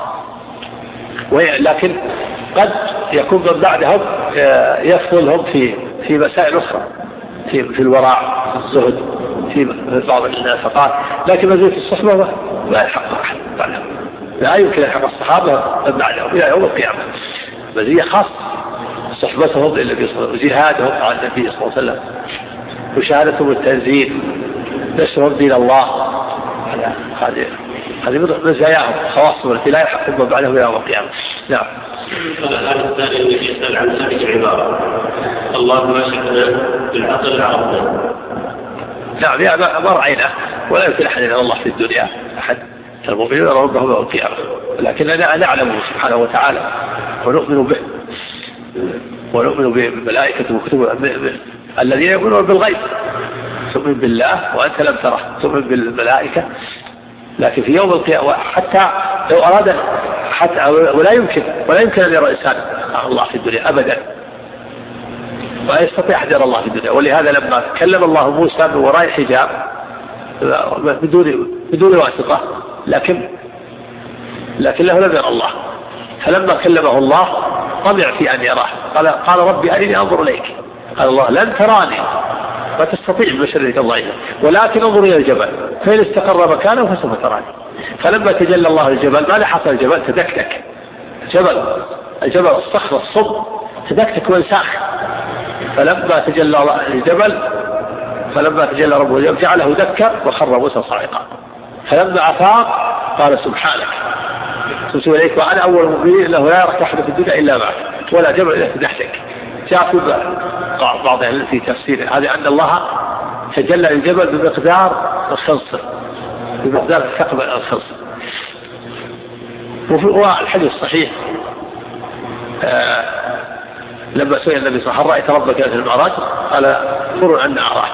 لكن قد يكون من بعدهم يفضلهم في في مسائل أخرى، في في الورع، في الزهد، في بعض النفقات، لكن مزية الصحبة لا يلحقها أحد بعدهم، لا يمكن يلحق الصحابة من بعدهم إلى يوم القيامة، مزية خاصة صحبتهم للنبي صلى الله عليه وسلم، جهادهم مع النبي صلى الله عليه وسلم، مشاهدتهم التنزيل، نشرهم دين الله، هذه هذه مزاياهم خواصهم التي لا يحقهم من بعدهم إلى يوم القيامة. نعم. هذا الثاني الذي يسأل عن هذه العبارة، الله ما شكنا بالعقل عرفنا. نعم، يا ما رأينا ولا يمكن أحد إلا الله في الدنيا، أحد المؤمنين ربهم يوم القيامة، لكننا نعلمه سبحانه وتعالى ونؤمن به ونؤمن بملائكته وكتبه الذين يؤمنون بالغيب، تؤمن بالله وأنت لم تره، تؤمن بالملائكة، لكن في يوم القيامة حتى لو أراد حتى ولا يمكن ولا يمكن أن يرى إنسان الله في الدنيا أبدا، ولا يستطيع أن يرى الله في الدنيا. ولهذا لما كلم الله موسى من وراء حجاب بدون بدون واسطة، لكن لكن له لم يرى الله، فلما كلمه الله طمع في أن يراه، قال قال ربي أرني أنظر إليك، قال الله لن تراني ما تستطيع بشرك الضعيف، ولكن انظر إلى الجبل فإن استقر مكانه فسوف تراني. فلما تجلى الله الجبل ماذا حصل؟ الجبل تدكتك، الجبل الجبل الصخر الصب تدكتك وانساخ. فلما تجلى الجبل فلما تجلى ربه الجبل جعله دكا وخر موسى صاعقا. فلما أفاق قال سبحانك تبت إليك وأنا أول المؤمنين، له لا يراك أحد في الدنيا إلا معك ولا جبل إلا تدحتك. جاء في بعض في تفسير هذا أن الله تجلى الجبل بمقدار الخنصر، بمقدار ثقب الخنصر. وفي الحديث الصحيح آه لما سئل النبي صلى الله عليه وسلم رأيت ربك في المعراج قال فر أن أراه.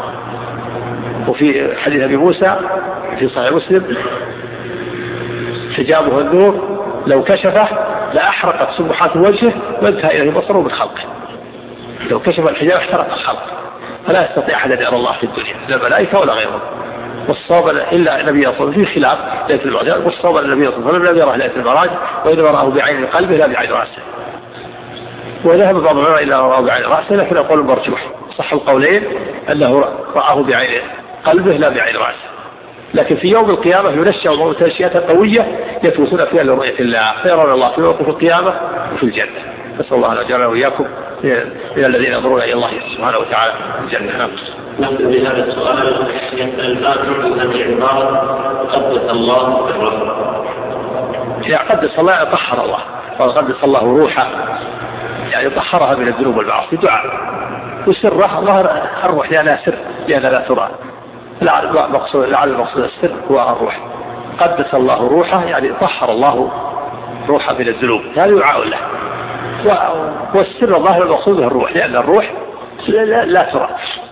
وفي حديث أبي موسى في صحيح مسلم حجابه النور لو كشفه لأحرقت سبحات وجهه وانتهى إليه بصره من خلقه. لو كشف الحجاب احترق الخلق، فلا يستطيع أحد أن يرى الله في الدنيا لا ملائكة ولا غيرهم. والصواب إلا النبي صلى الله عليه وسلم في خلاف ليلة المعراج، والصواب النبي صلى الله عليه وسلم لم يرى ليلة المعراج وإنما رآه بعين قلبه لا بعين رأسه. وذهب بعض العلماء إلى رآه بعين رأسه، لكن أقول مرجوح صح القولين أنه رآه بعين قلبه لا بعين رأسه. لكن في يوم القيامة ينشأ الموت أشياء قوية يفوزون فيها لرؤية الله، فيرون الله في موقف القيامة وفي الجنة. نسأل الله أن يجعلنا وإياكم من الذين ينظرون إلى الله سبحانه وتعالى في الجنة. نحن بهذا السؤال يسأل الآن عن العبارة قدس الله الرحمة. إذا قدس الله طهر الله، وقدس الله روحه يعني طهرها من الذنوب والمعاصي دعاء، وسرها ظهر الروح لأنها سر لأنها لا ترى، لعل المقصود لعل المقصود السر هو الروح. قدس الله روحه يعني طهر الله روحه من الذنوب، هذا دعاء له. والسر ظاهر المقصود به الروح لأن الروح لا, لا, لا ترى،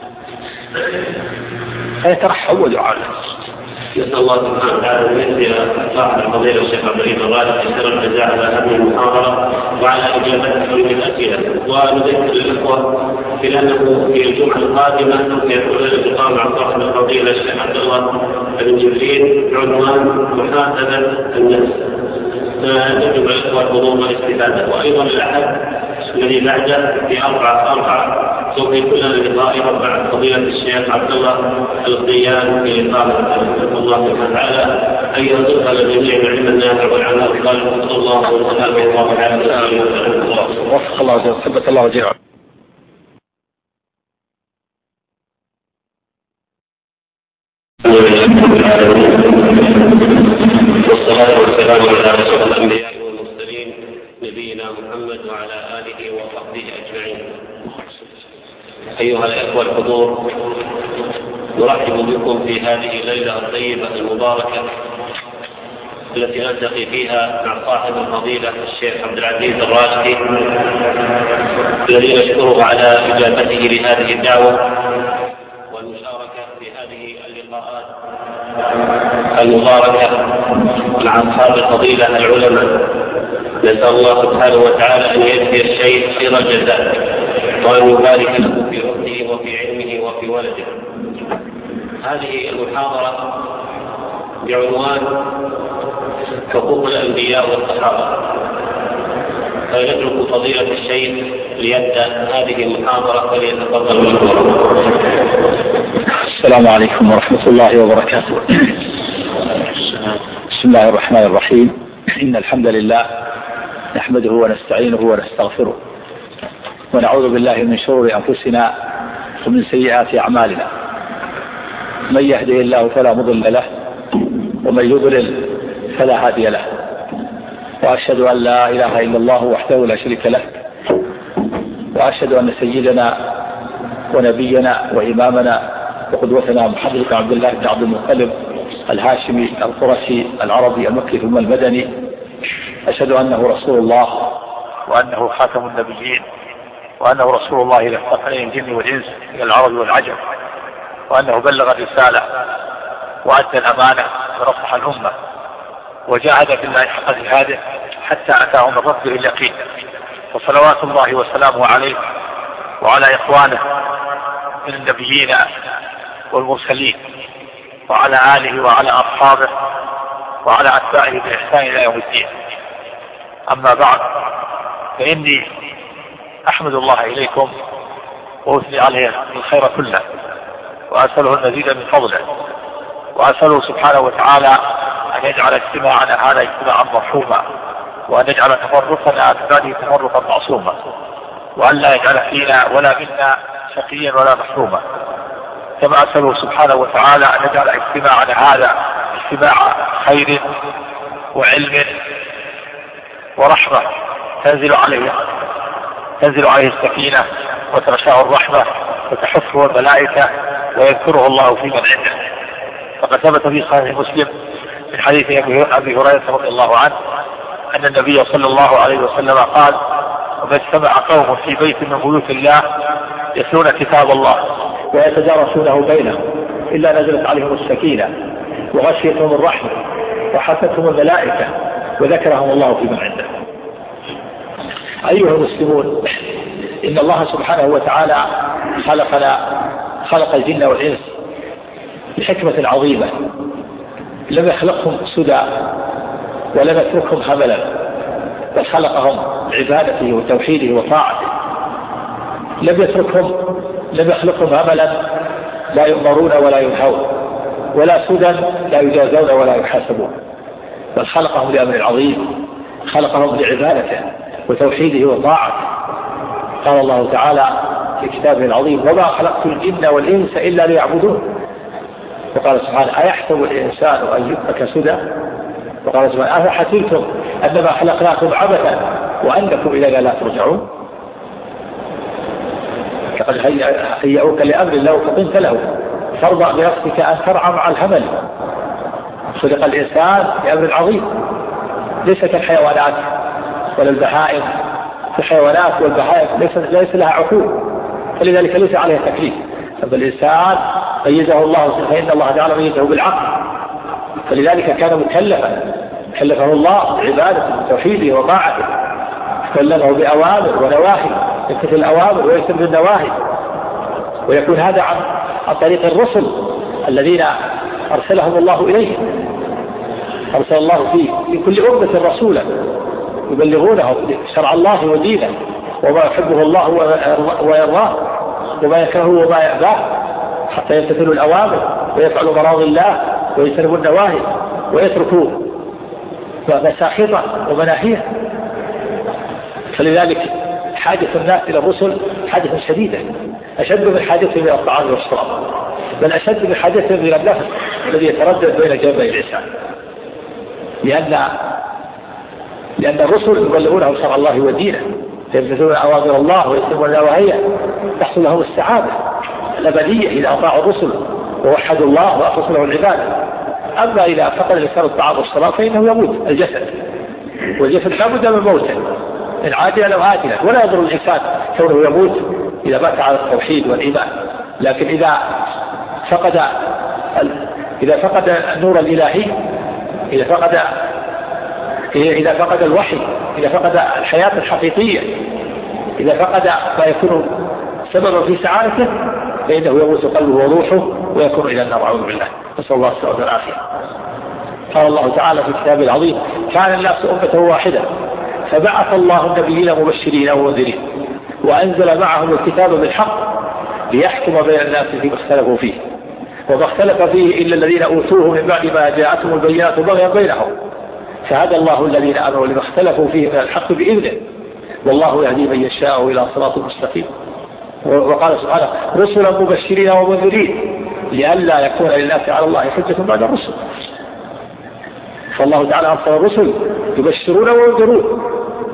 فيترحم ودعاء له. نسأل الله سبحانه وتعالى أن يهدي صاحب الفضيلة الشيخ عبد العزيز الراشد يسر الجزاء على هذه المحاضرة وعلى إجابة كل الأسئلة. ونذكر الإخوة بأنه في الجمعة القادمة سيكون اللقاء مع صاحب الفضيلة الشيخ عبد الله بن جبريل بعنوان محاسبة النفس. يجب على الإخوة الحضور والاستفادة. وأيضا الأحد الذي بعده في أربعة أربعة سوف يكون لقاء ربع فضيلة الشيخ عبد الله القيان في لقاء الله سبحانه وتعالى أن يرزقنا الجميع العلم النافع والعمل الصالح. صلى الله وسلم الله عليه وسلم. وفق الله وجل ثبت الله وجل. والصلاة والسلام على رسول الأنبياء والمرسلين نبينا محمد وعلى آله وصحبه أجمعين. أيها الأخوة الحضور، نرحب بكم في هذه الليلة الطيبة المباركة التي نلتقي فيها مع صاحب الفضيلة الشيخ عبد العزيز الراشدي الذي نشكره على إجابته لهذه الدعوة والمشاركة في هذه اللقاءات المباركة مع أصحاب الفضيلة العلماء. نسأل الله سبحانه وتعالى أن يجزي الشيخ خير الجزاء وأن يبارك له في وقته وفي علمه وفي ولده. هذه المحاضرة بعنوان حقوق الأنبياء والصحابة، فيترك فضيلة الشيخ ليبدأ هذه المحاضرة فليتفضل مشكورا. السلام عليكم ورحمة الله وبركاته. بسم الله الرحمن الرحيم. إن الحمد لله نحمده ونستعينه ونستغفره ونعوذ بالله من شرور أنفسنا ومن سيئات أعمالنا. من يهده الله فلا مضل له ومن يضلل فلا هادي له، وأشهد أن لا إله إلا الله وحده لا شريك له، وأشهد أن سيدنا ونبينا وإمامنا وقدوتنا محمد بن عبد الله بن عبد المطلب الهاشمي القرشي العربي المكي ثم المدني، أشهد أنه رسول الله وأنه خاتم النبيين وأنه رسول الله إلى الثقلين الجن والإنس إلى العرب والعجم، وأنه بلغ الرسالة وأدى الأمانة ونصح الأمة وجاهد في الله حق جهاده حتى أتاه من ربه اليقين. وصلوات الله وسلامه عليه وعلى إخوانه من النبيين والمرسلين وعلى آله وعلى أصحابه وعلى أتباعه بإحسان إلى يوم الدين. أما بعد، فإني أحمد الله إليكم وأثني عليه الخير كله وأسأله المزيد من فضله، وأسأله سبحانه وتعالى أن يجعل اجتماعنا هذا اجتماعا مرحوما، وأن يجعل تفرقنا من بعده تفرقا معصوما، وأن لا يجعل فينا ولا منا شقيا ولا محروما. كما أسأله سبحانه وتعالى أن يجعل اجتماعنا هذا اجتماع خير وعلم ورحمة تنزل عليه تنزل عليه السكينة وتغشاه الرحمة وتحفه الملائكة ويذكره الله في من عنده. فقد ثبت في صحيح مسلم من حديث أبي هريرة رضي الله عنه أن النبي صلى الله عليه وسلم قال: وما اجتمع قوم في بيت من بيوت الله يتلون كتاب الله ويتدارسونه بينهم إلا نزلت عليهم السكينة وغشيتهم الرحمة وحفتهم الملائكة وذكرهم الله في من عنده. أيها المسلمون، إن الله سبحانه وتعالى خلقنا خلق الجن والإنس بحكمة عظيمة، لم يخلقهم سدى ولم يتركهم هملا، بل خلقهم بعبادته وتوحيده وطاعته. لم يتركهم لم يخلقهم هملا لا يؤمرون ولا ينهون، ولا سدى لا يجازون ولا يحاسبون، بل خلقهم لأمر عظيم، خلقهم لعبادته وتوحيده وطاعته. قال الله تعالى في كتابه العظيم: وما خلقت الجن والإنس إلا ليعبدون. وقال سبحانه: أيحسب الإنسان أن يترك سدى؟ وقال سبحانه: أفحسبتم أنما خلقناكم عبثا وأنكم إلينا لا ترجعون؟ فقد هيئوك لأمر الله فقمت له، فارضى بنفسك أن ترعى مع الهمل. خلق الإنسان لأمر عظيم، ليس كالحيوانات ولا البهائم. الحيوانات والبهائم ليس, ليس لها عقول، فلذلك ليس عليها تكليف. أما الإنسان ميزه الله، فإن الله تعالى ميزه بالعقل، فلذلك كان مكلفا كلفه الله بعبادته وتوحيده وطاعته، كلفه بأوامر ونواهي، يمتثل الأوامر ويسر بالنواهي، ويكون هذا عن, عن طريق الرسل الذين أرسلهم الله إليه. أرسل الله في, في كل أمة رسولا يبلغونه شرع الله ودينه وما يحبه الله ويرضاه وما يكرهه وما يأباه، حتى يمتثلوا الأوامر ويفعلوا مراضي الله ويجتنبوا النواهي ويتركوا مساخطه ومناهيه. فلذلك حاجة الناس إلى الرسل حاجة شديدة، أشد من حاجتهم إلى الطعام والشراب، بل أشد من حاجتهم إلى النفس الذي يتردد بين جنبي الإنسان، لأن لأن الرسل يبلغونه شرع الله ودينه، يمتثلون أوامر الله ويتبعون نواهيه، تحصل لهم السعادة الأبدية إذا أطاعوا الرسل ووحدوا الله وأخلصوا له العبادة. أما إذا فقد الإنسان الطعام والصلاة فإنه يموت الجسد، والجسد لا بد من موته إن عاجلا أو آجلا، ولا يضر الإنسان كونه يموت إذا مات على التوحيد والإيمان. لكن إذا فقد إذا فقد النور الإلهي، إذا فقد إذا فقد الوحي، إذا فقد الحياة الحقيقية، إذا فقد ما يكون سببا في سعادته فإنه يموت قلبه وروحه ويكون إلى النار، أعوذ بالله، نسأل الله السلامة والعافية. قال الله تعالى في كتابه العظيم: كان الناس أمة واحدة فبعث الله النبيين مبشرين ومنذرين وأنزل معهم الكتاب بالحق ليحكم بين الناس فيما اختلفوا فيه وما اختلف فيه إلا الذين أوتوه من بعد ما جاءتهم البينات بغيا بينهم فهدى الله الذين آمنوا لما اختلفوا فيه من الحق بإذنه والله يهدي من يشاء إلى صراط مستقيم. وقال سبحانه: رسلا مبشرين ومنذرين لئلا يكون للناس على الله حجة بعد الرسل. فالله تعالى أرسل الرسل يبشرون وينذرون،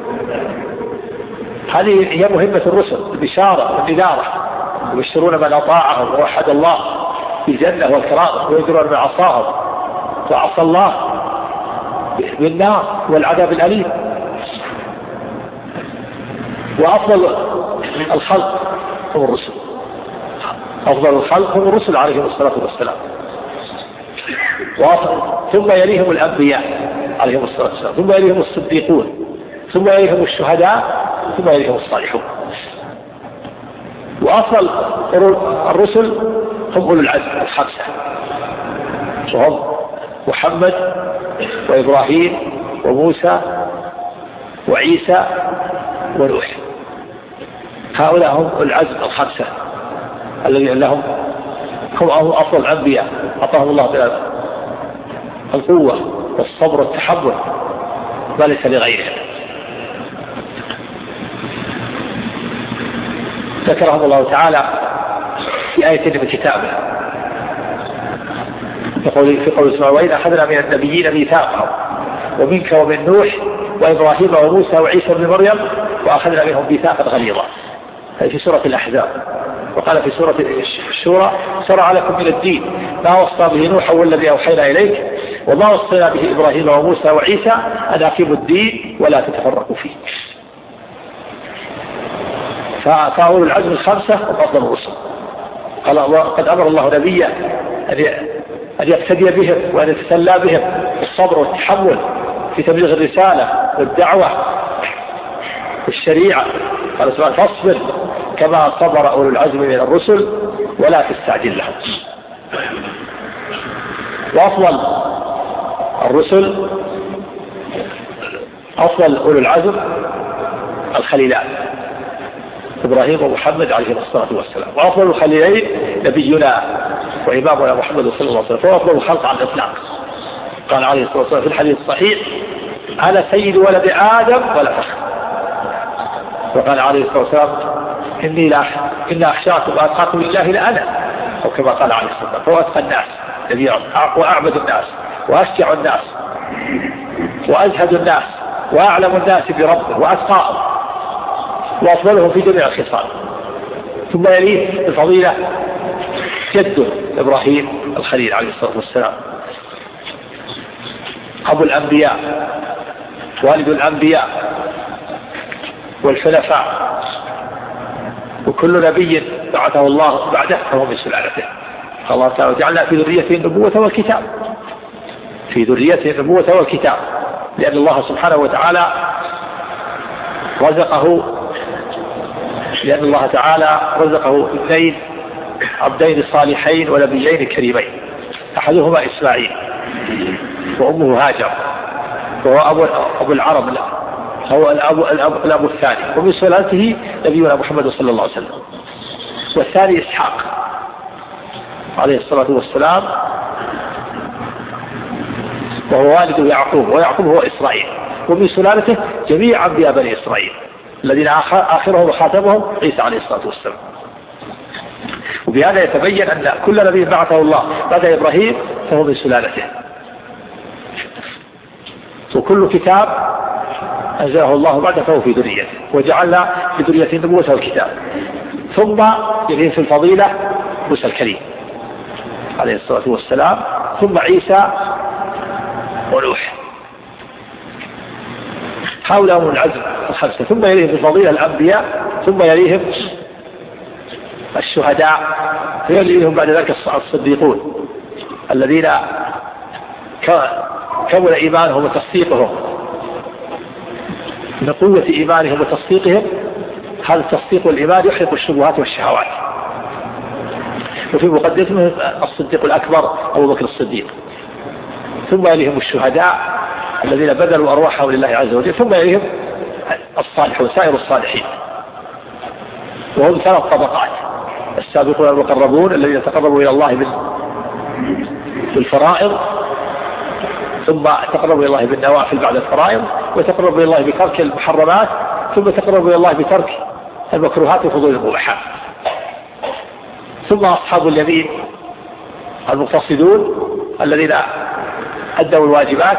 هذه هي مهمة الرسل، البشارة والنذارة، يبشرون من أطاعهم ووحد الله بالجنة والكرامة وينذرون من عصاهم وعصى الله بالنار والعذاب الأليم. وأفضل الخلق هم الرسل، أفضل الخلق هم الرسل عليهم الصلاة والسلام، ثم يليهم الأنبياء عليهم الصلاة والسلام، ثم يليهم الصديقون، ثم يليهم الشهداء، ثم يليهم الصالحون. وأفضل الرسل هم أولو العزم الخمسة، وهم محمد وإبراهيم وموسى وعيسى ونوح. هؤلاء هم العزم الخمسة الذين لهم هم أفضل الأنبياء، أعطاهم الله القوة والصبر والتحمل ما ليس لغيرهم. ذكرهم الله تعالى في آية من كتابه في قول سبحانه: وإذ أخذنا من النبيين ميثاقهم ومنك ومن نوح وإبراهيم وموسى وعيسى بن مريم وأخذنا منهم ميثاقا غليظا، في سورة الأحزاب. وقال في سورة الشورى: شرع لكم من الدين ما وصى به نوح والذي أوحينا إليك وما وصينا به إبراهيم وموسى وعيسى أن أقيموا الدين ولا تتفرقوا فيه. فأولو العزم الخمسة هم أفضل الرسل. قال: وقد أمر الله نبيه أن يقتدي بهم وأن يتسلى بهم بالصبر والتحمل في تبليغ الرسالة والدعوة والشريعة. قال سبحانه: فاصبر كما صبر أولو العزم من الرسل ولا تستعجل لهم. وأفضل الرسل أفضل أولو العزم الخليلان إبراهيم ومحمد عليه الصلاة والسلام. وأفضل الخليلين نبينا وإمامنا محمد صلى الله عليه وسلم، فهو أفضل الخلق على الإطلاق. قال عليه الصلاة والسلام في الحديث الصحيح: أنا سيد ولد آدم ولا فخر. وقال عليه الصلاة والسلام: إني لا إن أخشاكم وأتقاكم لله لأنا، أو كما قال عليه الصلاة والسلام: فهو أتقى الناس وأعبد الناس وأشجع الناس وأزهد الناس وأعلم الناس بربه وأتقاهم وأفضلهم في جميع الخصال. ثم يليه الفضيلة جده إبراهيم الخليل عليه الصلاة والسلام، أبو الأنبياء والد الأنبياء والخلفاء، وكل نبي بعثه الله بعده فهو من سلالته. الله تعالى جعلنا في ذريته النبوة والكتاب، في ذريته النبوة والكتاب، لأن الله سبحانه وتعالى رزقه لأن الله تعالى رزقه اثنين عبدين صالحين ونبيين كريمين، أحدهما إسماعيل وأمه هاجر وهو أبو, أبو العرب له هو الأب, الأب, الأب الثاني، ومن سلالته نبينا محمد صلى الله عليه وسلم. والثاني إسحاق عليه الصلاة والسلام وهو والد يعقوب، ويعقوب هو إسرائيل، ومن سلالته جميع أنبياء بني إسرائيل الذين آخرهم وخاتمهم عيسى عليه الصلاة والسلام. وبهذا يتبين أن كل نبي بعثه الله بعد إبراهيم فهو من سلالته، وكل كتاب أنزله الله بعد فهو في ذريته، وجعلنا في ذريته النبوة والكتاب. ثم يليه في الفضيلة موسى الكريم عليه الصلاة والسلام، ثم عيسى ونوح. هؤلاء هم العزم الخمسة، ثم يليهم بفضيلة الأنبياء، ثم يليهم الشهداء، يليهم بعد ذلك الصديقون الذين كمل إيمانهم وتصديقهم. من قوة إيمانهم وتصديقهم هذا التصديق والإيمان يحرق الشبهات والشهوات. وفي مقدمتهم الصديق الأكبر أبو بكر الصديق، ثم يليهم الشهداء الذين بذلوا أرواحهم لله عز وجل، ثم يليهم الصالحون سائر الصالحين، وهم ثلاث طبقات: السابقون المقربون الذين يتقربوا إلى الله بالفرائض، ثم تقربوا إلى الله بالنوافل بعد الفرائض، وتقربوا إلى الله بترك المحرمات، ثم تقربوا إلى الله بترك المكروهات وفضول المباحات. ثم أصحاب اليمين المقتصدون الذين أدوا الواجبات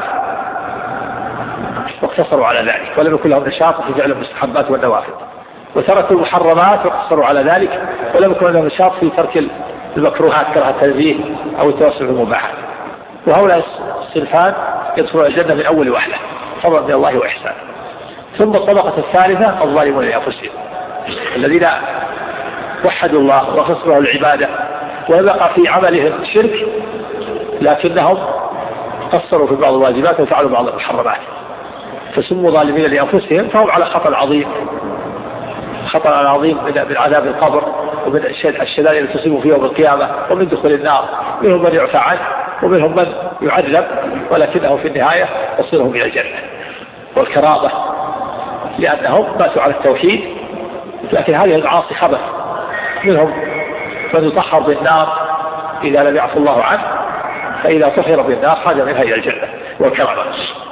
واقتصروا على ذلك ولم يكن لهم نشاط في فعل المستحبات والنوافل، وتركوا المحرمات واقتصروا على ذلك ولم يكن لهم نشاط في ترك المكروهات كره التنزيه أو التوسع في المباحات. وهؤلاء الصنفان يدخلون الجنة من أول وهلة فضلا من الله وإحسانه. ثم الطبقة الثالثة الظالمون لأنفسهم الذين وحدوا الله وخصوا العبادة وبقى في عملهم شرك، لكنهم قصروا في بعض الواجبات وفعلوا بعض المحرمات، فسموا ظالمين لأنفسهم، فهم على خطر عظيم، خطر عظيم من عذاب القبر ومن الشدائد التي تصيب فيه يوم القيامة ومن دخول النار. منهم من يعفى عنه ومنهم من يعذب، ولكنه في النهاية يصيرهم إلى الجنة والكرامة لأنهم ماتوا على التوحيد. لكن هذه المعاصي خبث، منهم من يطهر بالنار إذا لم يعفو الله عنه، فإذا طهر بالنار خرج منها إلى الجنة والكرامة.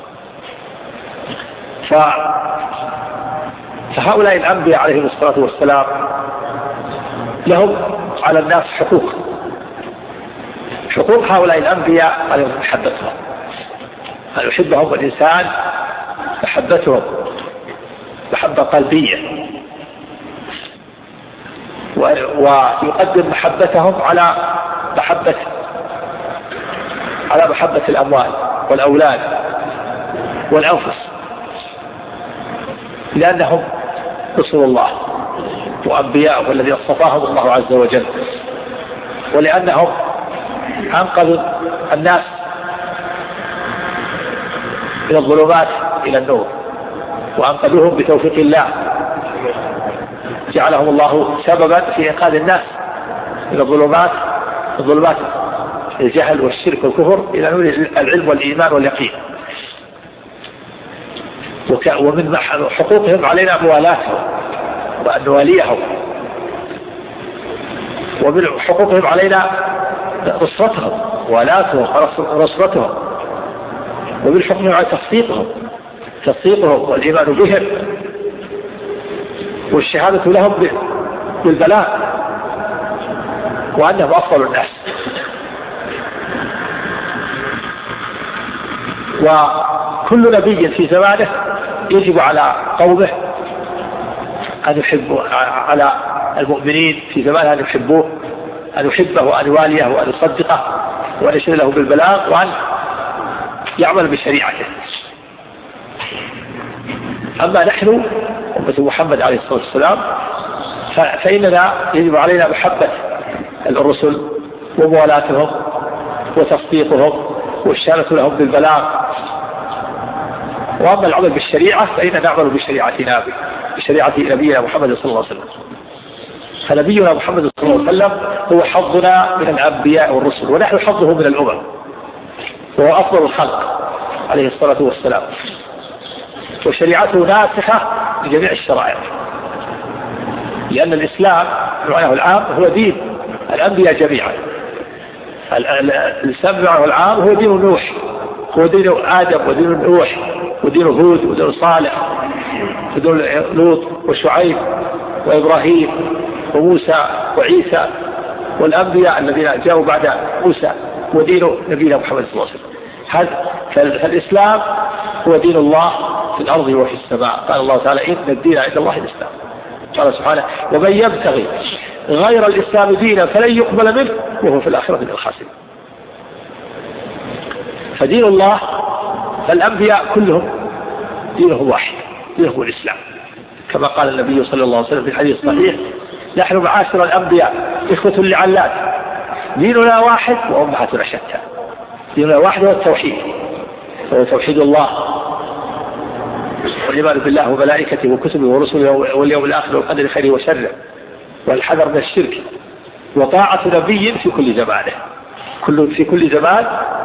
ف... فهؤلاء الأنبياء عليهم الصلاة والسلام لهم على الناس حقوق. حقوق هؤلاء الأنبياء عليهم محبتهم، أن يحبهم الإنسان محبتهم محبة قلبية، ويقدم محبتهم على محبة على محبة الأموال والأولاد والأنفس، لأنهم رسول الله وأنبياء والذين اصطفاهم الله عز وجل، ولأنهم أنقذوا الناس من الظلمات إلى النور وأنقذوهم بتوفيق الله، جعلهم الله سببا في إنقاذ الناس من الظلمات الظلمات الجهل والشرك والكفر إلى نور العلم والإيمان واليقين. ومن حقوقهم علينا موالاتهم وأن نواليهم، ومن حقوقهم علينا نصرتهم موالاتهم ونصرتهم، ومن حقوقهم على تصديقهم تصديقهم والإيمان بهم والشهادة لهم بالبلاء وأنهم أفضل الناس. وكل نبي في زمانه يجب على قومه أن يحبوا، على المؤمنين في زمانه أن يحبوه، أن يحبه وأن يواليه وأن يصدقه وأن يشهد له بالبلاغ وأن يعمل بشريعته. أما نحن أمة محمد عليه الصلاة والسلام فإننا يجب علينا محبة الرسل وموالاتهم وتصديقهم والشهادة لهم بالبلاغ. وأما العمل بالشريعة فإننا نعمل بشريعتنا بشريعة نبينا محمد صلى الله عليه وسلم. فنبينا محمد صلى الله عليه وسلم هو حظنا من الأنبياء والرسل، ونحن حظه من الأمم، وهو أفضل الخلق عليه الصلاة والسلام، وشريعته ناسخة لجميع الشرائع، لأن الإسلام بمعناه العام هو دين الأنبياء جميعا. الإسلام بمعناه العام هو دين نوح، هو دين آدم ودين نوح ودين هود ودين صالح ودين لوط وشعيب وإبراهيم وموسى وعيسى والأنبياء الذين جاءوا بعد موسى، ودين نبينا محمد صلى الله عليه وسلم. فالإسلام هو دين الله في الأرض وفي السماء. قال الله تعالى: إن الدين عند الله الإسلام. قال سبحانه: ومن يبتغي غير الإسلام دينا فلن يقبل منه وهو في الآخرة من الخاسرين. فدين الله فالأنبياء كلهم دينهم واحد، دينهم الإسلام، كما قال النبي صلى الله عليه وسلم في الحديث الصحيح: نحن معاشر الأنبياء إخوة لعلات، ديننا واحد وأمهاتنا شتى. ديننا واحد هو التوحيد، هو توحيد الله والإيمان بالله وملائكته وكتبه ورسله واليوم الآخر والقدر خيره وشره، والحذر من الشرك، وطاعة نبي في كل زمانه، كل في كل زمان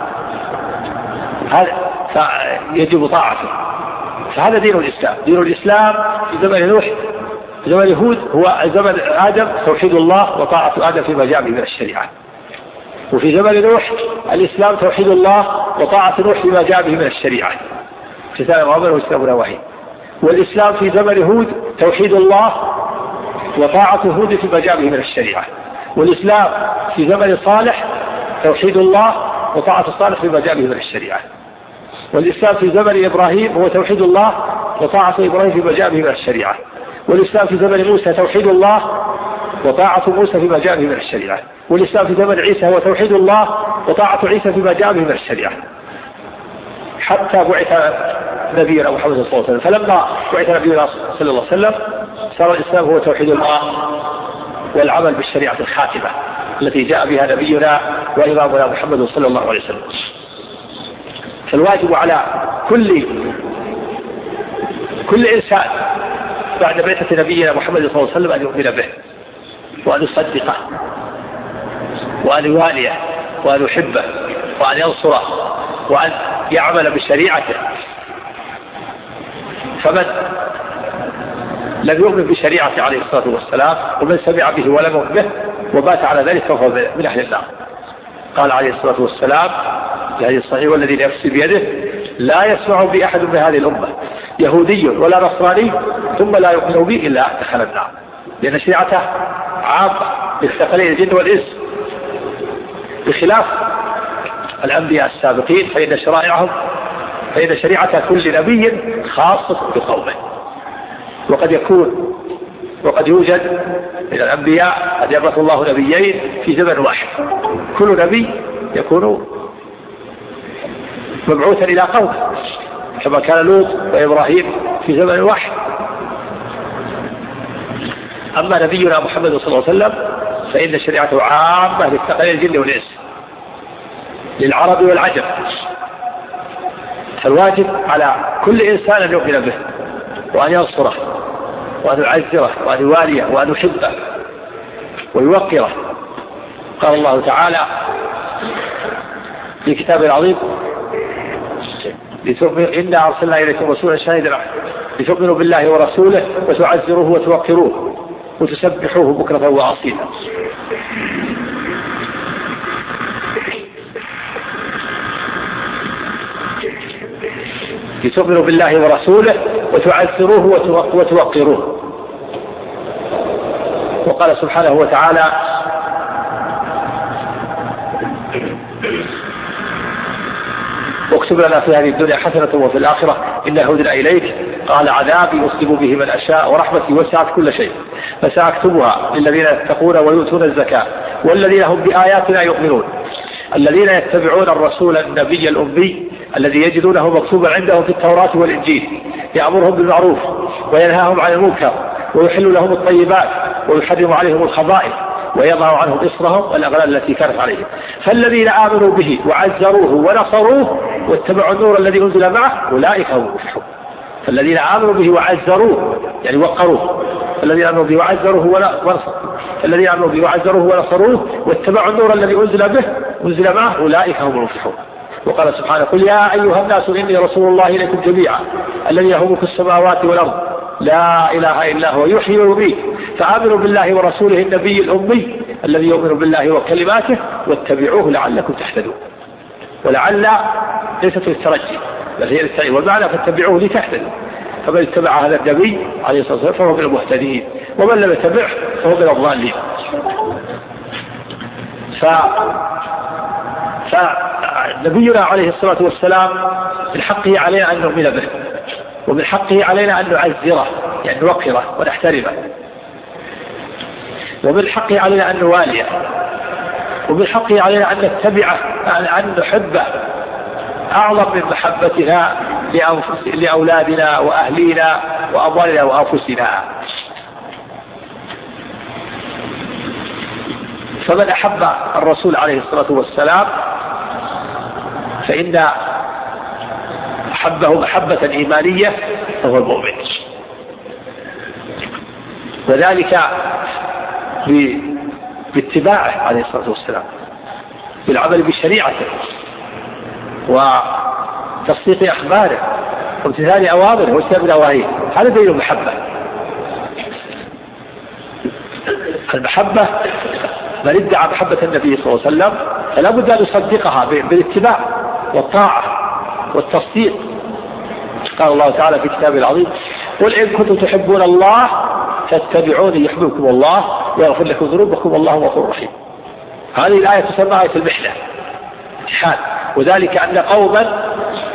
هذا يجب طاعته. فهذا دين الإسلام. دين الإسلام في زمن نوح، في زمن هود، هو زمن آدم توحيد الله وطاعة آدم فيما جاء به من الشريعة. وفي زمن نوح الإسلام توحيد الله وطاعة نوح فيما جاء به من الشريعة، امتثال الأوامر واجتناب النواهي. والإسلام في زمن هود توحيد الله وطاعة هود فيما جاء به من الشريعة. والإسلام في زمن صالح توحيد الله وطاعة صالح فيما جاء به من الشريعة. والإسلام في زمن إبراهيم هو توحيد الله وطاعة إبراهيم فيما جاء به من الشريعة. والإسلام في زمن موسى توحيد الله وطاعة موسى فيما جاء به من الشريعة. والإسلام في زمن عيسى هو توحيد الله وطاعة عيسى فيما جاء به من الشريعة، حتى بعث نبينا محمد صلى الله عليه وسلم. فلما بعث نبينا صلى الله عليه وسلم صار الإسلام هو توحيد الله والعمل بالشريعة الخاتمة التي جاء بها نبينا وإمامنا محمد صلى الله عليه وسلم. فالواجب على كل كل إنسان بعد بعثة نبينا محمد صلى الله عليه وسلم أن يؤمن به وأن يصدقه وأن يواليه وأن يحبه وأن ينصره وأن يعمل بشريعته. فمن لم يؤمن بشريعته عليه الصلاة والسلام ومن سمع به ولم يؤمن به وبات على ذلك فهو من أهل النار. قال عليه الصلاة والسلام في حديث صحيح: والذي نفسي بيده لا يسمع بي أحد من هذه الأمة يهودي ولا نصراني ثم لا يؤمن بي إلا دخل النار، لأن شريعته عامة للثقلين الجن والإنس، بخلاف الأنبياء السابقين فإن شرائعهم فإن شريعة كل نبي خاصة بقومه. وقد يكون وقد يوجد من الأنبياء قد يبعث الله نبيين في زمن واحد، كل نبي يكون مبعوثا إلى قومه، كما كان لوط وإبراهيم في زمن واحد. أما نبينا محمد صلى الله عليه وسلم فإن شريعته عامة للثقلين الجن والإنس، للعرب والعجم. فالواجب على كل إنسان أن يؤمن به وأن ينصره وأن يعزره وأن يواليه وأن يحبه ويوقره. قال الله تعالى في كتاب العظيم: إنا أرسلنا إليكم رسولا شاهدا لتؤمنوا بالله ورسوله وتعزروه وتوقروه وتسبحوه بكرة وأصيلا. لتؤمنوا بالله ورسوله وتعزروه وتوقروه. وقال سبحانه وتعالى: واكتب لنا في هذه الدنيا حسنة وفي الآخرة إنا هدنا إليك قال: عذابي أصيب به من أشاء ورحمتي وسعت كل شيء فسأكتبها للذين يتقون ويؤتون الزكاة والذين هم بآياتنا يؤمنون الذين يتبعون الرسول النبي الأمي الذي يجدونه مكتوبا عندهم في التوراة والإنجيل يأمرهم بالمعروف وينهاهم عن المنكر ويحل لهم الطيبات ويحرم عليهم الخبائث ويضع عنهم إصرهم والأغلال التي كانت عليهم. فالذين آمنوا به وعزروه ونصروه واتبعوا النور الذي أنزل معه أولئك هم المفلحون. فالذين آمنوا به وعزروه يعني وقروه، الذين آمنوا به وعزروه ونصروه الذين آمنوا به وعزروه ونصروه واتبعوا النور الذي أنزل به أنزل معه أولئك هم المفلحون. وقال سبحانه: قل يا أيها الناس إني رسول الله إليكم جميعا الذي له ملك السماوات والأرض لا إله إلا هو يحيي ويميت فآمنوا بالله ورسوله النبي الأمي الذي يؤمن بالله وكلماته واتبعوه لعلكم تهتدون. ولعل ليست للترجي بل هي للتعيين، والمعنى فاتبعوه لتهتدوا. فمن اتبع هذا النبي عليه الصلاة والسلام فهو من المهتدين ومن لم يتبعه فهو من الضالين. ف... فنبينا عليه الصلاة والسلام من حقه علينا أن نؤمن به ومن حقه علينا أن نعزره يعني نوقره ونحترمه، ومن حقه علينا أن نواليه، ومن حقه علينا أن نتبعه أن نحبه أعظم من محبتنا لأولادنا وأهلينا وأموالنا وأنفسنا. فمن أحب الرسول عليه الصلاة والسلام فإن أحبه محبة إيمانية فهو المؤمن، وذلك باتباعه عليه الصلاة والسلام، بالعمل بشريعته وتصديق أخباره وامتثال أوامره واجتناب نواهيه. هذا دليل المحبة. المحبة من ادعى محبة النبي صلى الله عليه وسلم فلا بد أن يصدقها بالاتباع والطاعة والتصديق. قال الله تعالى في كتابه العظيم: قل إن كنتم تحبون الله فاتبعوني يحببكم الله ويغفر لكم ذنوبكم والله غفور رحيم. هذه الآية تسمى آية المحنة، امتحان، وذلك أن قوما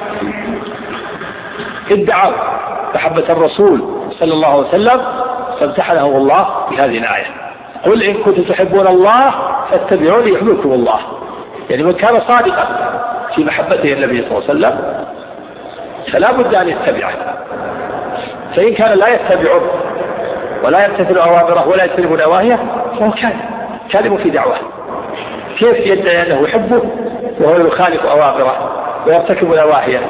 ادعوا محبة الرسول صلى الله عليه وسلم فامتحنهم الله بهذه الآية: قل إن كنتم تحبون الله فاتبعوني يحببكم الله. يعني من كان صادقا في محبته النبي صلى الله عليه وسلم فلا بد أن يتبعه، فإن كان لا يتبعه ولا يمتثل أوامره ولا يجتنب نواهيه فهو كاذب كاذب في دعوه. كيف يدعي أنه يحبه وهو يخالف أوامره ويرتكب نواهيه؟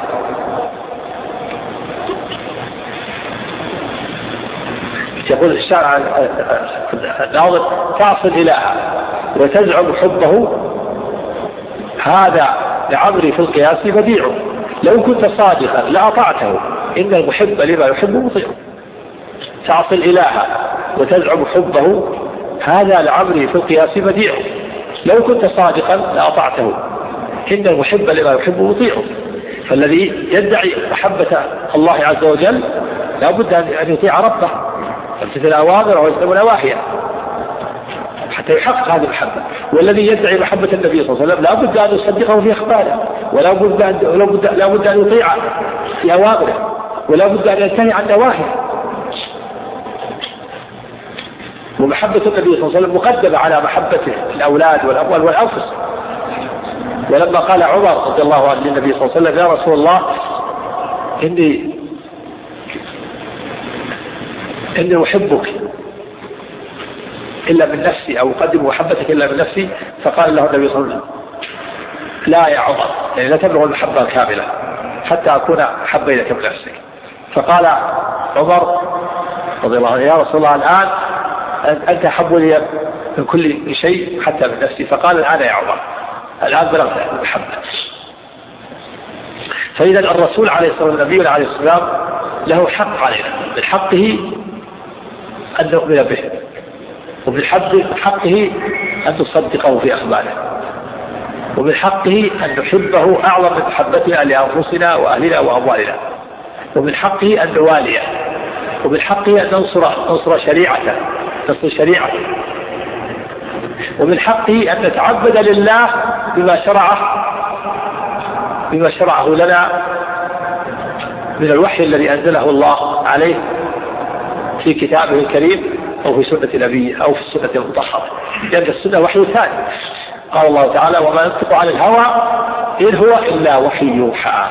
يقول الشارع الناظر: تعصي الإله وتزعم حبه هذا لعمري في القياس بديع، لو كنت صادقا لأطعته إن المحب لما يحب مطيع. تعصي الإله وتزعم حبه هذا لعمري في القياس بديع، لو كنت صادقا لأطعته إن المحب لما يحب مطيع. فالذي يدعي محبة الله عز وجل لا بد أن يطيع ربه يمتثل أوامره ويجتنب نواهيه حتى يحقق هذه المحبة. والذي يدعي محبة النبي صلى الله عليه وسلم لا بد أن يصدقه في أخباره، ولا بد أن لا بد لا بد أن يطيعه في أوامره، ولا بد أن ينتهي عن نواهيه. ومحبة النبي صلى الله عليه وسلم مقدمة على محبته الأولاد والأموال والأنفس. ولما قال عمر رضي الله عنه للنبي صلى الله عليه وسلم: يا رسول الله إني إني أحبك إلا من نفسي، أو أقدم محبتك إلا من نفسي، فقال له النبي صلى الله عليه وسلم: لا يا عمر، يعني لا تبلغ المحبة الكاملة حتى أكون أحب إليك من نفسك. فقال عمر رضي الله عنه: يا رسول الله الآن أنت أحب لي من كل شيء حتى من نفسي. فقال: الآن يا عمر، الآن بلغت المحبة. فإذا الرسول عليه الصلاة والسلام نبينا عليه السلام له حق علينا، من حقه أن نؤمن به، ومن حقه أن نصدقه في أخباره، ومن حقه أن نحبه أعظم من محبتنا لأنفسنا وأهلنا وأموالنا، ومن حقه أن نواليه، ومن حقه أن ننصر ننصر شريعته ننصر شريعته ومن حقه أن نتعبد لله بما شرعه بما شرعه لنا من الوحي الذي أنزله الله عليه في كتابه الكريم أو في سنة نبيه أو في السنة المطهرة، لأن السنة وحي ثاني. قال الله تعالى: وما ينطق عن الهوى إن هو إلا وحي يوحى.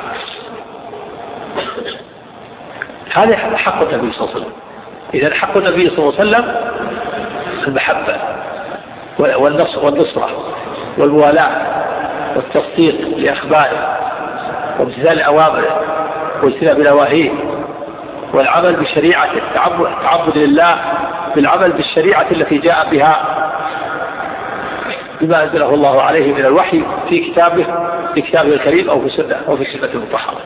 هذا حق النبي صلى الله عليه وسلم. إذا حق النبي صلى الله عليه وسلم المحبة والنصرة والموالاة والتصديق لأخباره وامتثال أوامره واجتناب نواهيه والعمل بشريعته، التعبد لله بالعمل بالشريعة التي جاء بها بما أنزله الله عليه من الوحي في كتابه في كتابه الكريم أو في السنة أو في السنة المطهرة.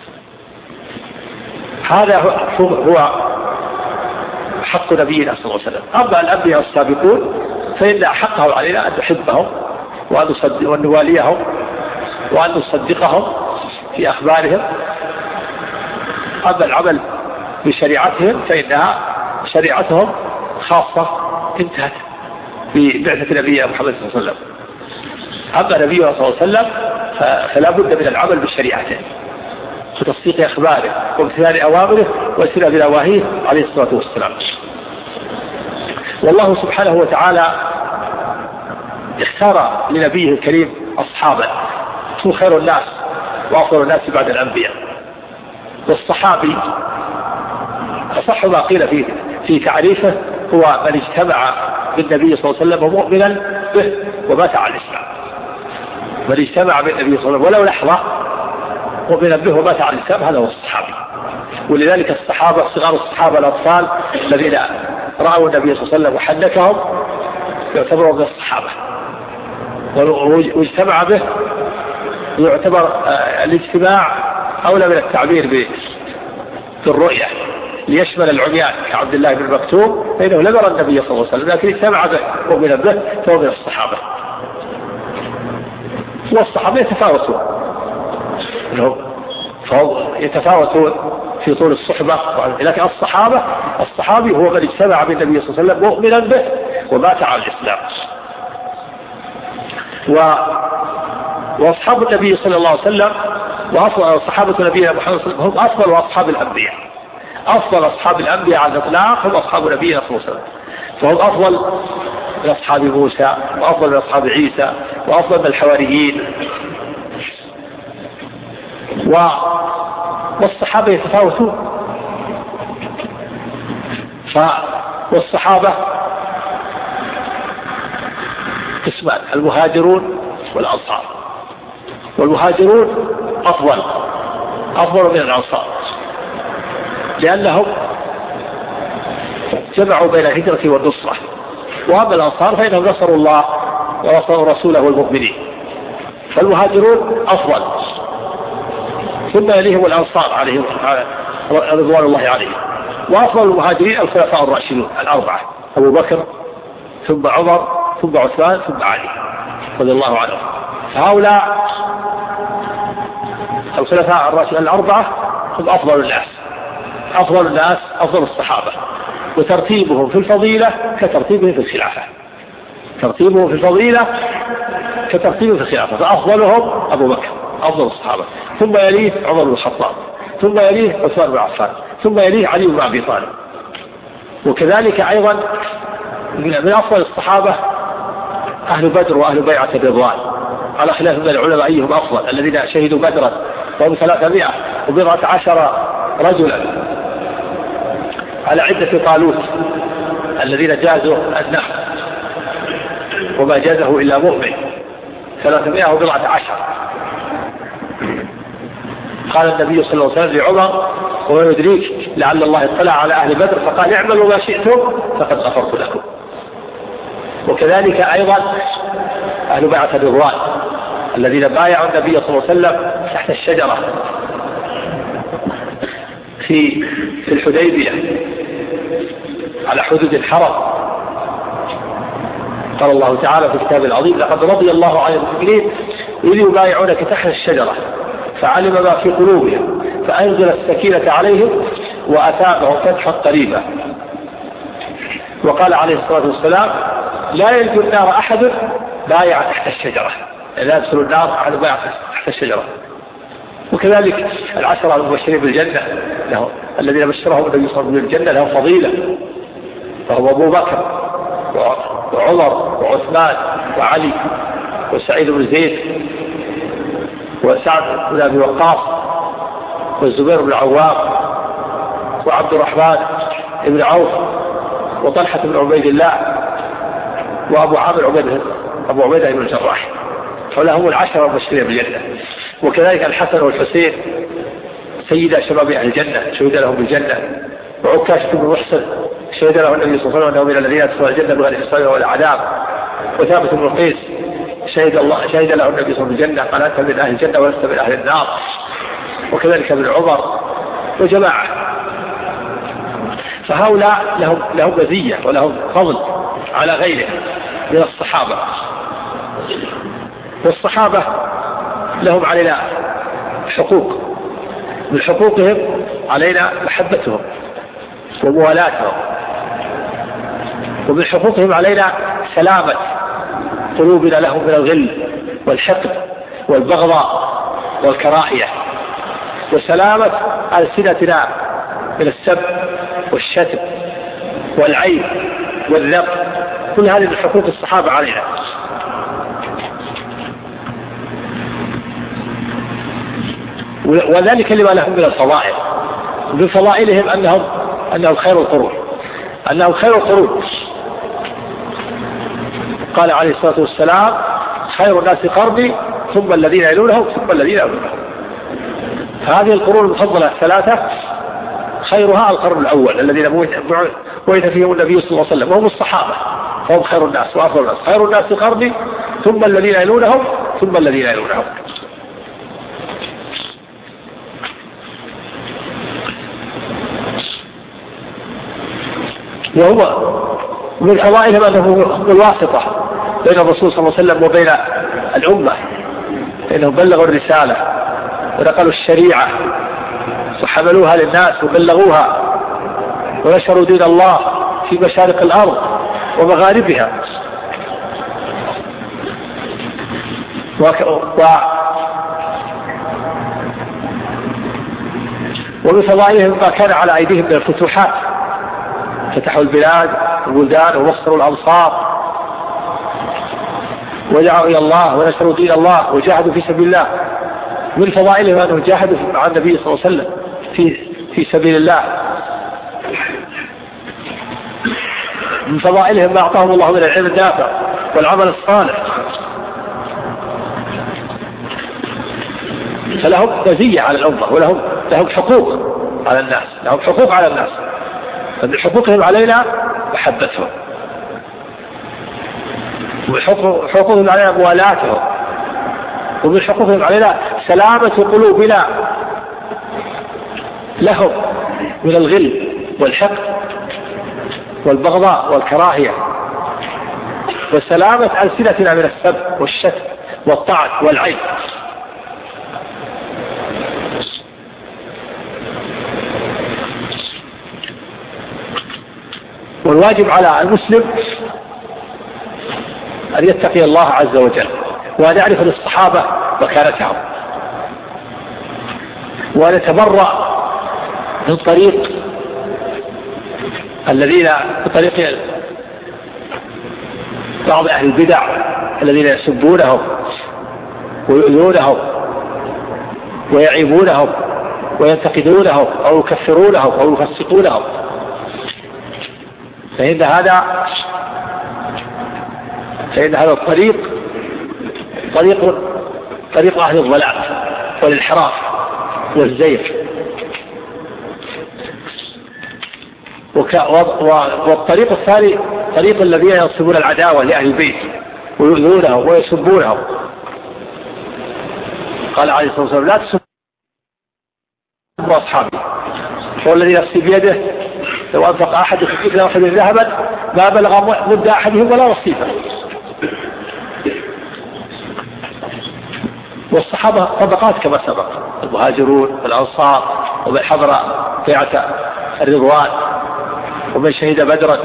هذا هو حق نبينا صلى الله عليه وسلم. أما الأنبياء السابقون فإن حقه علينا أن نحبهم وأن نواليهم وأن نصدقهم في أخبارهم. أما العمل بشريعتهم فإنها شريعتهم خاصة انتهت ببعثة نبينا محمد صلى الله عليه وسلم. أما نبينا صلى الله عليه وسلم فلا بد من العمل بشريعته وتصديق أخباره وامتثال أوامره واجتناب نواهيه عليه الصلاة والسلام. والله سبحانه وتعالى اختار لنبيه الكريم أصحابا هم خير الناس وأفضل الناس بعد الأنبياء. والصحابي أصح ما قيل فيه في تعريفه هو من اجتمع بالنبي صلى الله عليه وسلم مؤمنا به ومات على الإسلام. من اجتمع بالنبي صلى الله عليه وسلم ولو لحظة مؤمنا به ومات على الإسلام هذا هو الصحابي. ولذلك الصحابة صغار الصحابة الأطفال الذين رأوا النبي صلى الله عليه وسلم وحنكهم يعتبروا من الصحابة، واجتمع به يعتبر الاجتماع أولى من التعبير بالرؤية ليشمل العميان كعبد الله بن مكتوم فإنه لم يرى النبي صلى الله عليه وسلم لكن اجتمع به مؤمنا به فهو من الصحابة. والصحابة يتفاوتون فهو يتفاوتون في طول الصحبة، لكن الصحابة الصحابي هو من اجتمع بالنبي صلى الله عليه وسلم مؤمنا به ومات على الإسلام. و... وأصحاب النبي صلى الله عليه وسلم وصحابة نبينا محمد صلى الله عليه وسلم هم أفضل أصحاب الأنبياء. أفضل أصحاب الأنبياء على الإطلاق هم أصحاب نبينا صلى الله عليه وسلم، فهم أفضل من أصحاب موسى وأفضل من أصحاب عيسى وأفضل من الحواريين. و... والصحابة يتفاوتون. ف... والصحابة قسمان: المهاجرون والأنصار. والمهاجرون أفضل أفضل من الأنصار لأنهم جمعوا بين الهجرة والنصرة، وأما الأنصار فإنهم نصروا الله ونصروا رسوله والمؤمنين. فالمهاجرون أفضل، ثم يليهم الأنصار عليهم رضوان الله عليهم. وأفضل المهاجرين الخلفاء الراشدون الأربعة: أبو بكر ثم عمر ثم عثمان ثم علي رضي الله عنهم. هؤلاء الخلفاء الراشدين الأربعة هم أفضل الناس أفضل الناس أفضل الصحابة، وترتيبهم في الفضيلة كترتيبهم في الخلافة. ترتيبهم في الفضيلة كترتيبهم في الخلافة، فأفضلهم أبو بكر أفضل الصحابة، ثم يليه عمر بن الخطاب، ثم يليه عثمان بن عفان، ثم يليه علي بن أبي طالب. وكذلك أيضا من أفضل الصحابة أهل بدر وأهل بيعة الرضوان، على خلاف من العلماء أيهم أفضل: الذين شهدوا بدرا وهم ثلاثمائة وبضعة عشر رجلا على عدة طالوت الذين جازوا النحو وما جازه إلا مؤمن، ثلاثمائة وبضعة عشر. قال النبي صلى الله عليه وسلم لعمر: وما يدريك لعل الله اطلع على أهل بدر فقال اعملوا ما شئتم فقد غفرت لكم. وكذلك أيضا أهل بيعة الرضوان الذين بايعوا النبي صلى الله عليه وسلم تحت الشجرة في في الحديبية على حدود الحرم. قال الله تعالى في الكتاب العظيم: لقد رضي الله عن المؤمنين إذ يبايعونك تحت الشجرة فعلم ما في قلوبهم فأنزل السكينة عليهم وأثابهم فتحا قريبا. وقال عليه الصلاة والسلام: لا يلج النار أحد بايع تحت الشجرة، لا يدخل النار أحد بايع تحت الشجرة. وكذلك العشرة المبشرين بالجنة له الذين بشرهم النبي صلى الله عليه وسلم بالجنة لهم فضيلة، فهو أبو بكر وعمر وعثمان وعلي وسعيد بن زيد وسعد بن أبي وقاص والزبير بن العوام وعبد الرحمن بن عوف وطلحة بن عبيد الله وأبو عامر عبيدة أبو عبيدة بن الجراح. فلهم العشرة المبشرين بالجنة. وكذلك الحسن والحسين سيدا شباب أهل الجنة شهد لهم بالجنة. وعكاشة بن محسن شهد له النبي صلى الله عليه وسلم أنه من الذين يدخلون الجنة بغير حساب ولا عذاب. وثابت بن قيس شهد الله شهد له النبي صلى الله عليه وسلم بالجنة قال: أنت من أهل الجنة ولست من أهل النار. وكذلك ابن عمر وجماعة. فهؤلاء لهم لهم مزية ولهم فضل على غيره من الصحابة. والصحابة لهم علينا حقوق، من حقوقهم علينا محبتهم وموالاتهم، ومن حقوقهم علينا سلامة قلوبنا لهم من الغل والحقد والبغضاء والكراهية، وسلامة ألسنتنا من السب والشتم والعيب والذم. كل هذه من حقوق الصحابة علينا. وذلك لما لهم من الفضائل. من فضائلهم أنهم أنهم خير القرون أنهم خير القرون قال عليه الصلاة والسلام: خير الناس قرني ثم الذين يلونهم ثم الذين يلونهم. هذه القرون المفضلة الثلاثة خيرها القرن الأول الذين بعث فيهم النبي صلى الله عليه وسلم، وهم الصحابة، هم خير الناس وأفضل الناس. خير الناس قرني ثم الذين يلونهم ثم الذين يلونهم. وهو من فضائلهم أنه الواسطة بين الرسول صلى الله عليه وسلم وبين الأمة، لأنهم بلغوا الرسالة ونقلوا الشريعة وحملوها للناس وبلغوها ونشروا دين الله في مشارق الأرض ومغاربها. و... و... ومن فضائلهم ما كان على أيديهم من الفتوحات، فتحوا البلاد والبلدان ووصلوا الأمصار ودعوا إلى الله ونشروا دين الله وجاهدوا في سبيل الله. من فضائلهم أنهم جاهدوا مع النبي صلى الله عليه وسلم في في سبيل الله. من فضائلهم ما أعطاهم الله من العلم النافع والعمل الصالح، فلهم مزية على الأمة ولهم لهم حقوق على الناس لهم حقوق على الناس من حقوقهم علينا محبتهم، ومن حقوقهم علينا موالاتهم، ومن حقوقهم علينا سلامة قلوبنا لهم من الغل والحقد والبغضاء والكراهية، وسلامة ألسنتنا من السب والشتم والطعن والعيب. والواجب على المسلم أن يتقي الله عز وجل، وأن يعرف للصحابة مكانتهم، وأن يتبرأ من طريق الذين بطريق بعض أهل البدع الذين يسبونهم ويؤذونهم ويعيبونهم وينتقدونهم أو يكفرونهم أو يفسقونهم، فإن هذا فإن هذا الطريق طريق طريق أهل الضلال والانحراف والزيغ. والطريق الثاني طريق الذين ينصبون العداوة لأهل البيت ويؤذونهم ويسبونهم. قال عليه الصلاة والسلام: لا تسبوا أصحابي، هو الذي نفسي بيده لو أنفق أحد في مثل أحد ذهبا ما بلغ مد أحدهم ولا نصيبه. والصحابة طبقات كما سبق، المهاجرون والأنصار، ومن حضر بيعة الرضوان، ومن شهد بدرا،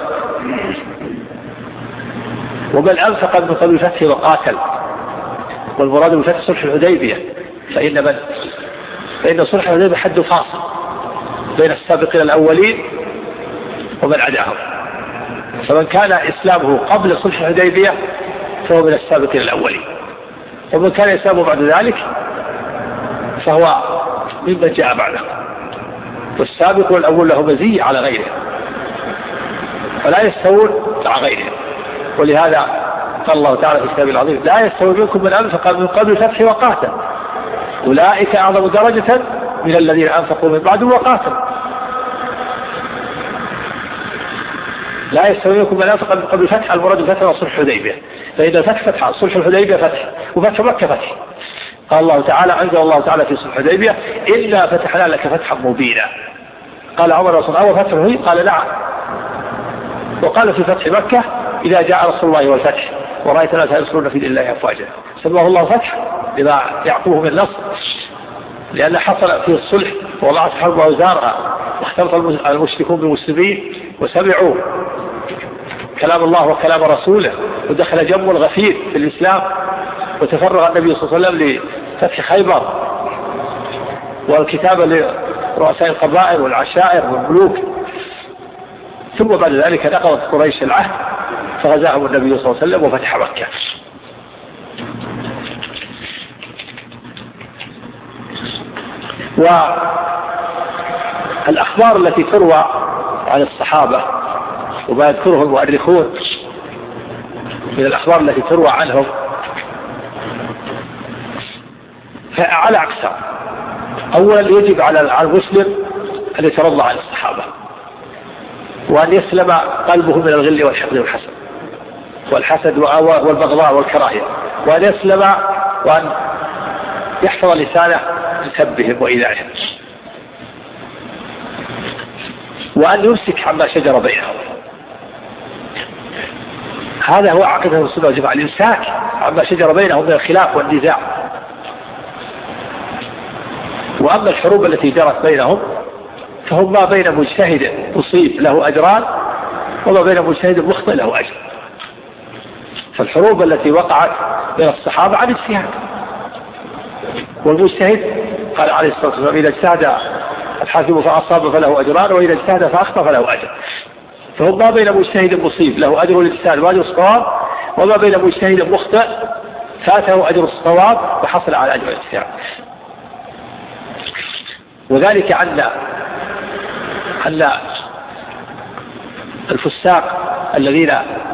ومن أنفق من قبل الفتح وقاتل. والمراد بالفتح صلح الحديبية، فإن من فإن صلح الحديبية حد فاصل بين السابقين الأولين ومن عداهم، فمن كان إسلامه قبل صلح الحديبية فهو من السابقين الأولين، ومن كان إسلامه بعد ذلك فهو ممن جاء بعده. والسابق والأول له مزية على غيره، فلا يستوون مع غيره. ولهذا قال الله تعالى في كتابه العظيم: لا يستوي منكم من أنفق من قبل الفتح وقاتل أولئك أعظم درجة من الذين أنفقوا من بعد وقاتل. لا يستوي منكم من أنفق من قبل الفتح، المراد الفتح وصلح الحديبية، فإذا فتح فتح صلح الحديبية فتح، وفتح مكة فتح. قال الله تعالى أنزل الله تعالى في صلح الحديبية: إلا فتحنا لك فتحا مبينا. قال عمر رسول الله: فتح هي؟ قال: نعم. وقال في فتح مكة: إذا جاء رسول الله والفتح ورأيت الناس يدخلون في دين الله أفواجا. سماه الله فتح لما يعقوه من النصر، لأن حصل فيه الصلح ووضعت حرب أوزارها، واختلط المشركون بالمسلمين وسمعوا كلام الله وكلام رسوله، ودخل جم الغفير في الإسلام، وتفرغ النبي صلى الله عليه وسلم لفتح خيبر والكتابة لرؤساء القبائل والعشائر والملوك. ثم بعد ذلك نقضت قريش العهد فغزاهم النبي صلى الله عليه وسلم وفتح مكة. والأخبار التي تروى عن الصحابة وما يذكره المؤرخون من الأخبار التي تروى عنهم على أقسام. أولا يجب على المسلم أن يترضى عن الصحابة وأن يسلم قلبه من الغل والحقد والحسد والحسد والبغضاء والكراهية، وأن يسلم وأن يحفظ لسانه من سبهم وإيذائهم، وأن يمسك عما شجر بينهم. هذا هو عقيدة السنة والجماعة، الإمساك عما شجر بينهم من الخلاف والنزاع. وأما الحروب التي جرت بينهم فهم ما بين مجتهد مصيب له أجران وما بين مجتهد مخطئ له أجر. فالحروب التي وقعت بين الصحابة عن اجتهاد، والمجتهد قال عليه الصلاة والسلام إذا اجتهد الحاكم فأصاب فله أجران وإذا اجتهد فأخطأ فله أجر. فهم ما بين مجتهد مصيب له أجر الاجتهاد وأجر الصواب، وما بين مجتهد مخطئ فاته أجر الصواب وحصل على أجر الاجتهاد. وذلك أن أن الفساق الذين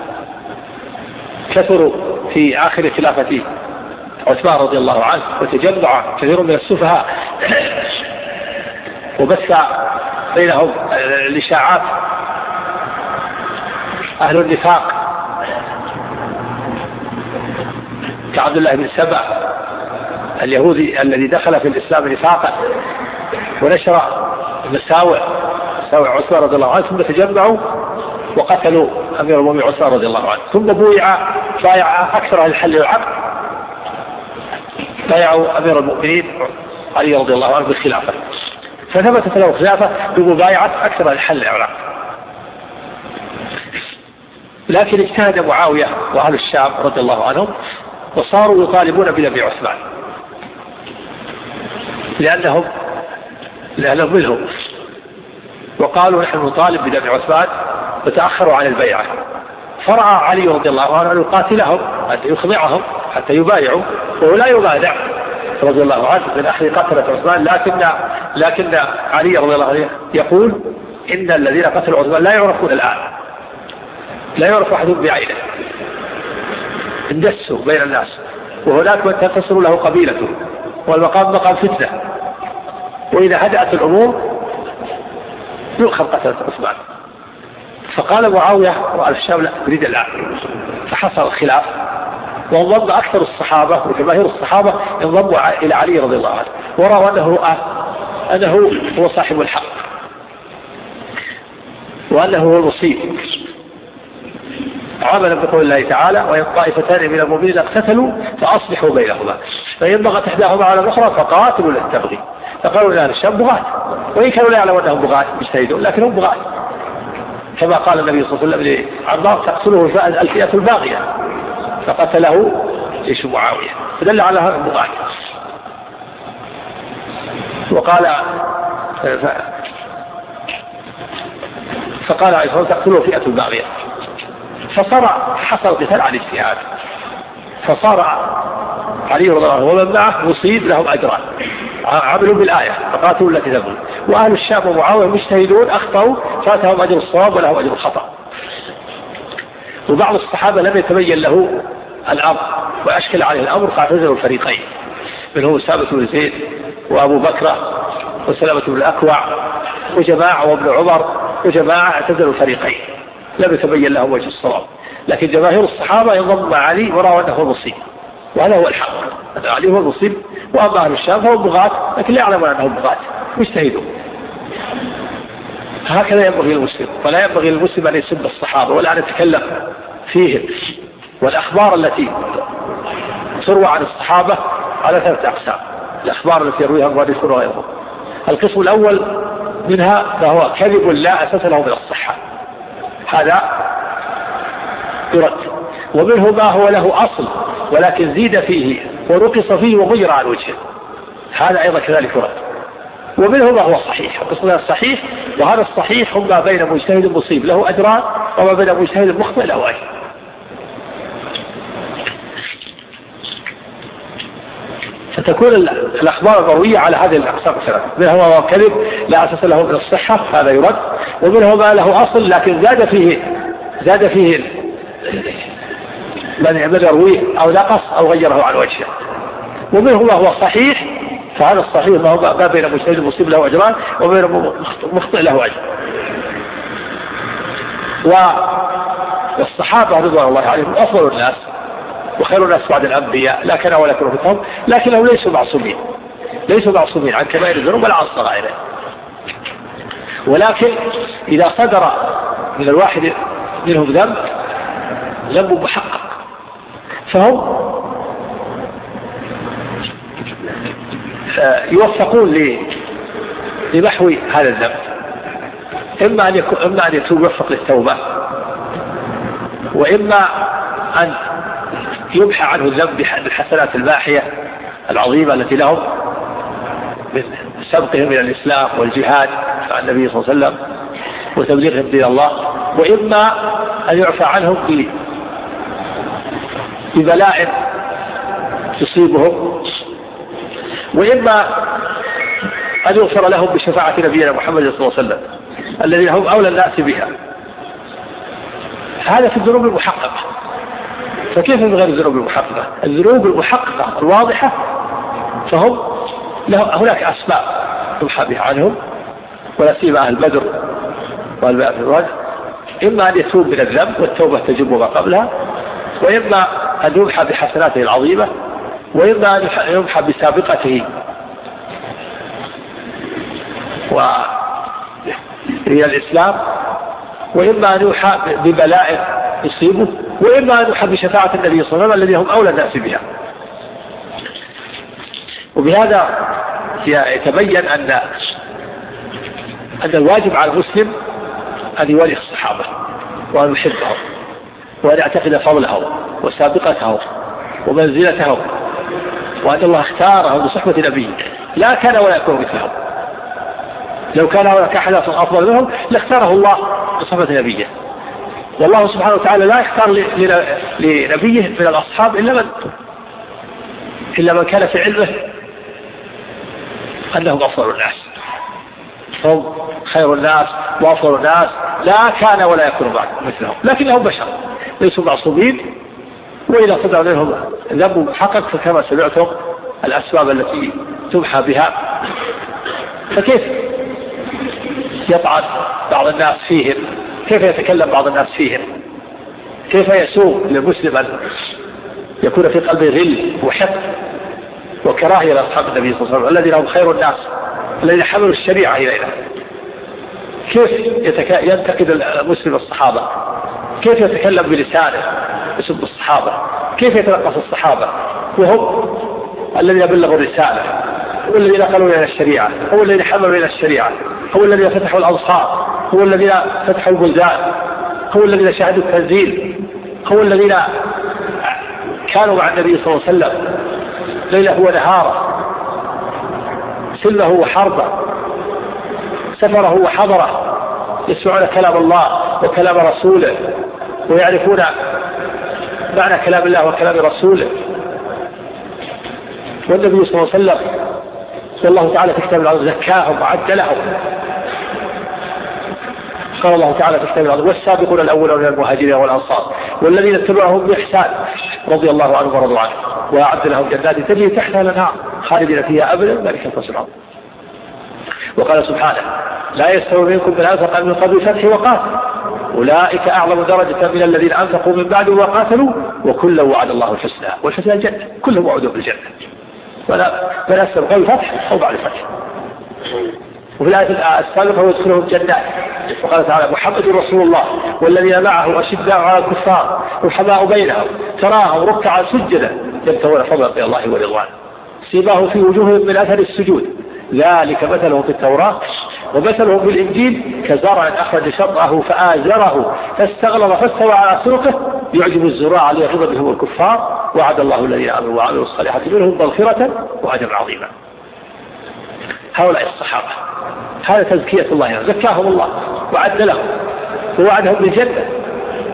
كثروا في آخر خلافة عثمان رضي الله عنه وتجمع كثير من السفهاء وبث بينهم الإشاعات أهل النفاق كعبد الله بن سبع اليهودي الذي دخل في الإسلام نفاقا ونشر مساوئ مساوئ عثمان رضي الله عنه، ثم تجمعوا وقتلوا أمير المؤمنين عثمان رضي الله عنه، ثم بويع بايع أكثر أهل الحل والعقد، بايعوا أمير المؤمنين علي رضي الله عنه بالخلافة، فثبتت له خلافة بمبايعة أكثر أهل الحل والعقد. لكن اجتهد معاوية وأهل الشام رضي الله عنهم وصاروا يطالبون بنبي عثمان لأنهم لأنهم منهم، وقالوا نحن نطالب بنبي عثمان، وتأخروا عن البيعة. فرأى علي رضي الله عنه أن يقاتلهم حتى يخضعهم حتى يبايعوا، وهو لا يبايع رضي الله عنه من أهل قتلة عثمان، لكن لكن علي رضي الله عنه يقول إن الذين قتلوا عثمان لا يعرفون الآن، لا يعرف أحد بعينه، اندسوا بين الناس، وهناك من تنتصر له قبيلته، والمقام مقام فتنة، وإذا هدأت الأمور يؤخذ قتلة عثمان. فقال معاوية وعلى الشام لا نريد الآن، فحصل الخلاف، وانضم أكثر الصحابة وجماهير الصحابة انضموا إلى علي رضي الله عنه، ورأوا أنه أنه هو صاحب الحق وأنه هو المصيب، عملا بقول الله تعالى وإن طائفتان من المؤمنين اقتتلوا فأصلحوا بينهما فإن بغت إحداهما على الأخرى فقاتلوا التي تبغي. فقالوا لأهل الشام بغاة، وإن كانوا لا يعلمون أنهم بغاة مجتهدون لكنهم بغاة، كما قال النبي صلى الله عليه وسلم لعمار تقتله الفئة الباغية فقتله جيش معاوية، فدل على هذا البغاة. وقال ف... فقال عليه الصلاة والسلام تقتله فئة الباغية، فصار حصل قتال عن اجتهاد، فصار علي رضي الله عنه ومن معه مصيب لهم أجران، عملوا بالآية فقاتلوا التي تبغي، وأهل الشام ومعاوية مجتهدون أخطأوا فاتهم أجر الصواب ولهم أجر الخطأ. وبعض الصحابة لم يتبين له الأمر وأشكل عليه الأمر فاعتزلوا الفريقين، منهم أسامة بن زيد وأبو بكر وسلمة بن الأكوع وجماعة وابن عمر وجماعة اعتزلوا الفريقين لم يتبين لهم وجه الصواب. لكن جماهير الصحابة ينضم مع علي ورأوا أنه المصيب، وهذا هو الحق، علي هو المصيب، وأما أهل الشام فهم بغاة لكن لا يعلمون أنهم بغاة مجتهدون. هكذا ينبغي المسلم، ولا ينبغي المسلم أن يسب الصحابة ولا أن يتكلم فيهم. والأخبار التي تروى عن الصحابة على ثلاثة أقسام، الأخبار التي يرويها المؤرخون وغيرهم. القسم الأول منها ما هو كذب لا أساس له من الصحة، هذا يرد، ومنه ما هو له أصل ولكن زيد فيه ورقص فيه وغير عن وجهه، هذا أيضا كذلك يرد. ومنه ما هو صحيح، القسم الصحيح، وهذا الصحيح هم ما بين مجتهد مصيب له أجران وما بين مجتهد مخطئ له أجر. فتكون الأخبار المروية على هذه الأقسام الثلاثة، منها ما كذب لا أساس له من الصحة هذا يرد، ومنه ما له أصل لكن زاد فيه زاد فيه من يرويه أو نقص أو غيره عن وجهه، ومنه ما هو صحيح، فهذا الصحيح ما هو ما بين مجتهد مصيب له أجران وبين مخطئ له أجر. والصحابة رضوان الله عليهم أفضل الناس وخير الناس بعد الأنبياء، لا كان ولا كانوا فتهم، لكنهم ليسوا معصومين ليسوا معصومين عن كبائر الذنوب ولا عن صغائره. ولكن إذا صدر من الواحد منهم ذنب ذنب محقق فهم يوفقون لمحو هذا الذنب، إما أن يكون إما أن يكون يوفق للتوبة، وإما أن يمحى عنه الذنب بالحسنات الباحية العظيمة التي لهم من سبقهم إلى الإسلام والجهاد مع النبي صلى الله عليه وسلم وتبليغهم دين الله، وإما أن يعفى عنهم ببلاء تصيبهم، وإما أن يغفر لهم بشفاعة نبينا محمد صلى الله عليه وسلم الذين هم أولى الناس بها. هذا في الذنوب المحققة. فكيف من غير الذنوب المحققة؟ الذنوب المحققة الواضحة فهم هناك أسباب يمحى بها عنهم، ولا سيما أهل بدر والباء في الرد، إما أن يتوب من الذنب والتوبة تجب ما قبلها، وإما أن يمحى بحسناته العظيمة، وإما أن يمحى بسابقته وإلى الإسلام، وإما أن يمحى ببلاء يصيبه، وإما أن يمحى بشفاعة النبي صلى الله عليه وسلم الذين هم أولى الناس بها. وبهذا يتبين أن أن الواجب على المسلم أن يوالي الصحابة وأن يحبهم وأن يعتقد فضلهم وسابقتهم ومنزلتهم، وأن الله اختارهم بصحبة نبيه، لا كان ولا يكون مثلهم. لو كان هناك أحد أفضل منهم لاختاره الله بصحبة نبيه، والله سبحانه وتعالى لا يختار لنبيه من الأصحاب إلا من إلا من كان في علمه أنهم أفضل الناس، هم خير الناس وأفضل الناس، لا كان ولا يكون بعد مثلهم، لكنهم بشر ليسوا معصومين، وإذا صدر منهم ذنب محقق فكما سمعتم الأسباب التي تمحى بها. فكيف يطعن بعض الناس فيهم؟ كيف يتكلم بعض الناس فيهم؟ كيف يسوء للمسلم أن يكون في قلبه غل وحقد وكراهية لأصحاب النبي صلى الله عليه وسلم الذين هم خير الناس الذين حملوا الشريعة إلينا؟ كيف يتك... ينتقد المسلم الصحابة؟ كيف يتكلم بلسانه بسب الصحابة؟ كيف يتنقص الصحابة وهم الذين بلغوا الرسالة، هم الذين قالوا لنا الشريعة، هم الذين حملوا لنا الشريعة، هم الذين فتحوا الأمصار، هم الذين فتحوا البلدان، هم الذين شاهدوا التنزيل، هم الذين كانوا مع النبي صلى الله عليه وسلم ليله ونهاره، سلمه وحربه، سفره وحضره، يسمعون كلام الله وكلام رسوله ويعرفون معنى كلام الله وكلام رسوله. والنبي صلى الله عليه وسلم والله تعالى في كتاب العظيم زكاهم وعدلهم، قال الله تعالى في كتاب العظيم والسابقون الأولون من المهاجرين والأنصار والذين اتبعهم بإحسان رضي الله عنهم ورضوا عنه وأعد لهم جنات تجري تحتها الأنهار خالدين فيها أبدا ذلك الفوز العظيم. وقال سبحانه لا يستوي منكم من أنفق من قبل الفتح وقاتل أولئك أعظم درجة من الذين أنفقوا من بعد وقاتلوا وكلا وعد الله الحسنى والحسنى الجنة، كلهم وعدوا بالجنة، ولا من أسلم قبل الفتح أو بعد الفتح. وفي الآية السابقة ويدخلهم جنات، وقال تعالى محمد رسول الله والذين معه أشداء على الكفار رحماء بينهم تراهم ركعا سجدا يبتغون فضلا من الله ورضوانه سيماهم في وجوههم من أثر السجود ذلك مثلهم في التوراة ومثلهم في الإنجيل كزرع أخرج شطأه فآزره فاستغلظ فاستوى على سوقه يعجب الزراع ليغيظ بهم الكفار وعد الله الذين آمنوا وعملوا الصالحات منهم مغفرة وأجرا عظيما. هؤلاء الصحابة هذا تزكية الله، زكاهم الله وعد لهم ووعدهم بالجنة،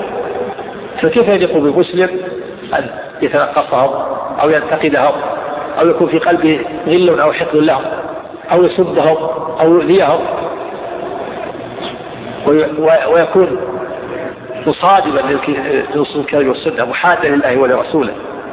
فكيف يليق بمسلم أن يتنقصهم أو ينتقدهم أو يكون في قلبه غل أو حقد لهم أو يسبهم أو يؤذيهم ويكون مصادما لنصوص الكتاب والسنة محادا لله ولرسوله.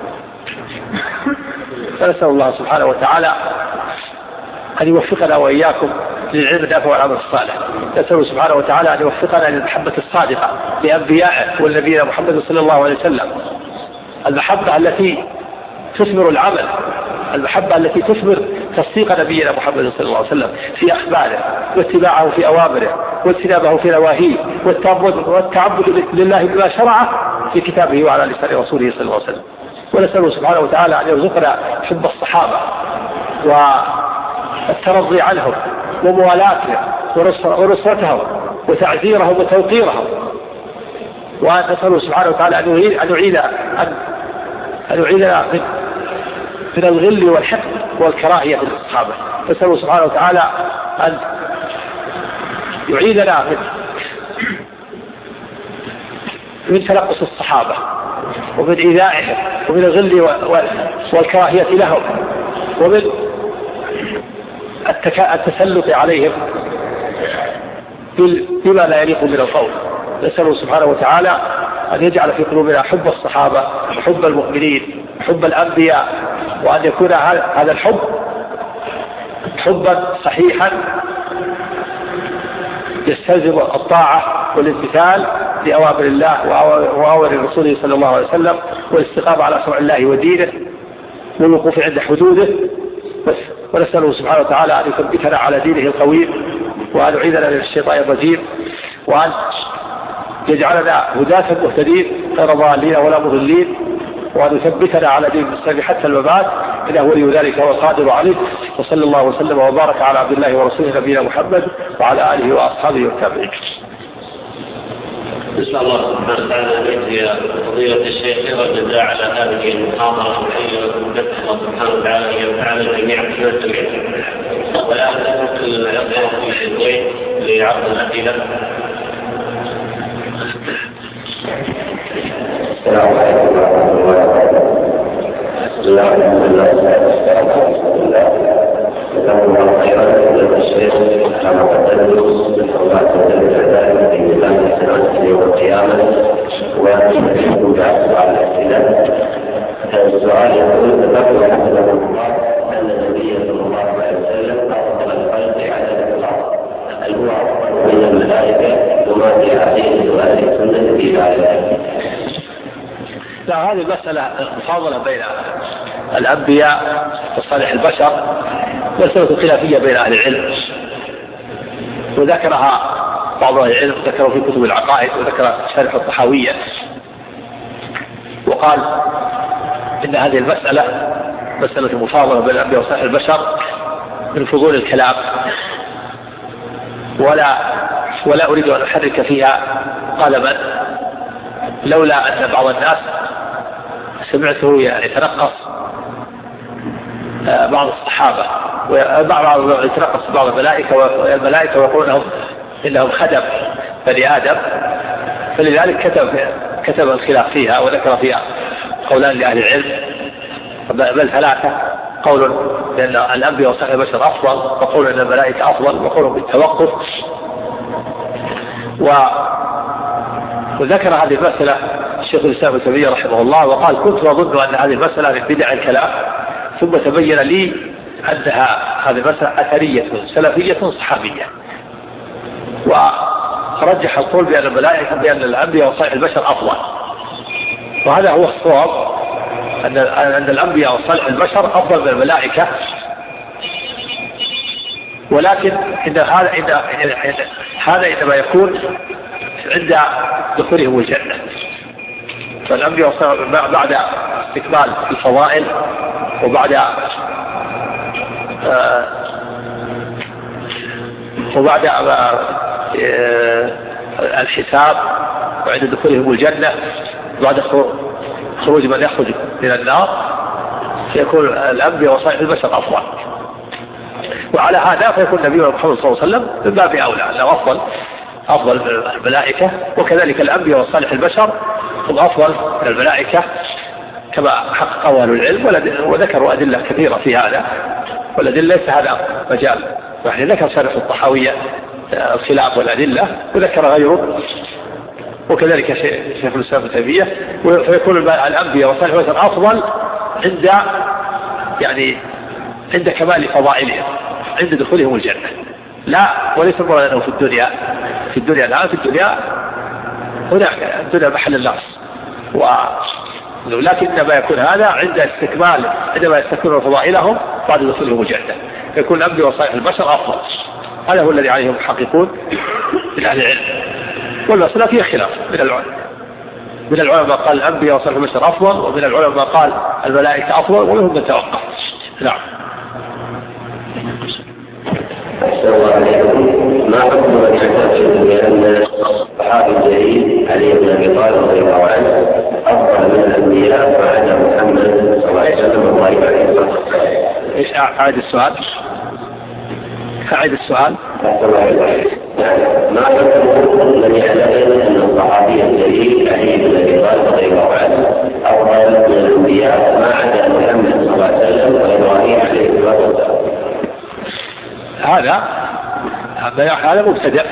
فنسأل الله سبحانه وتعالى أن يوفقنا وإياكم للعلم النافع والعمل الصالح. نسأل سبحانه وتعالى أن يوفقنا للمحبة الصادقة لأنبيائه والنبينا محمد صلى الله عليه وسلم، المحبة التي تثمر العمل، المحبة التي تثمر تصديق نبينا محمد صلى الله عليه وسلم في أخباره واتباعه في أوامره واجتنابه في نواهيه والتعبد لله بما شرعه في كتابه وعلى لسان رسوله صلى الله عليه وسلم. ونسأله سبحانه وتعالى أن يرزقنا حب الصحابة والترضي عنهم وموالاتهم ونصرتهم وتعزيرهم وتوقيرهم. ونسأله سبحانه وتعالى أن يعيد أن يعيد أن يعيدنا من من الغل والحقد والكراهية في الصحابة. نسأله سبحانه وتعالى أن يعيدنا من من تلقص الصحابة ومن إيذائهم ومن الغل والكراهية لهم ومن التسلط عليهم بما لا يليق من القول. نسأله سبحانه وتعالى أن يجعل في قلوبنا حب الصحابة وحب المؤمنين وحب الأنبياء، وأن يكون هذا الحب حبا صحيحا يستلزم الطاعة والامتثال لأوامر الله وأوامر رسوله صلى الله عليه وسلم والاستقامة على شرع الله ودينه والوقوف عند حدوده. ونسأله سبحانه وتعالى أن يثبتنا على دينه القويم، وأن يعيذنا من الشيطان الرجيم، وأن يجعلنا هداة مهتدين غير ضالين ولا مضلين، وأن يثبتنا على دين الإسلام حتى الممات، إنه ولي ذلك والقادر عليه. وصلى الله وسلم وبارك على عبد الله ورسوله نبينا محمد وعلى آله وأصحابه والتابعين. نسأل الله سبحانه وتعالى أن يجزي فضيلة الشيخ خير الجزاء على هذه المحاضرة الحية، ونسأل الله سبحانه وتعالى أن ينفعنا الجميع بما سمعنا. والآن نترك الإخوة في البيت لعرض الأسئلة. السلام عليكم ورحمة الله وبركاته. بسم الله الرحمن الرحيم. جزاكم الله خيرا فضيلة الشيخ على التدرس بالحرمات والعدالة في ميزان السنة يوم القيامة ويكون بعد على الأسئلة. السؤال يقول: ذكر حفظه الله أن النبي صلى الله عليه وسلم أفضل الخلق عدد الأرض، هل هو أفضل من الملائكة؟ وما في هذه سؤال السنة في ذلك؟ لا، هذه المسألة مفاضلة بين الأنبياء وصالح البشر، مسألة خلافية بين أهل العلم، وذكرها بعض أهل العلم، ذكروا في كتب العقائد، وذكر شرح الطحاوية، وقال إن هذه المسألة مسألة مفاضلة بين الأنبياء وصالح البشر من فضول الكلام، ولا ولا أريد أن أحرك فيها قلما، لولا أن بعض الناس سمعته يتنقص بعض الصحابة وبعض يتنقص بعض الملائكة والملائكة ويقول لهم إنهم خدم بني آدم، فلذلك كتب كتب الخلاف فيها وذكر فيها قولان لأهل العلم، بل ثلاثة: قول بأن الأنبياء وصالح البشر أفضل، وقول أن الملائكة أفضل، وقول بالتوقف. و وذكر هذه المسألة الشيخ الإسلام ابن تيمية رحمه الله، وقال: كنت أظن أن هذه المسألة من بدع الكلام، ثم تبين لي أنها هذه المسألة أثرية سلفية صحابية. ورجح القول بأن الملائكة بأن الأنبياء وصالح البشر أفضل، وهذا هو الصواب، أن أن الأنبياء وصالح البشر أفضل من الملائكة، ولكن إن هذا إن هذا إنما يكون عند دخولهم الجنة. فالأنبياء بعد استكمال الفضائل وبعد آه وبعد آه الحساب وعند دخولهم الجنة بعد خروج من يخرج من النار، يكون الأنبياء وصالح البشر أفضل. وعلى هذا فيكون النبي محمد صلى الله عليه وسلم من باب أولى أنه أفضل أفضل من الملائكة، وكذلك الأنبياء وصالح البشر هم أفضل من الملائكة كما حققوا أهل العلم وذكروا أدلة كثيرة في هذا، والأدلة ليس هذا مجال. يعني ذكر شارح الطحاوية الخلاف والأدلة وذكر غيره، وكذلك شيخ الإسلام ابن تيمية. فيكون الأنبياء وصالح البشر أفضل عند يعني عند كمال فضائلهم، عند دخولهم الجنة، لا وليس مراد أنه في الدنيا في الدنيا الآن في الدنيا هناك الدنيا محل النقص، ولكن ما يكون هذا عند استكمال عندما يستكملون فضائلهم بعد دخولهم الجنة، يكون الأنبياء وصالح البشر أفضل. هذا هو الذي عليه المحققون من أهل العلم، والمسألة فيها خلاف من العلماء. من العلماء قال الأنبياء وصالح البشر أفضل، ومن العلماء قال الملائكة أفضل، ومنهم من توقف. نعم. ما حكم من يعتقد بأن الصحابي الجليل علي بن أبي طالب رضي الله عنه أفضل من الأنبياء بعد محمد صلى الله عليه وسلم الله عليه وسلم؟ إيش أعيد السؤال؟ أعيد السؤال. ما حكم من يعتقد أن الصحابي الجليل علي بن أبي طالب رضي الله عنه أفضل من الأنبياء ما عدا محمد صلى الله عليه وسلم وإبراهيم عليه الصلاة والسلام؟ هذا هذا مبتدع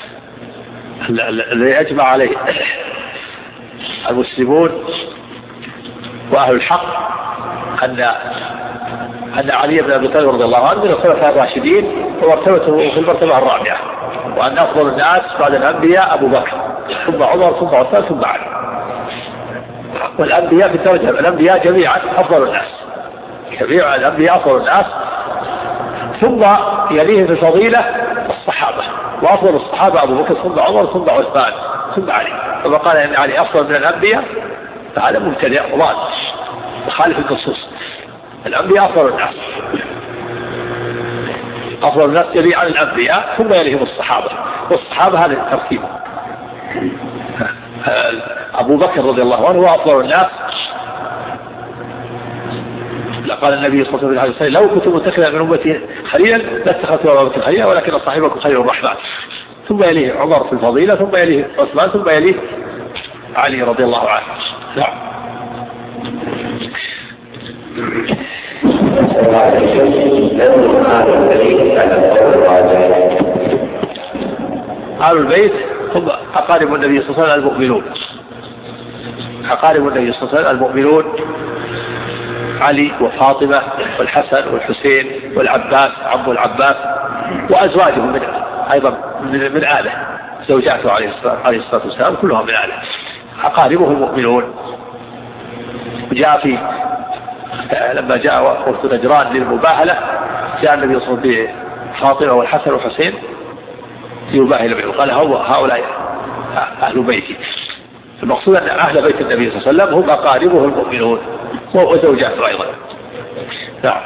الذي أجمع عليه المسلمون وأهل الحق أن أن علي بن أبي طالب رضي الله عنه من الخلفاء الراشدين ومرتبته في المرتبة الرابعة، وأن أفضل الناس بعد الأنبياء أبو بكر ثم عمر ثم عثمان ثم علي. والأنبياء في الدرجة الأنبياء جميعا أفضل الناس، جميع الأنبياء أفضل الناس، ثم يليه في الفضيلة الصحابة، وأفضل الصحابة أبو بكر ثم عمر ثم عثمان ثم علي. ثم قال إن علي أفضل من الأنبياء، فهذا مبتدع ضال مخالف النصوص. الأنبياء أفضل الناس، أفضل الناس جميعا الأنبياء ثم يليهم الصحابة، والصحابة هذا الترتيب. أبو بكر رضي الله عنه هو أفضل الناس. قال النبي صلى الله عليه وسلم لو كنت متخذا من أمتي خليلا لاتخذت أبا بكر خليلا ولكن صاحبكم خليل الرحمن. ثم يليه عمر في الفضيلة، ثم يليه عثمان، ثم يليه علي رضي الله عنه. نعم. آل البيت هم أقارب النبي صلى الله عليه وسلم المؤمنون، أقارب النبي صلى الله عليه وسلم المؤمنون علي وفاطمة والحسن والحسين والعباس عمو العباس، وأزواجه من أيضا من, من آله، زوجاته عليه الصلاة والسلام كلهم من آله، أقاربه المؤمنون. جاء في لما جاء وفد نجران للمباهلة جاء النبي صلى الله عليه وسلم بفاطمة والحسن والحسين ليباهل بهم، قال هؤلاء أهل بيتي. المقصود أن أهل بيت النبي صلى الله عليه وسلم هم أقاربه المؤمنون وزوجاته أيضا. نعم.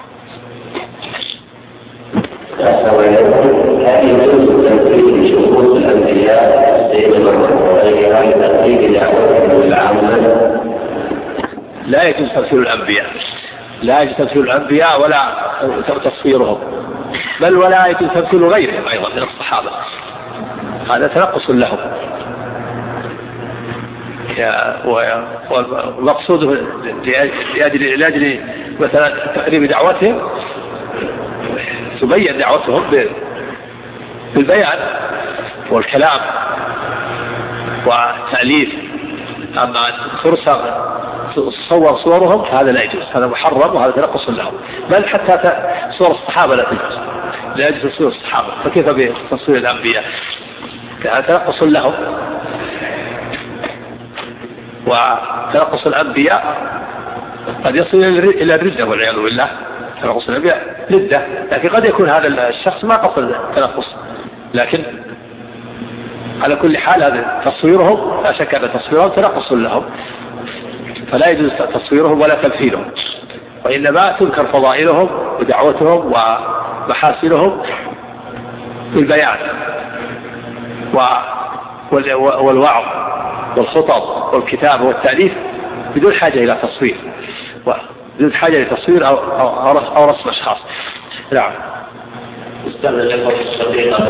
لا يجوز تمثيل الأنبياء، لا يجوز تمثيل الأنبياء ولا تصويرهم، بل ولا يجوز تمثيل غيرهم أيضا من الصحابة، هذا تنقص لهم. والمقصود لأجل لأجل مثلا تقريب دعوتهم تبين دعوتهم بالبيان والكلام والتأليف، أما ترسم تصور صورهم هذا لا يجوز، هذا محرم وهذا تنقص لهم، بل حتى صور الصحابة لا تجوز، لا يجوز تصوير الصحابة، فكيف بتصوير الأنبياء؟ هذا تنقص لهم. وتنقص الأنبياء قد يصل إلى الردة والعياذ بالله، تنقص الأنبياء ردة، لكن قد يكون هذا الشخص ما قصد التنقص، لكن على كل حال هذا تصويرهم لا شك أن تصويرهم تنقص لهم، فلا يجوز تصويرهم ولا تمثيلهم، وإنما تذكر فضائلهم ودعوتهم ومحاسنهم بالبيان والوعظ والخطب والكتاب والتأليف بدون حاجة إلى تصوير، بدون حاجة لتصوير أو, أو, أو رسم أشخاص. نعم. استمر لكم الصديقة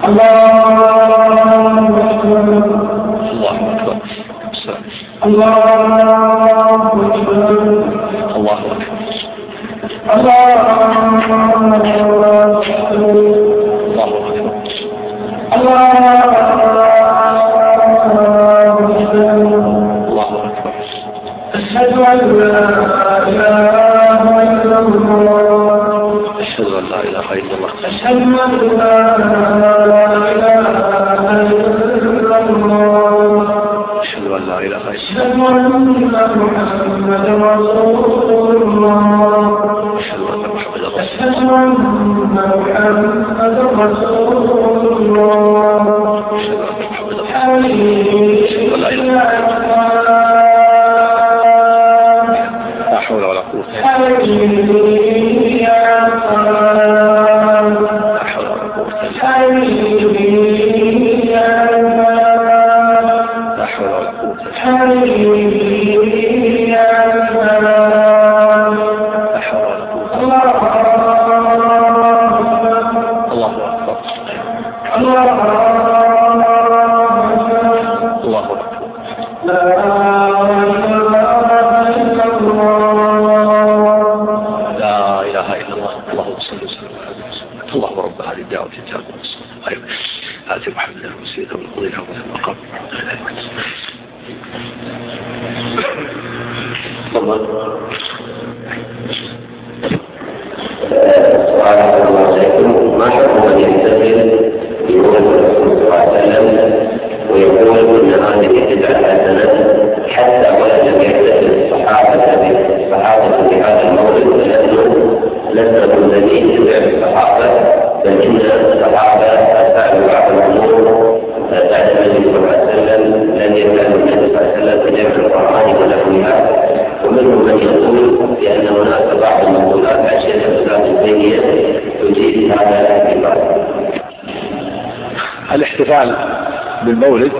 الاحتفال بالمولد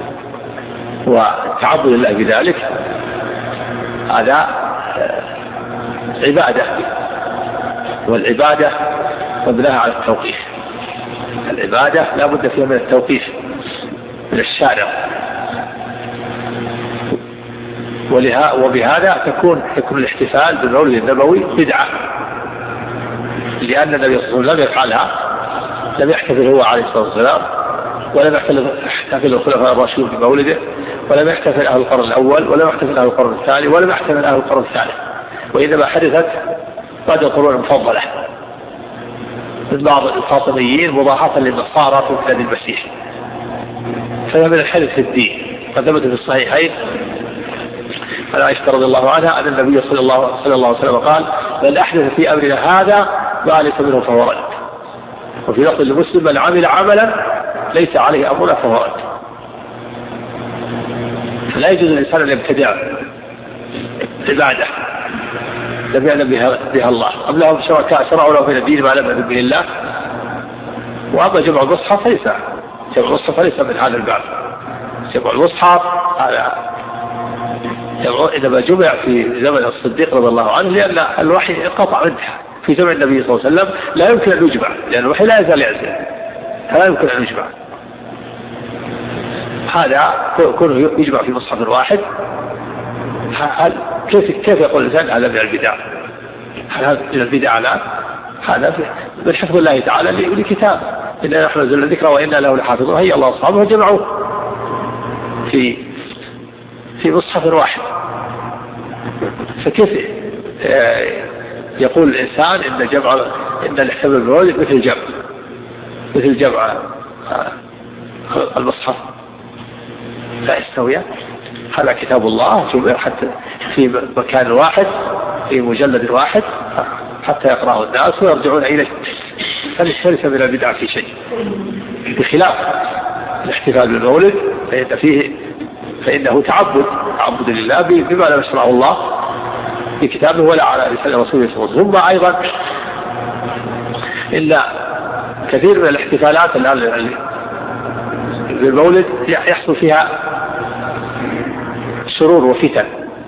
والتعبد لله بذلك هذا عبادة، والعبادة مبناها على التوقيف. العبادة لا بد فيها من التوقيف من الشارع، وبهذا تكون يكون الاحتفال بالمولد النبوي بدعة، لأن النبي صلى الله عليه وسلم لم يفعلها، لم يحتفل هو عليه الصلاة والسلام، ولم يحتفل الخلفاء الراشدون بمولده، ولم يحتفل أهل القرن الأول، ولم يحتفل أهل القرن الثاني، ولم يحتفل أهل القرن الثالث، وإنما حدثت بعد القرون المفضلة من بعض الفاطميين مضاهاة للنصارى في بلاد المسيح، فهي من الحدث في الدين. قد ثبت في الصحيحين عن عائشة رضي الله عنها أن النبي صلى الله عليه وسلم قال: من أحدث في أمرنا هذا ما ليس منه فهو رد. وفي لفظ لمسلم: من عمل عملا ليس عليه أمرنا فهو رد. فلا يجوز الإنسان أن يبتدع عبادة لم يعلم بها, بها الله، أم لهم شركاء شرعوا له من الدين ما لم يأذن به الله. وأما جمع المصحف ليس جمع المصحف ليس من هذا الباب. جمع المصحف هذا إنما جمع في زمن الصديق رضي الله عنه، لأن الوحي انقطع منها. في زمن النبي صلى الله عليه وسلم لا يمكن أن يجمع، لأن الوحي لا يزال ينزل، فلا يمكن أن يجمع. هذا كونه يجمع في مصحف واحد، كيف كيف يقول الإنسان هذا من البدع؟ هذا من البدع؟ لا، هذا من حفظ الله تعالى لكتاب إننا نحن نزلنا الذكر وإنا له لحافظون. هي الله أصحابه جمعوه في في مصحف واحد، فكيف يقول الإنسان إن جمع إن الاحتفال بالمولد مثل جمع مثل جمع المصحف؟ لا يستوي. هذا كتاب الله جمع حتى في مكان واحد في مجلد واحد حتى يقرأه الناس ويرجعون إليه، فليس من البدع في شيء، بخلاف الاحتفال بالمولد فإن فيه فإنه تعبد تعبد لله بما لم يشرعه الله في كتابه ولا على لسان رسوله صلى الله عليه وسلم. ثم أيضا إلا كثير من الاحتفالات الآن بالمولد يحصل فيها شرور وفتن،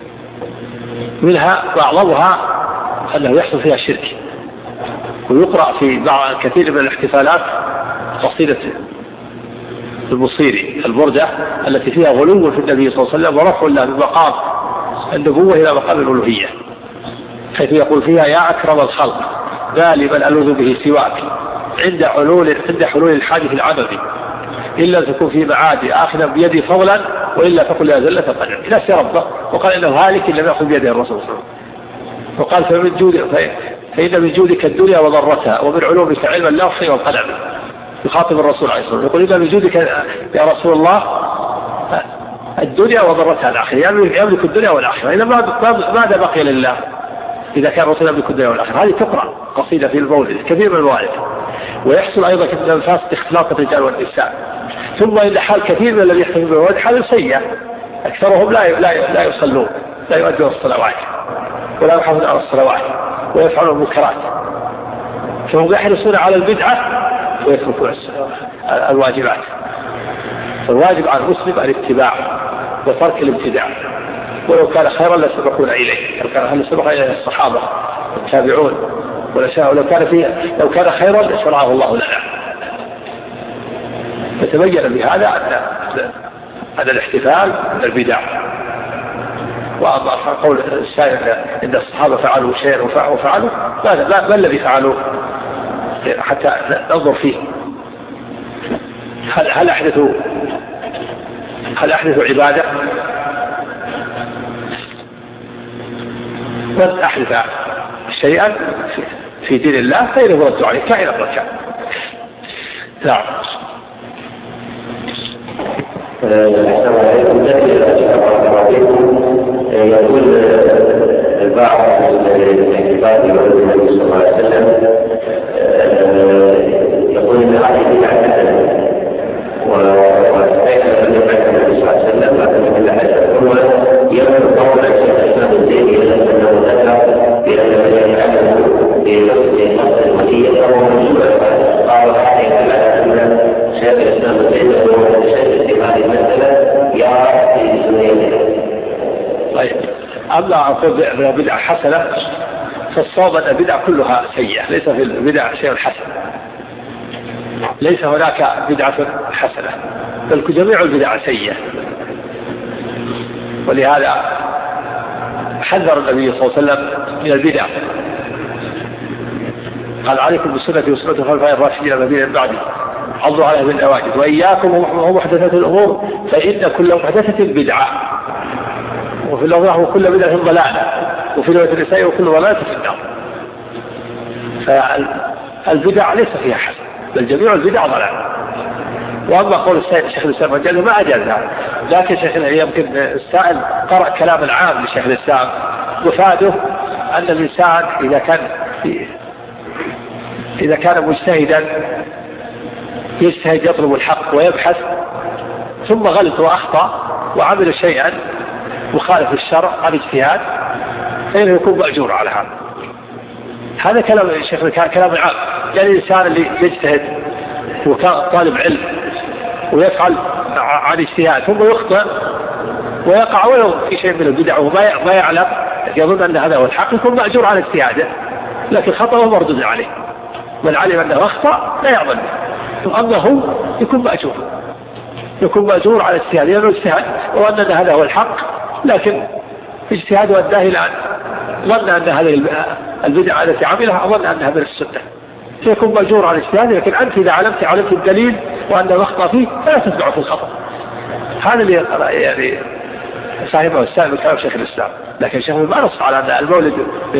منها بعضها أنه يحصل فيها شرك، ويقرأ في بعض كثير من الاحتفالات قصيدة البصيري البردة التي فيها غلو في النبي صلى الله عليه وسلم ورفع الله بمقام النبوة إلى مقام الألوهية، حيث يقول فيها: يا أكرم الخلق ما لمن ألوذ به سواك عند حلول عند حلول الحادث العممي، إلا تكون في معادي آخذا بيدي فضلا وإلا فقل يا زلة قدم. نفس ربه وقال إنه هالك لم يأخذ بيده الرسول صلى الله عليه وسلم، وقال فمن جود فإن من جودك الدنيا وضرتها ومن علومك علم اللوح والقلم. يخاطب الرسول عليه الصلاة والسلام يقول: إن من جودك يا رسول الله الدنيا وضرتها الآخرة، يملك الدنيا والآخرة. إذا ماذا بقي لله إذا كان الرسول يملك الدنيا والآخرة؟ هذه تقرأ قصيدة في المولد كثير من الموالد. ويحصل أيضا كثير من الفاس اختلاط الرجال والنساء. ثم إن حال كثير من الذين يحتفلون بالمولد حال سيئة، أكثرهم لا لا لا يصلون، لا يؤدون الصلوات ولا يحافظون على الصلوات ويفعلون المنكرات، فهم يحرصون على البدعة ويتركون الواجبات. فالواجب على المسلم الاتباع وترك الابتداع، ولو كان خيرا لسبقونا إليه، لو كان سبق إليه الصحابة والتابعون، ولو كان فيه لو كان خيرا لشرعه الله لنا. فتبين بهذا أن أن الاحتفال من البدع. وأما قول السائل إن الصحابة فعلوا شيئا وفعلوا، ماذا ما الذي فعلوا حتى ننظر فيه؟ هل هل أحدثوا هل أحدثوا عبادة؟ من أحدث شيئا في دين الله فإنه يرد عليه كائنا من كان. نعم. السلام عليكم. يقول البعض الاعتقاد يقول النبي صلى الله عليه وسلم يقول ان هذه بدعه حسنه، وكيف لم يفعل النبي صلى الله عليه وسلم بعد بدعه حسنه. هو يمنع قول الاسلام الزيني انه ذكر بان من يعمل بنص الوليه فهو موجود. قال هذه ان شيخ الاسلام الزيني هو شيخ في هذه المساله يرى في سنته. طيب، أما أقول بدعة حسنة فالصواب أن البدع كلها سيئة، ليس في البدع شيء حسن، ليس هناك بدعة حسنة، بل جميع البدع سيئة. ولهذا حذر النبي صلى الله عليه وسلم من البدع، قال: عليكم بسنتي وسنة الخلفاء الراشدين الذين من بعدي عضوا عليها بالنواجذ وإياكم ومحدثات الأمور فإن كل محدثة بدعة، وفي اللفظ وكل بدعة ضلالة، وفي لغة النساء وكل ضلالة في النار. فالبدع ليس فيها حسن، بل جميع البدع ضلال. وأما قول السائل شيخ الإسلام أجازه ما أجازها، لكن شيخ يمكن السائل قرأ كلام العام لشيخ الإسلام وفاده أن الإنسان إذا كان إذا كان مجتهدا يجتهد يطلب الحق ويبحث ثم غلط وأخطأ وعمل شيئا مخالف الشرع عن اجتهاد فإنه يكون مأجور على هذا. هذا كلام الشيخ كلام عام. يعني الإنسان اللي يجتهد وكان طالب علم ويفعل عن اجتهاد ثم يخطئ ويقع ولو في شيء من البدع وما يعلم يظن أن هذا هو الحق يكون مأجور على اجتهاده، لكن خطأه مردود عليه. من علم أنه أخطأ لا يعمل به، أما هو يكون مأجور يكون مأجور على اجتهاده، لأنه اجتهاد وأن هذا هو الحق، لكن اجتهاده أداه إلى أن ظن أن هذه البدعة التي عملها ظن أنها من السنة، فيكون مأجور على اجتهاده. لكن أنت إذا علمت علمت الدليل وأنه أخطأ فيه فلا تتبع في الخطأ. هذا اللي يعني صاحبه السائل كلام شيخ الإسلام. لكن الشيخ ما نص على أن المولد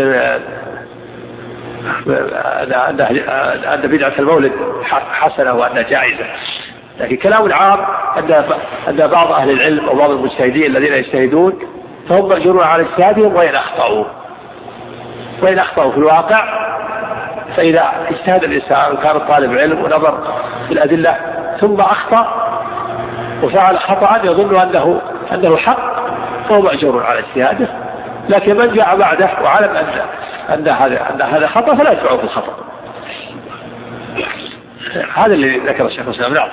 أن بدعة المولد حسنة وأنها جائزة، لكن كلام العام أن بعض أهل العلم وبعض المجتهدين الذين يجتهدون فهم مأجورون على اجتهادهم وإن أخطأوا وإن أخطأوا في الواقع. فإذا اجتهد الإنسان وكان طالب علم ونظر في الأدلة ثم أخطأ وفعل خطأ يظن أنه أنه حق فهو مأجور على اجتهاده. لكن من جاء بعده وعلم أن أن هذا أن هذا خطأ فلا يتبعه في الخطأ. هذا اللي ذكر الشيخ الإسلام. نعم.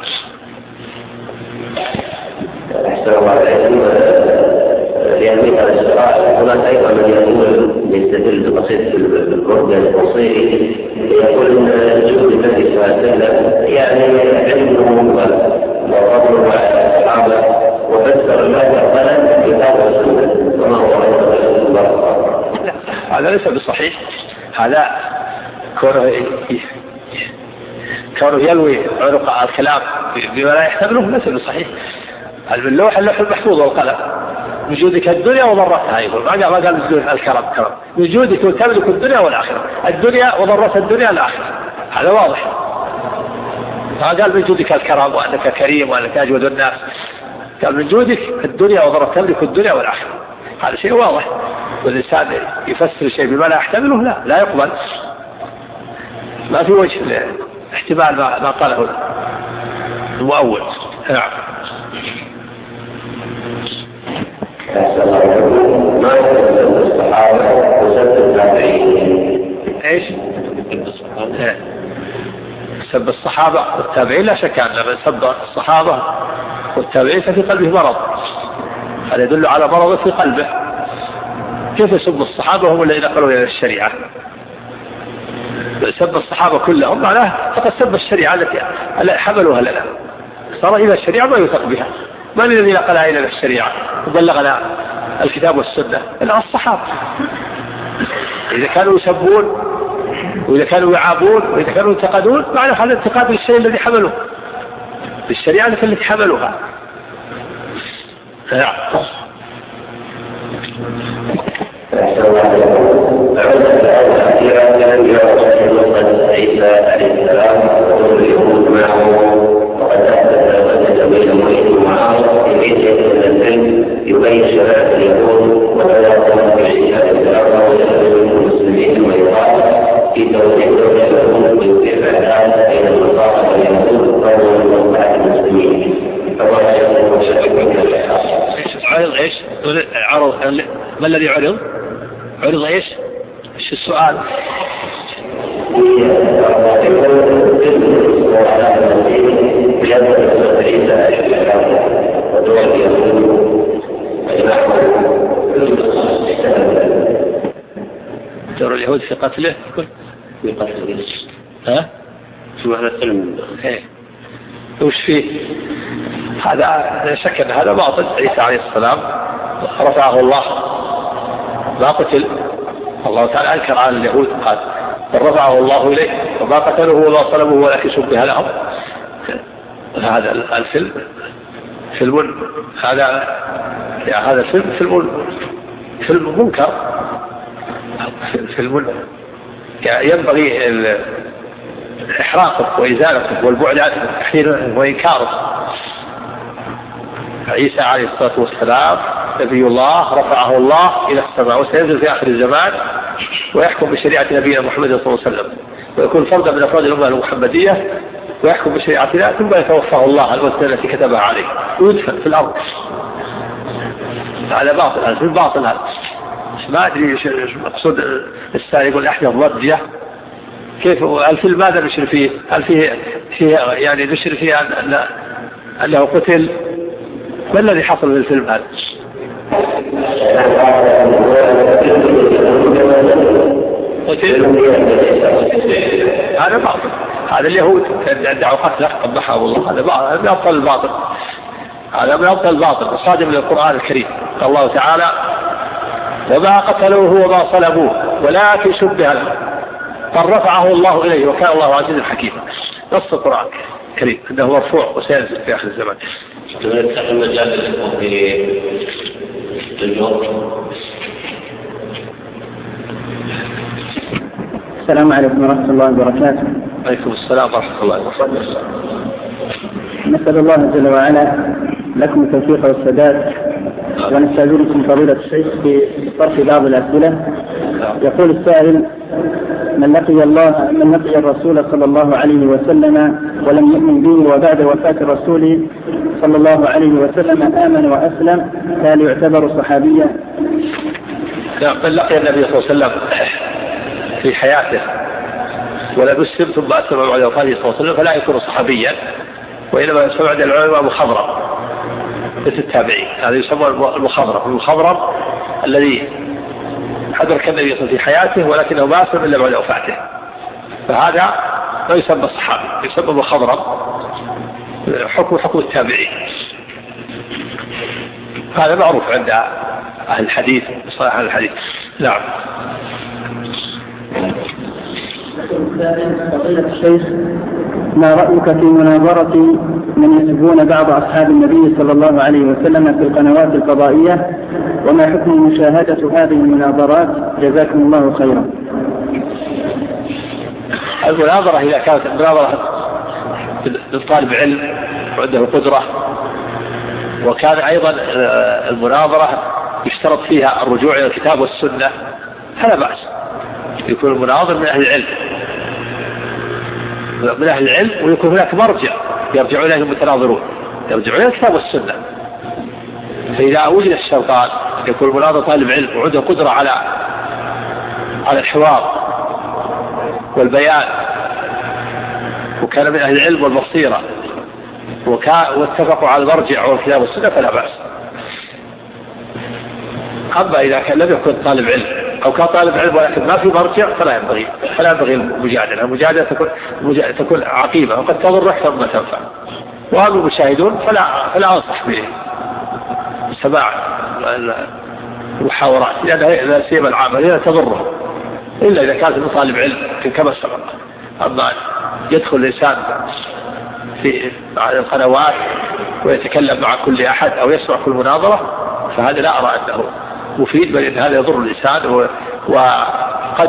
السلام عليكم. لأن هذا السؤال هناك أيضا من يقول يستدل بقصيدة البردة البصيري يقول إن جهد النبي صلى الله وسلم يعني علمه وفضله على الصحابة وفسر ما جرى كتاب السنة وما هو رسول الله. هذا ليس بصحيح. هذا كونه كونه يلوي عنق الكلام بما لا يحتمله ليس بصحيح. اللوح اللوح المحفوظ والقلم وجودك الدنيا وضرتها، يقول ما قال ما قال الكرم كرم وجودك وتملك الدنيا والآخرة، الدنيا وضرت الدنيا والآخرة، هذا واضح. ما قال من جودك الكرم وأنك كريم وأنك أجود الناس، قال من جودك الدنيا وضرت تملك الدنيا والآخرة، هذا شيء واضح. والإنسان يفسر شيء بما لا يحتمله لا لا يقبل، ما في وجه احتمال ما, ما قاله المؤول. نعم. ما يسبب الصحابة وسب التابعين؟ ايش؟ سب الصحابة والتابعين لا شك أن من سب الصحابة والتابعين ففي قلبه مرض، هذا يدل على مرض في قلبه. كيف يسب الصحابة هم الذين نقلوا إلى الشريعة؟ سب الصحابة كلهم معناه فقد سب الشريعة التي حملوها لنا، صار إلى الشريعة ما يثق بها. من الذي نقلها إلى الشريعة وبلغنا الكتاب والسنة؟ إلا الصحابة. إذا كانوا يسبون وإذا كانوا يعابون وإذا كانوا ينتقدون معنى هذا انتقاد للشيء الذي حملوه، بالشريعة التي حملوها. نعم. عيسى عليه السلام وقول اليهود معه وقد أحدث وجد بين المؤمن ومعه في بيته من العلم يبين شرائع اليهود وتواصل بعيسى عليه السلام ويخرج المسلمين ويقال في توحيد اليهود ويوقف الآن بين النصارى واليهود قولا وبعد المسلمين. فما يكون شك من الإحراج. عرض ايش؟ عرض ما الذي عرض؟ عرض ايش؟ ايش السؤال؟ دور اليهود في قتله في قتله ها؟ شو هذا الفيلم؟ ايه وش فيه؟ هذا لا شك ان هذا باطل. عيسى عليه السلام رفعه الله ما قتل، الله تعالى انكر على اليهود قال رفعه الله اليه وما قتلوه وما صلبوه ولكن شبه لهم. هذا الفيلم فيلم هذا يعني هذا فيلم فيلم فيلم منكر، فيلم ينبغي إحراقه وإزالته والبعد عنه تحذيره وإنكاره. عيسى عليه الصلاة والسلام نبي الله رفعه الله إلى السماء وسينزل في آخر الزمان ويحكم بشريعة نبينا محمد صلى الله عليه وسلم ويكون فردا من أفراد الأمة المحمدية ويحكم بشريعتنا ثم يتوفاه الله المدة التي كتبها عليه ويدفن في الأرض. هذا باطل، هذا في باطل. هذا ما أدري إيش مقصود الثاني يقول أحدث ضجة. كيف الفيلم ماذا نشر فيه؟ هل فيه, فيه يعني نشر فيه أن أنه قتل؟ ما الذي حصل في الفيلم هذا؟ قتل؟ هذا باطل. هذا اليهود ادعوا قتله قبحه الله. هذا من أبطل الباطل، هذا من أبطل الباطل الصادم من القرآن الكريم. قال الله تعالى وما قتلوه وما صلبوه ولكن شبه له فرفعه الله إليه وكان الله عزيزا حكيما. نص القرآن الكريم أنه مرفوع وسينزل في آخر الزمان. تفتح المجال في الجواب. السلام عليكم ورحمة الله وبركاته. عليكم السلام ورحمة الله وبركاته. نسأل الله جل وعلا لكم التوفيق والسداد، ونستأذنكم فضيلة الشيخ في طرح بعض الأسئلة. يقول السائل: من لقي الله من لقي الرسول صلى الله عليه وسلم ولم يؤمن به وبعد وفاة الرسول صلى الله عليه وسلم آمن وأسلم هل يعتبر صحابيا؟ من لقي النبي صلى الله عليه وسلم في حياته ولم يسلم ثم أسلم بعد وفاته صلى الله عليه وسلم فلا يكون صحابيا، وإنما يسمى عند العلماء مخضرم مثل التابعين. هذا يسمى المخضرم. المخضرم الذي أدرك النبي صلى الله عليه وسلم في حياته ولكنه ما أسلم إلا بعد وفاته، فهذا لا يسمى صحابي، يسمى مخضرم، حكم حكم التابعين. هذا معروف عند أهل الحديث، مصطلح أهل الحديث. نعم. فضيلة الشيخ، ما رأيك في مناظرة من يسبون بعض أصحاب النبي صلى الله عليه وسلم في القنوات الفضائية، وما حكم مشاهدة هذه المناظرات؟ جزاكم الله خيرا. المناظرة إذا كانت مناظرة للطالب علم وعنده قدرة، وكان أيضا المناظرة يشترط فيها الرجوع إلى الكتاب والسنة، فلا بأس. يكون المناظر من أهل العلم من أهل العلم ويكون هناك مرجع يرجع إليه المتناظرون، يرجع إلى الكتاب والسنة. فإذا وجد الشرطان، يكون المناظر طالب علم وعنده قدرة على على الحوار والبيان، وكان من أهل العلم والبصيرة، واتفقوا على المرجع والكتاب والسنة، فلا بأس. أما إذا كان لم يكن طالب علم أو كان طالب علم ولكن ما في مرجع، فلا ينبغي فلا ينبغي المجادلة. المجادلة تكون تكون عقيمة وقد تضر أكثر ما تنفع. وهذا المشاهدون فلا فلا أنصح به سماع المحاورات، لأن لا سيما العامة تضره، إلا إذا كانت من طالب علم كما سبق. أما يدخل الإنسان في القنوات ويتكلم مع كل أحد أو يسمع كل مناظرة، فهذا لا أرى أنه مفيد، بل إن هذا يضر الإنسان، وقد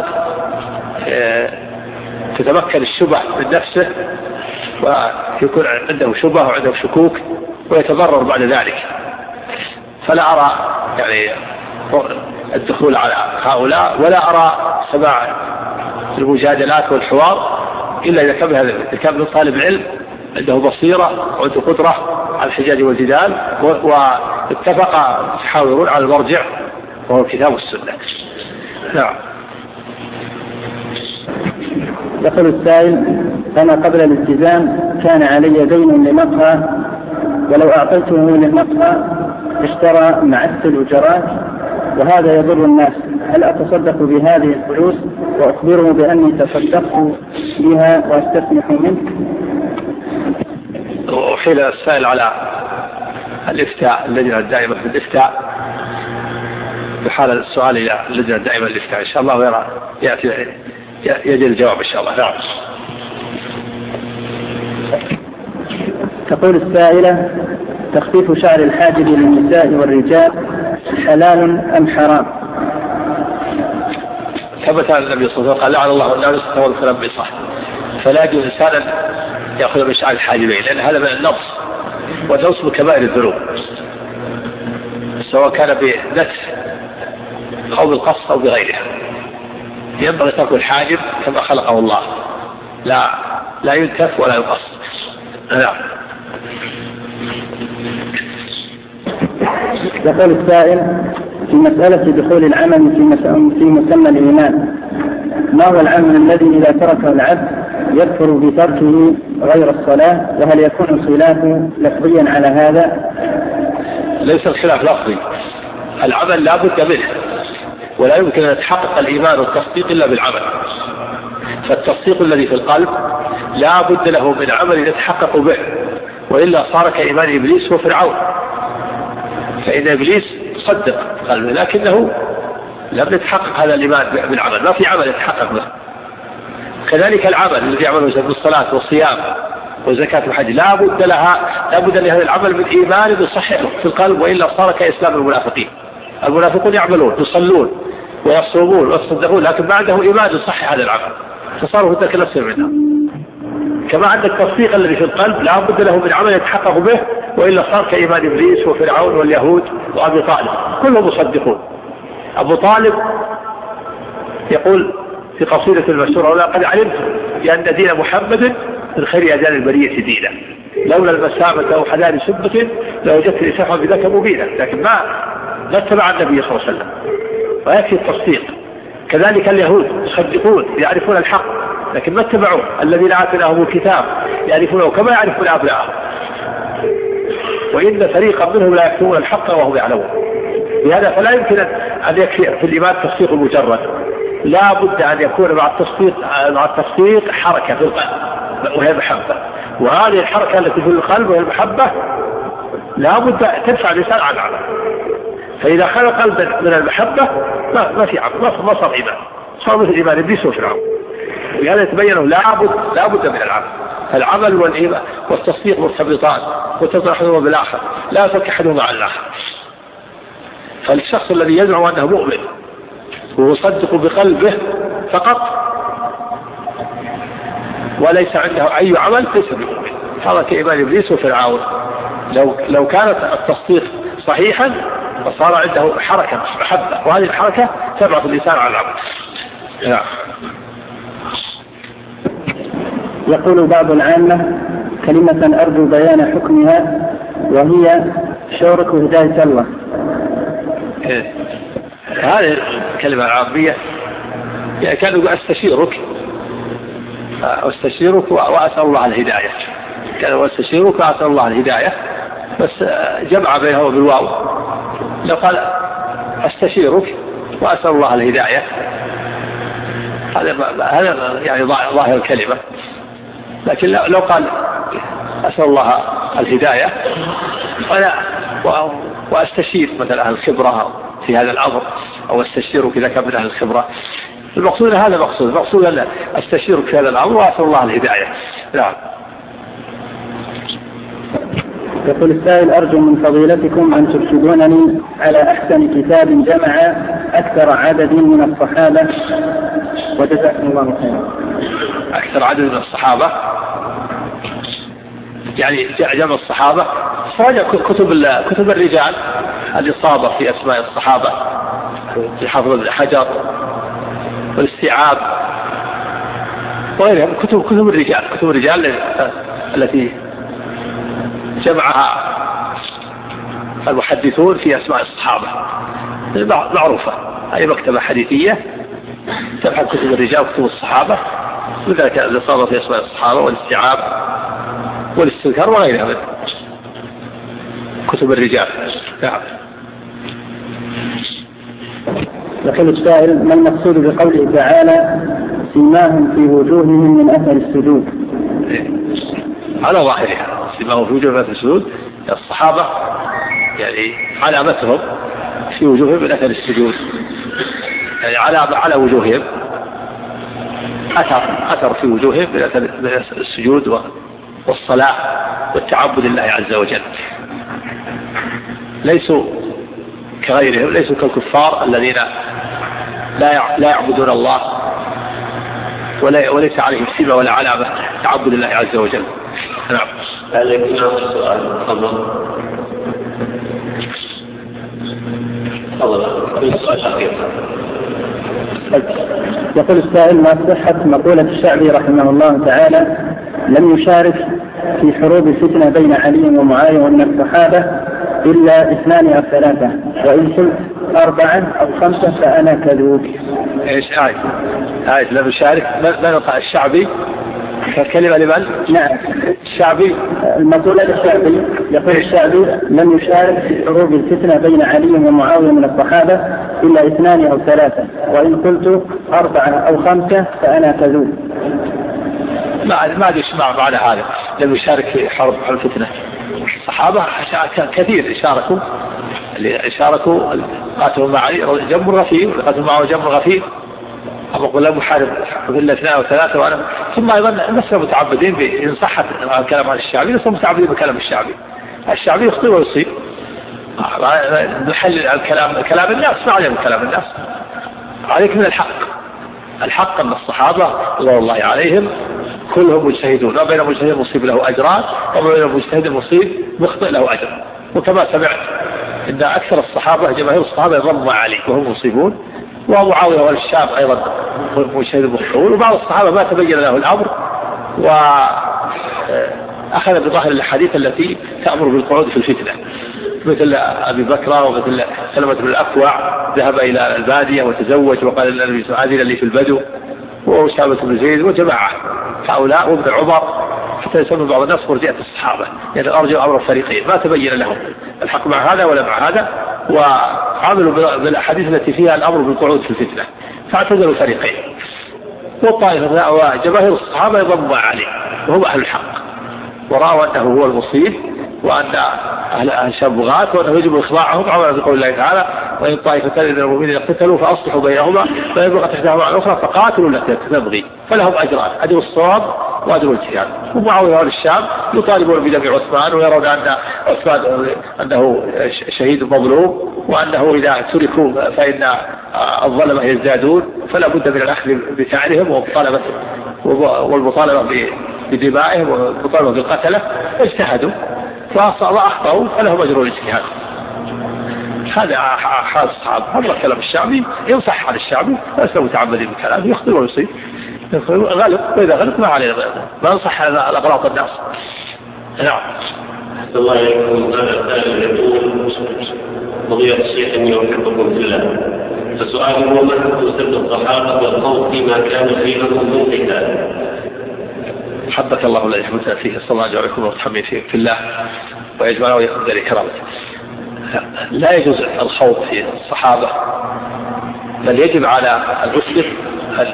تتمكن الشبه من نفسه ويكون عنده شبه وعنده شكوك ويتضرر بعد ذلك. فلا أرى يعني الدخول على هؤلاء، ولا أرى سماع المجادلات والحوار إلا إذا كان هذا كان من طالب علم عنده بصيرة وعنده قدرة على الحجاج والجدال، واتفق المتحاورون على المرجع وهو الكتاب والسنة. نعم. يقول السائل: أنا قبل الالتزام كان علي دين لمقهى، ولو أعطيته للمقهى اشترى معت الأجرات، وهذا يضر الناس، هل أتصدق بهذه الفلوس وأخبره بأني تصدقت بها وأستسمح منه؟ وحيل السائل على الإفتاء، اللجنة الدائمة في الإفتاء، بحال السؤال إلى اللجنة الدائمة للإفتاء إن شاء الله، ويرى يأتي يجي الجواب إن شاء الله. نعم. تقول السائلة: تخفيف شعر الحاجب للنساء والرجال حلال أم حرام؟ ثبت عن النبي صلى الله عليه وسلم قال: لعن الله الناس تولى بصح. فلا يجوز إنسانا يأخذ من شعر الحاجبين، لأن هذا من النقص، والنقص من كبائر الذنوب، سواء كان بنتف أو بالقص أو بغيرها. ينبغي ترك الحاجب كما خلقه الله، لا لا ينتف ولا يقص. نعم. يقول السائل: في مسألة دخول العمل في مسمى الإيمان، ما هو العمل الذي إذا تركه العبد يكفر بتركه غير الصلاة، وهل يكون الخلاف لفظيا على هذا؟ ليس الخلاف لفظي، العمل لا بد منه، ولا يمكن أن يتحقق الإيمان والتصديق إلا بالعمل. فالتصديق الذي في القلب لا بد له من عمل يتحقق به، وإلا صار كإيمان إبليس وفرعون. فإن إبليس صدق قلبه لكنه لم يتحقق هذا الإيمان بالعمل، ما في عمل يتحقق به. كذلك العمل الذي يعمله بالصلاة والصيام وزكاة الحج لا بد لها لا بد لهذا العمل من إيمان بصحيح في القلب، وإلا صار كإسلام المنافقين. المنافقون يعملون يصلون ويصومون ويصدقون، لكن ما عنده إيمان يصحح هذا العمل، فصاروا في ذلك الأسر منها. كما عندك التصديق الذي في القلب لا بد له من عمل يتحقق به، وإلا صار كإيمان إبليس وفرعون واليهود وأبي طالب، كلهم مصدقون. أبو طالب يقول في قصيدة المشهورة: ولقد علمت بأن دين محمد من خير أديان البرية دينا، لولا المسامة أو حلال سبة لوجدت الإسلام بذاك مبينا. لكن ما ما اتبع النبي صلى الله عليه وسلم، ويكفي التصديق. كذلك اليهود يصدقون يعرفون الحق، لكن ما اتبعوه. الذين آتيناهم الكتاب يعرفونه كما يعرفون أبناءهم، وإن فريقا منهم لا يكتمون الحق وهم يعلمون. لهذا فلا يمكن أن يكفي في الإيمان تصديق المجرد، لا بد أن يكون مع التصديق مع التصديق حركة في القلب وهي المحبة، وهذه الحركة التي في القلب وهي المحبة لا بد تدفع الإنسان عن العمل. فإذا خلى قلبا من المحبة ما ما في عمل، ما صار إيمان، صار مثل إيمان إبليس وفرعون. ولهذا يتبين لا بد لا بد من العمل. العمل والإيمان والتصديق مرتبطان، وتصدق أحدهما بالآخر، لا يترك أحدهما عن الآخر. فالشخص الذي يدعو أنه مؤمن ويصدق بقلبه فقط وليس عنده أي عمل ليس بمؤمن، هذا كإيمان إبليس وفرعون. لو لو كانت التصديق صحيحا فصار عنده حركة محبة، وهذه الحركة تبعث الإنسان على العمل. نعم. يقول بعض العامة كلمة أرجو بيان حكمها وهي شورك هداية الله. إيه. هذه الكلمة العربية يعني كان يقول أستشيرك أستشيرك وأسأل الله الهداية، كان أستشيرك وأسأل الله الهداية، بس جمع بينه بالواو. لو قال أستشيرك وأسأل الله الهداية هذا هذا يعني ظاهر الكلمة، لكن لو قال أسأل الله الهداية وأنا وأستشير مثلا أهل الخبرة في هذا الأمر، أو أستشيرك إذا كان من أهل الخبرة، المقصود هذا مقصود المقصود أن أستشيرك في هذا الأمر وأسأل الله الهداية. نعم. يقول السائل أرجو من فضيلتكم أن ترشدونني على أحسن كتاب جمع أكثر عدد من الصحابة، وجزاكم الله خيرا. أكثر عدد من الصحابة يعني جمع الصحابة، راجع كتب كتب الرجال الإصابة في أسماء الصحابة لحافظ ابن حجر والاستيعاب وغيرها، كتب كتب الرجال كتب الرجال التي جمعها المحدثون في أسماء الصحابة معروفة، أي مكتبة حديثية تبحث كتب الرجال وكتب الصحابة، وذلك الإصابة في أسماء الصحابة والاستيعاب والاستذكار وغيرها من كتب الرجال. نعم. يقول السائل ما المقصود بقوله تعالى سيماهم في وجوههم من أثر السجود؟ على ظاهرها سيماهم في وجوههم من أثر السجود، الصحابة يعني علامتهم في وجوههم من أثر السجود، يعني على على وجوههم أثر أثر في وجوههم من أثر السجود والصلاة والتعبد لله عز وجل. ليسوا كغيرهم، ليسوا كالكفار الذين لا لا يعبدون الله ولا وليس عليهم سمة ولا علامة تعبد الله عز وجل. نعم. هل يكون السؤال تفضل تفضل السؤال الأخير. يقول السائل ما صحة مقولة الشعبي رحمه الله تعالى لم يشارك في حروب الفتنة بين علي ومعاوية ومن الصحابة إلا اثنان أو ثلاثة، وإن قلت أربعة أو خمسة فأنا كذوب. إيش آية آية لم يشارك من وقع الشعبي كلمة لمن؟ نعم الشعبي المقولة الشعبي يقول الشعبي لم يشارك في حروب الفتنة بين علي ومعاوية من الصحابة إلا اثنان أو ثلاثة، وإن قلت أربعة أو خمسة فأنا كذوب. ما ما أدري مع معنى هذا لم يشارك في حرب الفتنة. الصحابة كثير شاركوا، اللي شاركوا قاتلوا مع علي جنب غفير، قاتلوا معه جنب غفير، أقول لا محارب إلا اثنان أو ثلاثة وأنا. ثم أيضا لسنا متعبدين بإن صحت الكلام عن الشعبي، لسنا متعبدين بكلام الشعبي. الشعبي يخطئ ويصيب، نحلل الكلام كلام الناس، ما علينا من كلام الناس، عليك من الحق. الحق أن الصحابة رضي الله عليهم كلهم مجتهدون، وبين مجتهد مصيب له أجران وبين مجتهد مصيب مخطئ له أجر. وكما سمعت إن أكثر الصحابة جماهير الصحابة يضموا مع علي وهم مصيبون، ومعاوية والشام أيضا مجتهد مخطئون، وبعض الصحابة ما تبين له الأمر وأخذ بظاهر الحديث التي تأمر بالقعود في الفتنة، مثل أبي بكر ومثل سلمة بن الأكوع ذهب إلى البادية وتزوج وقال النبي صلى الله عليه وسلم لي في البدو، وأسامة بن زيد وجماعة هؤلاء وابن عمر، حتى يسمى بعض الناس مرجئة الصحابة، يعني أرجو أمر الفريقين ما تبين لهم الحق مع هذا ولا مع هذا، وعملوا بالأحاديث التي فيها الأمر بالقعود في الفتنة، فاعتزلوا فريقين، والطائفة وجماهير الصحابة يضموا عليه وهم أهل الحق، ورأوا أنه هو المصيب وأن أهل الشام بغاة وأنه يجب إخضاعهم عملا بقول الله تعالى: وإن طائفتان من المؤمنين اقتتلوا فأصلحوا بينهما فإن بغت إحداهما على الأخرى فقاتلوا التي تبغي فلهم أجران، أجر الصواب وأجر الجهاد. ومعاوية أهل الشام يطالبون بدم عثمان ويرون أن عثمان أنه شهيد مظلوم، وأنه إذا تركوا فإن الظلمة يزدادون، فلا بد من الأخذ بثأرهم والمطالبة والمطالبة بدمائهم والمطالبة بالقتلة. اجتهدوا فأخطأوا فلهم أجر الاجتهاد. هذا حال الصحابة. هذا الكلام الشعبي ينصح على الشعبي وليس متعمد بالكلام، يخطئ ويصيب، غلط، وإذا غلط ما عليه، ما ينصح على الأغلاط الناس. نعم. الله يكون هذا الثاني يقول: فضيلة الشيخ إني أحبكم في الله، فسؤال هو: ما حكم سب الصحابة والخوض فيما كان فيهم من قتال؟ حبك الله الذي حببتنا فيه، صلى الله عليه وسلم وتحمي فيه في الله ويجمعنا ويأخذ ذلك كرامته. لا يجوز الخوض في الصحابة، بل يجب على المسلم أن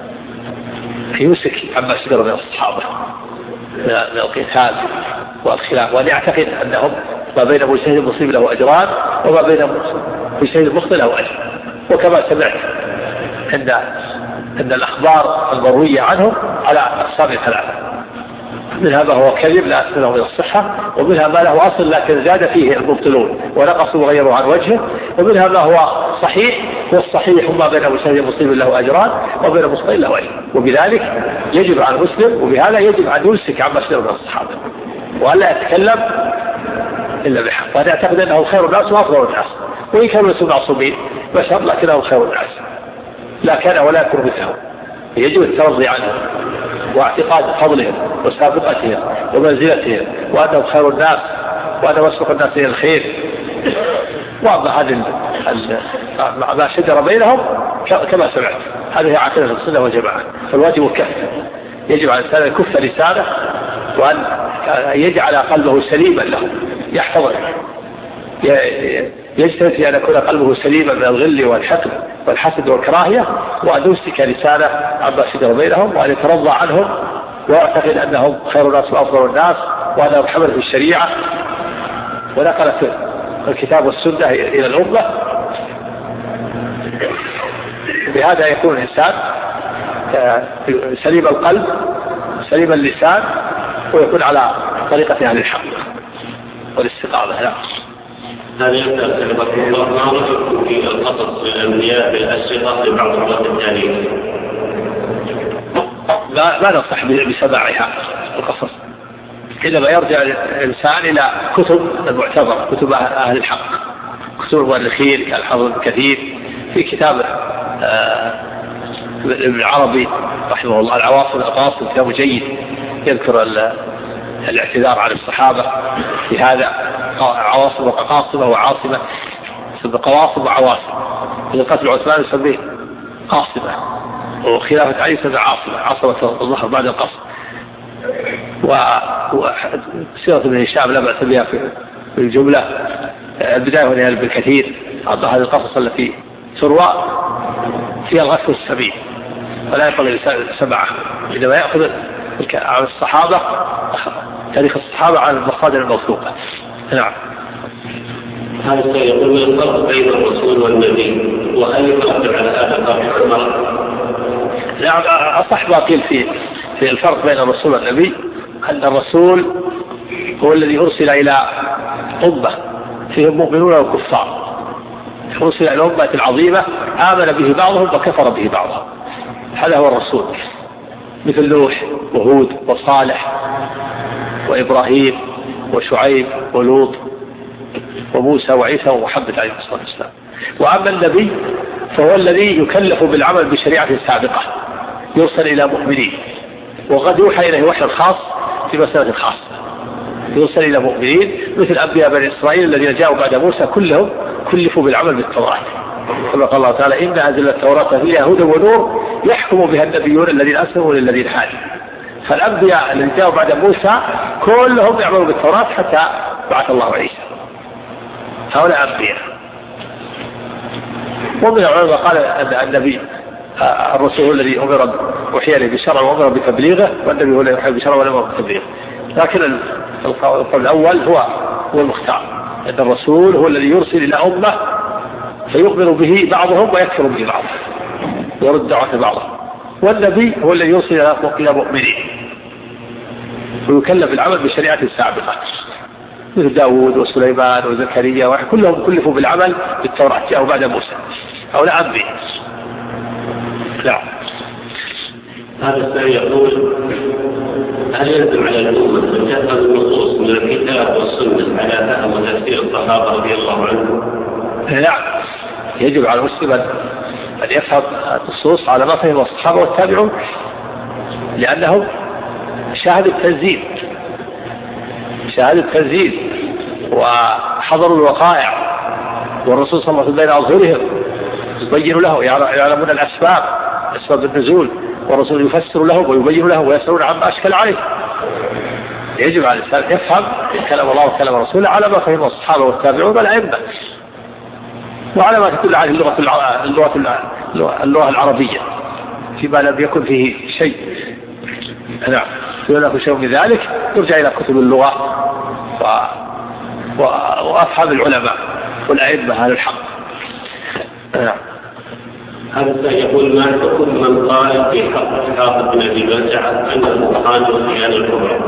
يمسك عما شجر من الصحابة من القتال والخلاف، وأن يعتقد أنهم ما بين مجتهد مصيب له أجران وما بين مجتهد مخطئ له أجر. وكما سمعت أن أن الأخبار المروية عنهم على أقسام ثلاثة: منها ما هو كذب لا أصل له من الصحة، ومنها ما له أصل لكن زاد فيه المبطلون ونقصوا وغيروا عن وجهه، ومنها ما هو صحيح، والصحيح ما بين مجتهد مصيب له أجران وبين مخطئ له أجر. وبذلك يجب على المسلم، وبهذا يجب أن يمسك عما شجر من الصحابة وألا يتكلم إلا بحق، وأن يعتقد أنه خير الناس وأفضل الناس، وإن كانوا ليسوا معصومين بشر لكنهم خير الناس، لا كان ولا يكون مثلهم. يجب الترضي عنهم واعتقاد فضلهم وسابقتهم ومنزلتهم وأنهم خير الناس وأنهم أسبق الناس إلى الخير. وأما هذا ما شجر بينهم كما سمعت، هذه عقيدة السنة والجماعة، فالواجب كف، يجب على الإنسان أن يكف لسانه وأن يجعل قلبه سليما له، يحفظه، يجتهد في أن يكون قلبه سليما من الغل والحقد والحسد والكراهية، وأن يمسك لسانه عما شجر بينهم، وأن يترضى عنهم ويعتقد أنهم خير الناس وأفضل الناس، وأنهم حملوا في الشريعة ونقلت الكتاب والسنة إلى الأمة. بهذا يكون الإنسان سليم القلب سليم اللسان، ويكون على طريقة أهل الحق والاستقامة. لا هذا يبدأ رحمه الله: ما رأيكم في القصص للأنبياء بالأشرطة لبعض مرات التاريخ؟ لا لا نصح بسماعها القصص، إنما يرجع الإنسان إلى كتب المعتبرة، كتب أهل الحق، كتب المؤرخين كالحافظ ابن كثير في كتاب ابن العربي رحمه الله العواصم الأقاصم، كتاب جيد يذكر الاعتذار عن الصحابة في هذا، عواصم وقاصمة وعاصمة، يسمى قواصم وعواصم. في قتل عثمان يسميه قاصمة، وخلافة علي يسمى عاصمة، عاصمة الظهر بعد القصر. وسيرة ابن هشام لا بأس بها في الجملة، البداية ونهاية ابن كثير، أعطى هذه القصص التي تروى فيها الغث والسبيل، ولا يقبل الإنسان سماعه، إنما يأخذ عن الصحابة تاريخ الصحابة على المصادر الموثوقة. نعم. هذا يقول: الفرق بين الرسول والنبي، وهل يقدر على هذا الفرق؟ نعم، أصح ما قيل في في الفرق بين الرسول والنبي أن الرسول هو الذي أرسل إلى أمة فيهم مؤمنون وكفار، أرسل إلى الأمة العظيمة آمن به بعضهم وكفر به بعضهم، هذا هو الرسول، مثل نوح وهود وصالح وإبراهيم وشعيب ولوط وموسى وعيسى ومحمد عليه الصلاة والسلام. وأما النبي فهو الذي يكلف بالعمل بشريعة سابقة، يوصل إلى مؤمنين، وقد يوحى إليه وحي خاص في مسألة خاصة، يوصل إلى مؤمنين مثل أنبياء بني إسرائيل الذين جاءوا بعد موسى كلهم كلفوا بالعمل بالتوراة، كما قال الله تعالى: إن أنزلنا التوراة فيها هدى ونور يحكم بها النبيون الذين أسلموا للذين هادوا. فالأنبياء الذين جاءوا بعد موسى كلهم يعملوا بالتوراة حتى بعث الله عيسى، هؤلاء أنبياء. ومن العلماء قال أن النبي الرسول الذي أمر وحي له بالشرع وأمر بتبليغه، والنبي هو الذي يوحي بالشرع وأمر بتبليغه. لكن القول الأول هو هو المختار، أن الرسول هو الذي يرسل إلى أمة فيخبر به بعضهم ويكفر به بعضهم ويرد دعوة بعضهم، والنبي هو الذي يرسل إلى مؤمنين ويكلف العمل بالشريعة السابقة، مثل داود وسليمان وزكريا كلهم كلفوا بالعمل بالتوراة جاءوا بعد موسى أو لا أنبي. لا. هذا السؤال يقول: هل يلزم على الأمة أن تفهم النصوص من الكتاب والسنة على فهم وتفسير الصحابة رضي الله عنهم؟ نعم، يجب على المسلم أن يفهم النصوص على ما فهم الصحابة والتابعون، لأنهم شاهدوا التنزيل شاهدوا التنزيل وحضروا الوقائع، والرسول صلى الله عليه وسلم بين أظهرهم يبين له، يعلمون الأسباب أسباب النزول، والرسول يفسر لهم ويبين له ويسألون عما أشكل عليه. يجب على الإنسان يفهم كلام الله وكلام رسوله على ما فهم الصحابة والتابعون والأئمة، وعلى ما تدل عليه اللغة اللغة اللغة العربية فيما لم يكن فيه شيء. نعم، إذا لم شيء من ذلك يرجع إلى كتب اللغة و... و... وأفهم العلماء والأئمة أهل الحق. نعم. هذا يقول: ما حكم من قال في حق حافظ بن أبي بلتعة أن القرآن والخيانة الكبرى؟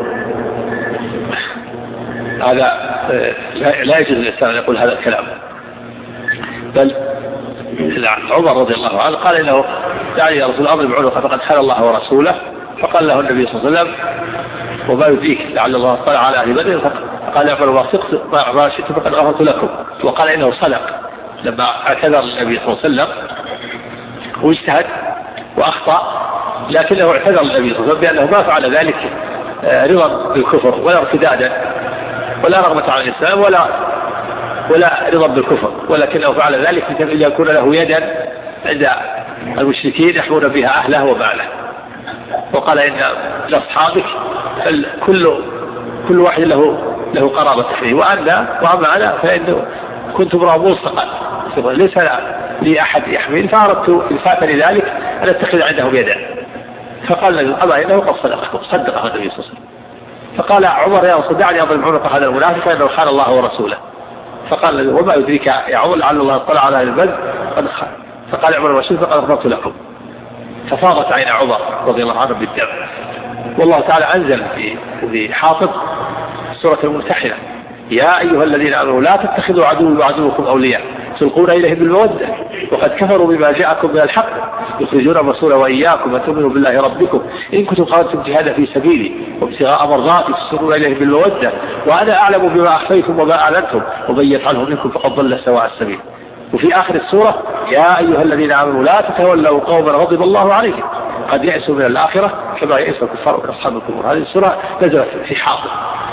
هذا لا يجوز للإنسان أن يقول هذا الكلام، بل عمر رضي الله عنه قال إنه يعني يا رسول الله بعنقه فقد خان الله ورسوله، فقال له النبي صلى الله عليه وسلم: وما يدريك لعل الله اطلع على أهل بدر، فقال: اعملوا ما شئتم فقد غفرت لكم. وقال إنه صدق لما اعتذر النبي صلى الله عليه وسلم واجتهد وأخطأ، لكنه اعتذر النبي صلى الله عليه وسلم بأنه ما فعل ذلك رضا بالكفر ولا ارتدادا ولا رغبة على الإسلام ولا ولا رضا بالكفر، ولكنه فعل ذلك لكي يكون له يدا عند المشركين يحمون بها أهله وماله. وقال إن لأصحابك كل كل واحد له له قرابة فيه، وأنا وأما أنا فإنه كنت امرأ ملصقا ليس لي أحد يحمل، فأردت إن فاتني ذلك أن أتخذ عنده يدا. فقال أما إنه قد صدقه صدقه النبي صلى الله عليه وسلم. فقال عمر: يا رسول دعني أضرب عنق هذا المنافق فإنه خان الله ورسوله. فقال: وما يدريك يا عمر لعل الله اطلع على أهل بدر قد خان. فقال عمر الرسول: فقد غفرت لكم. ففاضت عين عمر رضي الله عنه بالدم. والله تعالى أنزل في حافظ سورة الممتحنة: يا أيها الذين آمنوا لا تتخذوا عدوي وعدوكم أولياء تلقون إليهم بالمودة وقد كفروا بما جاءكم من الحق يخرجون الرسول وإياكم أن تؤمنوا بالله ربكم إن كنتم خرجتم جهادا في سبيلي وابتغاء مرضاتي تسرون إليهم بالمودة وأنا أعلم بما أخفيتم وما أعلنتم ومن يفعله منكم فقد ضل سواء السبيل. وفي آخر السورة: يا أيها الذين آمنوا لا تتولوا قوما غضب الله عليهم قد يأسوا من الآخرة كما يأس الكفار من أصحاب القبور. هذه السورة نزلت في حافظ،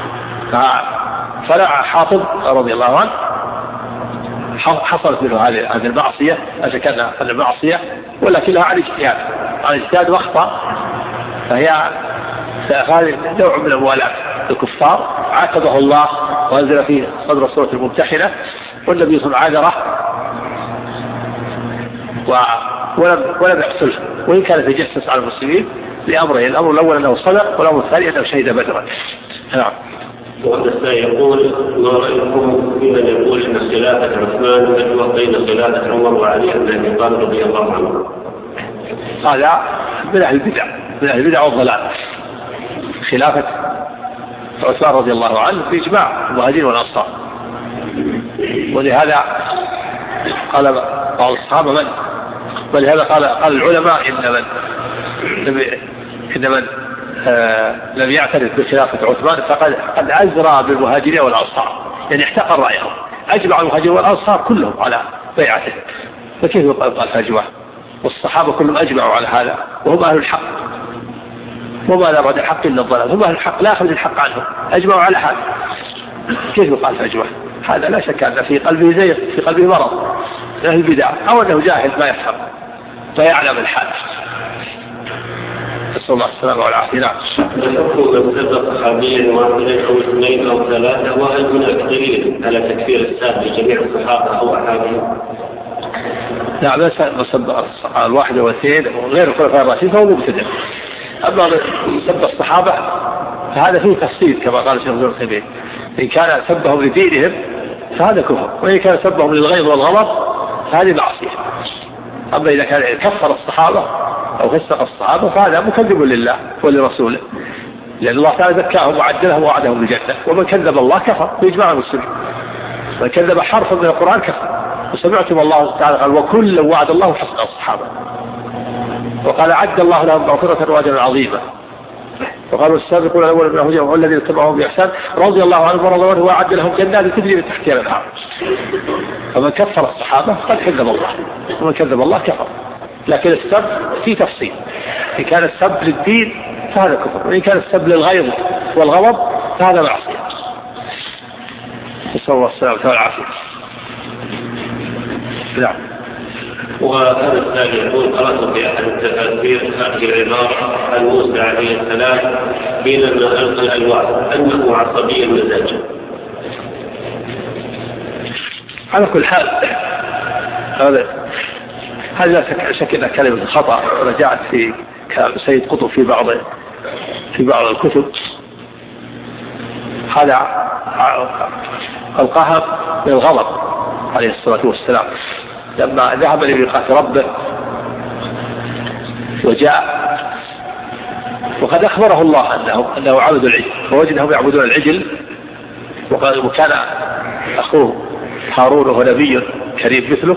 فلع حافظ رضي الله عنه حصلت منه هذه المعصية، هذا كان المعصية ولكنها عن اجتهاد عن اجتهاد واخطأ، فهي هذه نوع من الموالاة الكفار عاتبه الله وأنزل في صدر سورة الممتحنة، والنبي صلى الله عليه وسلم عذره ولم ولم يحصله، وإن كان يتجسس على المسلمين لأمرين: الأمر الأول أنه صدق، والأمر الثاني أنه شهد بدرا. نعم. وهذا يقول: ما رأيكم في من يقول أن خلافة عثمان تجوى بين خلافة عمر وعلي بن أبي طالب رضي الله عنه؟ هذا من أهل البدع من أهل البدع والضلال. خلافة عثمان رضي الله عنه في إجماع المهاجرين والأنصار، ولهذا قال بعض الصحابة من ولهذا قال قال العلماء إن من إن من آه لم يعترف بخلافة عثمان فقد قد أزرى بالمهاجرين والأنصار، يعني احتقر رأيهم. أجمع المهاجرين والأنصار كلهم على بيعته، فكيف يقال فجوة؟ والصحابة كلهم أجمعوا على هذا وهم أهل الحق، وما لا بعد الحق إلا الضلال، هم أهل الحق لا أخذ الحق عنهم، أجمعوا على هذا، كيف يقال فجوة؟ هذا لا شك أن في قلبه زيغ، في قلبه مرض أهل البدع، أو أنه جاهل ما يفهم فيعلم الحال. نسأل الله السلامة والعافية. نعم. الحكم من سبق صحابيا واحدا أو اثنين أو ثلاثة، وهل هناك دليل على تكفير السابق لجميع الصحابة أو أحادهم؟ نعم بس سب الواحد واثنين وغير الخلفاء الراشدين فهو مبتدع. أما سب الصحابة فهذا فيه تفصيل كما قال الشيخ ابن تيمية، إن كان سبهم لدينهم فهذا كفر، وإن كان سبهم للغيظ والغضب فهذه معصية. أما إذا كان كفر الصحابة أو فسق الصحابة فهذا مكذب لله ولرسوله، لأن الله تعالى زكاهم وعدلهم ووعدهم بالجنة، ومن كذب الله كفر بإجماع المسلمين، من كذب حرفا من القرآن كفر. وسمعتم الله تعالى قال وكل وعد الله حسن الصحابة، وقال عد الله لهم مغفرة وأجرا عظيما، وقالوا السابقون الأول من الهدى والذين اتبعوهم بإحسان رضي الله عنهم ورضوا عنه وأعد لهم جنات تجري من تحتها الأنهار. فمن كفر الصحابة قد كذب الله، ومن كذب الله كفر. لكن السب في تفصيل، إن كان السب للدين فهذا كفر، وإن كان السب للغيظ والغضب فهذا معصية. نسأل الله السلامة والعافية. نعم. وهذا الثاني يقول قرأت في أحد التفاسير هذه العبارة عن موسى عليه السلام بينما ألقى الألواح أنه عصبي المزاج. على كل حال هذا هذا لا شك أنها كلمة خطأ، رجعت في كلام سيد قطب في بعض في بعض الكتب. هذا ألقاها من الغضب عليه الصلاة والسلام لما ذهب لميقات ربه وجاء، وقد أخبره الله أنه أنه عبد العجل، فوجدهم يعبدون العجل، وكان أخوه هارون وهو نبي كريم مثله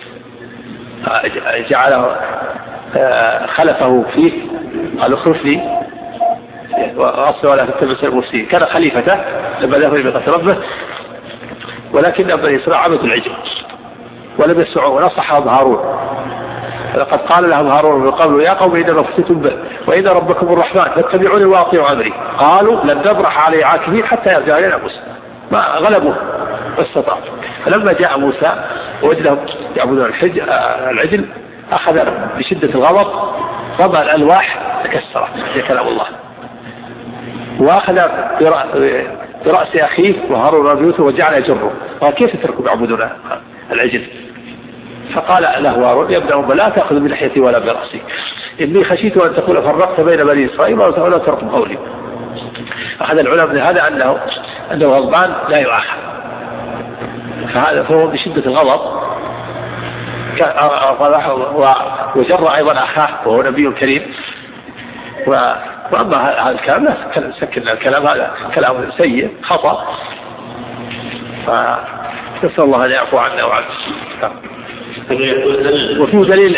جعله خلفه فيه، قال اخلفني وأصل ولا تتبع سبيل المفسدين. كان خليفته لما ذهب لميقات ربه، ولكن بني إسرائيل عبدوا العجل ولم يسمعوا، ونصحهم هارون. لقد قال لهم هارون من قبل يا قوم إنما فتنتم به وإن ربكم الرحمن فاتبعوني وأطيعوا أمري. قالوا لن نبرح عليه عاكفين حتى يرجع إلينا موسى. ما غلبوه واستطاعوا. فلما جاء موسى ووجدهم يعبدون العجل أخذ بشدة الغضب رمى الألواح تكسرت في كلام الله، وأخذ برأس أخيه وهارون ربيوته وجعل يجره. وكيف تتركوا يعبدون العجل؟ فقال له هارون يا ابن أم لا تأخذ بلحيتي ولا برأسي، إني خشيت أن تكون فرقت بين بني إسرائيل ولا تركوا قولي. أخذ العلماء من هذا أنه أنه غضبان لا يؤاخذ، فهذا فهو بشدة الغضب وجر أيضا أخاه وهو نبي كريم. وأما هذا الكلام لا سكن الكلام، هذا كلام سيء خطأ، فنسأل الله أن يعفو عنا وعنه. وفي دليل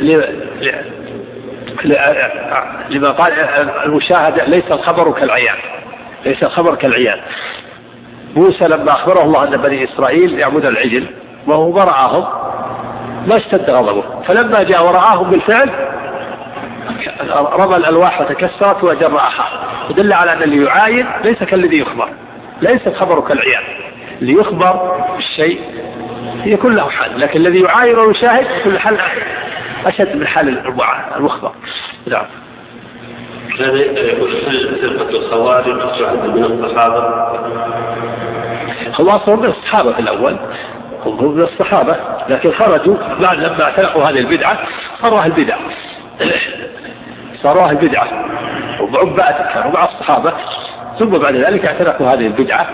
لما قال المشاهدة ليس الخبر كالعيان، ليس الخبر كالعيان. موسى لما أخبره الله أن بني إسرائيل يعبدون العجل وهو برعاهم ما اشتد غضبه، فلما جاء ورعاهم بالفعل رمى الألواح وتكسرت وجر أخاه، ودل على أن اللي يعاين ليس كالذي يخبر، ليس الخبر كالعيان. اللي يخبر بالشيء يكون له حال، لكن الذي يعاين ويشاهد يكون حال أشد من حال المخبر. نعم. هذا يقول هل فرقة الخوارج تعد من الصحابة؟ هو أصلا من الصحابة في الأول، هم من الصحابة، لكن خرجوا بعد لما اعتنقوا هذه البدعة صاروا أهل البدع، صاروا أهل البدعة وعباء كانوا مع الصحابة، ثم بعد ذلك اعتنقوا هذه البدعة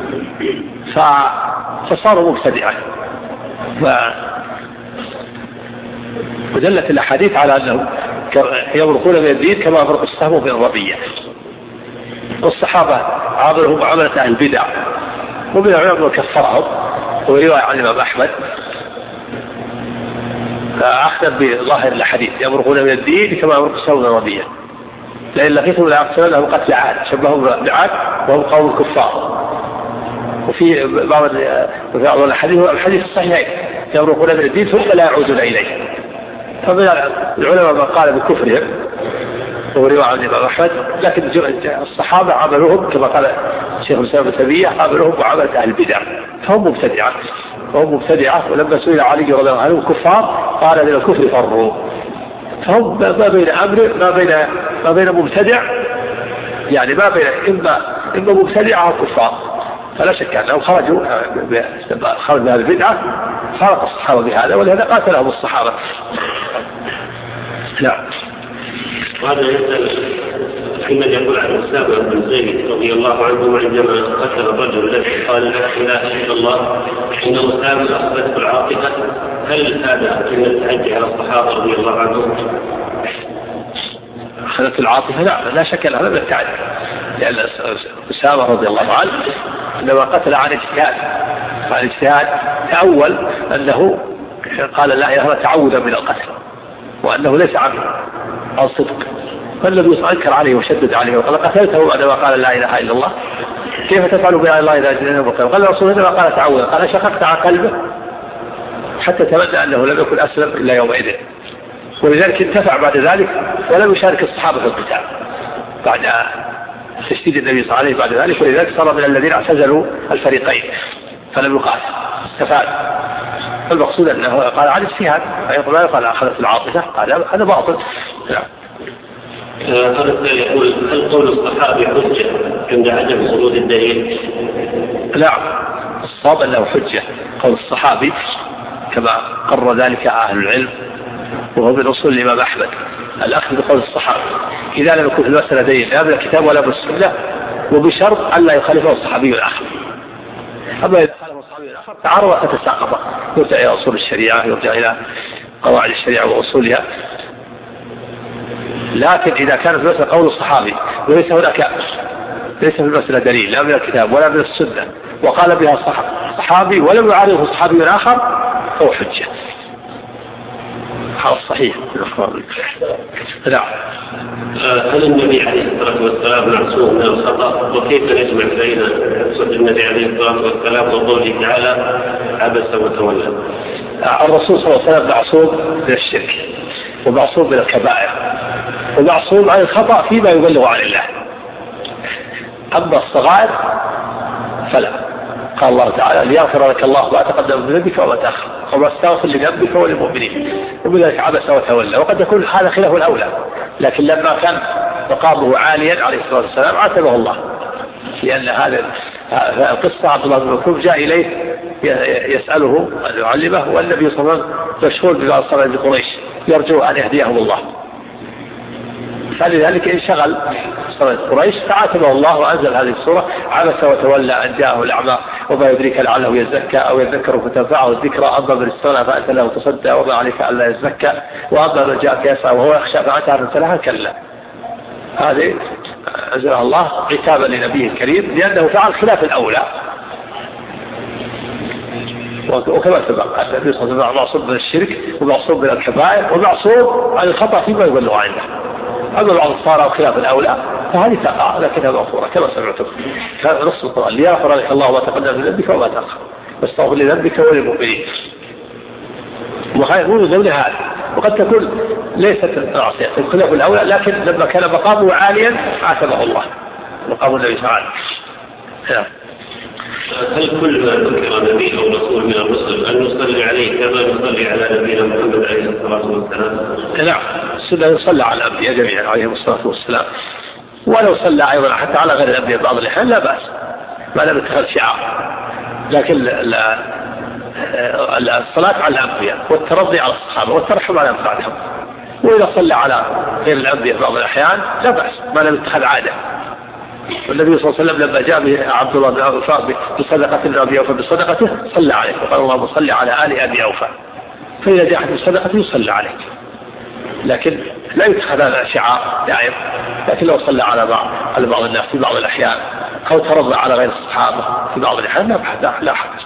فصاروا مبتدعة. ودلت الأحاديث على أنهم يمرقون من الدين كما يمرق السهم من الرمية. والصحابة عاملهم معاملة أهل البدع، ومن العلماء كفرهم، ورواية عن الإمام أحمد فأخذ بظاهر الحديث يمرقون من الدين كما يمرق السهم من الرمية، لأن لقيتهم لا يقتلون لهم قتل عاد شبههم بعاد وهم قوم الكفار. وفي بعض الحديث الحديث الصحيحين يمرقون من الدين ثم لا يعودون إليه. فمن العلماء من قال بكفرهم ورواية عن الإمام أحمد، لكن الصحابة عملوهم كما قال الشيخ الإسلام ابن تيمية عملوهم معاملة أهل البدع، فهم مبتدعة فهم مبتدعة. ولما سئل علي رضي الله عنه كفار قال من الكفر فروا. فهم ما بين أمر ما بين ما بين مبتدع، يعني ما بين إما إما مبتدع أو كفار، فلا شك أنهم خرجوا خرج بهذه البدعة فارق الصحابة بهذا، ولهذا قاتلهم الصحابة. نعم. وهذا يسأل حين يقول عن أسامة بن زيد رضي الله عنه عندما قتل الرجل الذي قال لا إله إلا الله إن أسامة أخذته العاطفة، هل هذا من التعدي على الصحابة رضي الله عنهم؟ أخذته العاطفة؟ لا لا شك أن هذا من التعدي، لأن أسامة رضي الله عنه عندما قتل عن اجتهاد عن اجتهاد تأول أنه قال لا إله إلا الله تعوذا من القتل، وأنه ليس عن عن صدق، فالنبي صلى الله عليه وسلم أنكر عليه وشدد عليه وقال قتلته بعدما قال لا إله إلا الله، كيف تفعل بلا الله إذا جئنا بقتل؟ قال الرسول عندما قال تعوذا قال شققت عن قلبه حتى تمنى أنه لم يكن أسلم إلا يومئذ، ولذلك انتفع بعد ذلك ولم يشارك الصحابة في القتال بعد تشديد النبي صلى الله عليه وسلم بعد ذلك، ولذلك صار من الذين اعتزلوا الفريقين فلم يقاتل استفاد. فالمقصود أنه قال عن اجتهاد، ما يقال أخذت العاطفة هذا باطل. نعم. هذا يقول هل قول الصحابي حجة عند عدم ورود الدليل؟ نعم الصواب أنه حجة قول الصحابي كما قرر ذلك أهل العلم، وهو من أصول الإمام أحمد الأخذ بقول الصحابي إذا لم يكن في المسألة دليل لا من الكتاب ولا من السنة، وبشرط أن لا يخالفه الصحابي الآخر. أما إذا خالفه الصحابي الآخر تعارض فتساقط، يرجع إلى أصول الشريعة، يرجع إلى قواعد الشريعة وأصولها. لكن إذا كان في المسألة قول الصحابي وليس هناك ليس في المسألة دليل لا من الكتاب ولا من السنة وقال بها الصحابي ولم يعارضه صحابي آخر فهو حجة. هذا الصحيح. نعم. هل النبي عليه الصلاة والسلام معصوم من الخطأ؟ وكيف نجمع بين صدق النبي عليه الصلاة والسلام وقوله تعالى عبس وتولى؟ الرسول صلى الله عليه وسلم معصوم من الشرك ومعصوم من الكبائر ومعصوم عن الخطأ فيما يبلغ عن الله. أما الصغائر فلا، قال الله تعالى ليغفر لك الله ما تقدم من ذنبك وما تأخر وما استغفر لذنبك وللمؤمنين، وبذلك عبس وتولى. وقد يكون هذا خلاف الأولى، لكن لما كان مقامه عاليا عليه الصلاة والسلام عاتبه الله، لأن هذا القصة عبد الله بن مكتوم جاء إليه يسأله أن يعلمه، والنبي صلى الله عليه وسلم مشغول ببعض صلاة قريش يرجو أن يهديهم الله، فلذلك انشغل صلاة قريش فعاتبه الله وأنزل هذه السورة عبس وتولى أن جاءه الأعمى وما يدريك لعله يزكى أو يذكر فتنفعه الذكرى، أما من استغنى فأنت له تصدى وما عليك ألا يزكى، وأما من جاءك يسعى وهو يخشى فأنت أن تلها كلا. هذه أنزلها الله عتابا لنبيه الكريم لأنه فعل خلاف الأولى. وكما سبق النبي صلى الله عليه وسلم معصوم من الشرك ومعصوم من الكبائر ومعصوم عن الخطأ فيما يبلغ عنه. أما بعض الصارى وخلاف الأولى فهذه تقع لكنها مغفورة كما سمعتم. كان نص القرآن ليغفر لك الله ما تقدم من ذنبك وما تأخر واستغفر لذنبك وللمؤمنين. وخير ذنب هذا، وقد تكون ليست معصية الخلاف الأولى، لكن لما كان مقامه عاليا عاتبه الله مقام النبي صلى الله عليه وسلم. هل كل ما ذكر نبي أو رسول من الرسل أن نصلي عليه كما نصلي على نبينا محمد عليه الصلاة والسلام؟ نعم، السنة يصلى على الأنبياء جميعا عليهم الصلاة والسلام، ولو صلى أيضا حتى على غير الأنبياء بعض الأحيان لا بأس ما لم يتخذ شعار، لكن الصلاة على الأنبياء والترضي على الصحابة والترحم على بعضهم، وإذا صلى على غير الأنبياء بعض الأحيان لا بأس ما لم يتخذ عادة. والنبي صلى الله عليه وسلم لما جاء به عبد الله بن أوفى بصدقة أبي أوفى بصدقته صلى عليه وقال اللهم صل على آل أبي أوفى، فإذا جاء أحد بصدقته يصلى عليه، لكن لا يتخذ هذا شعار دائم. لكن لو صلى على بعض على بعض الناس في بعض الأحيان أو ترضى على غير الصحابة في بعض الأحيان لا لا حدث.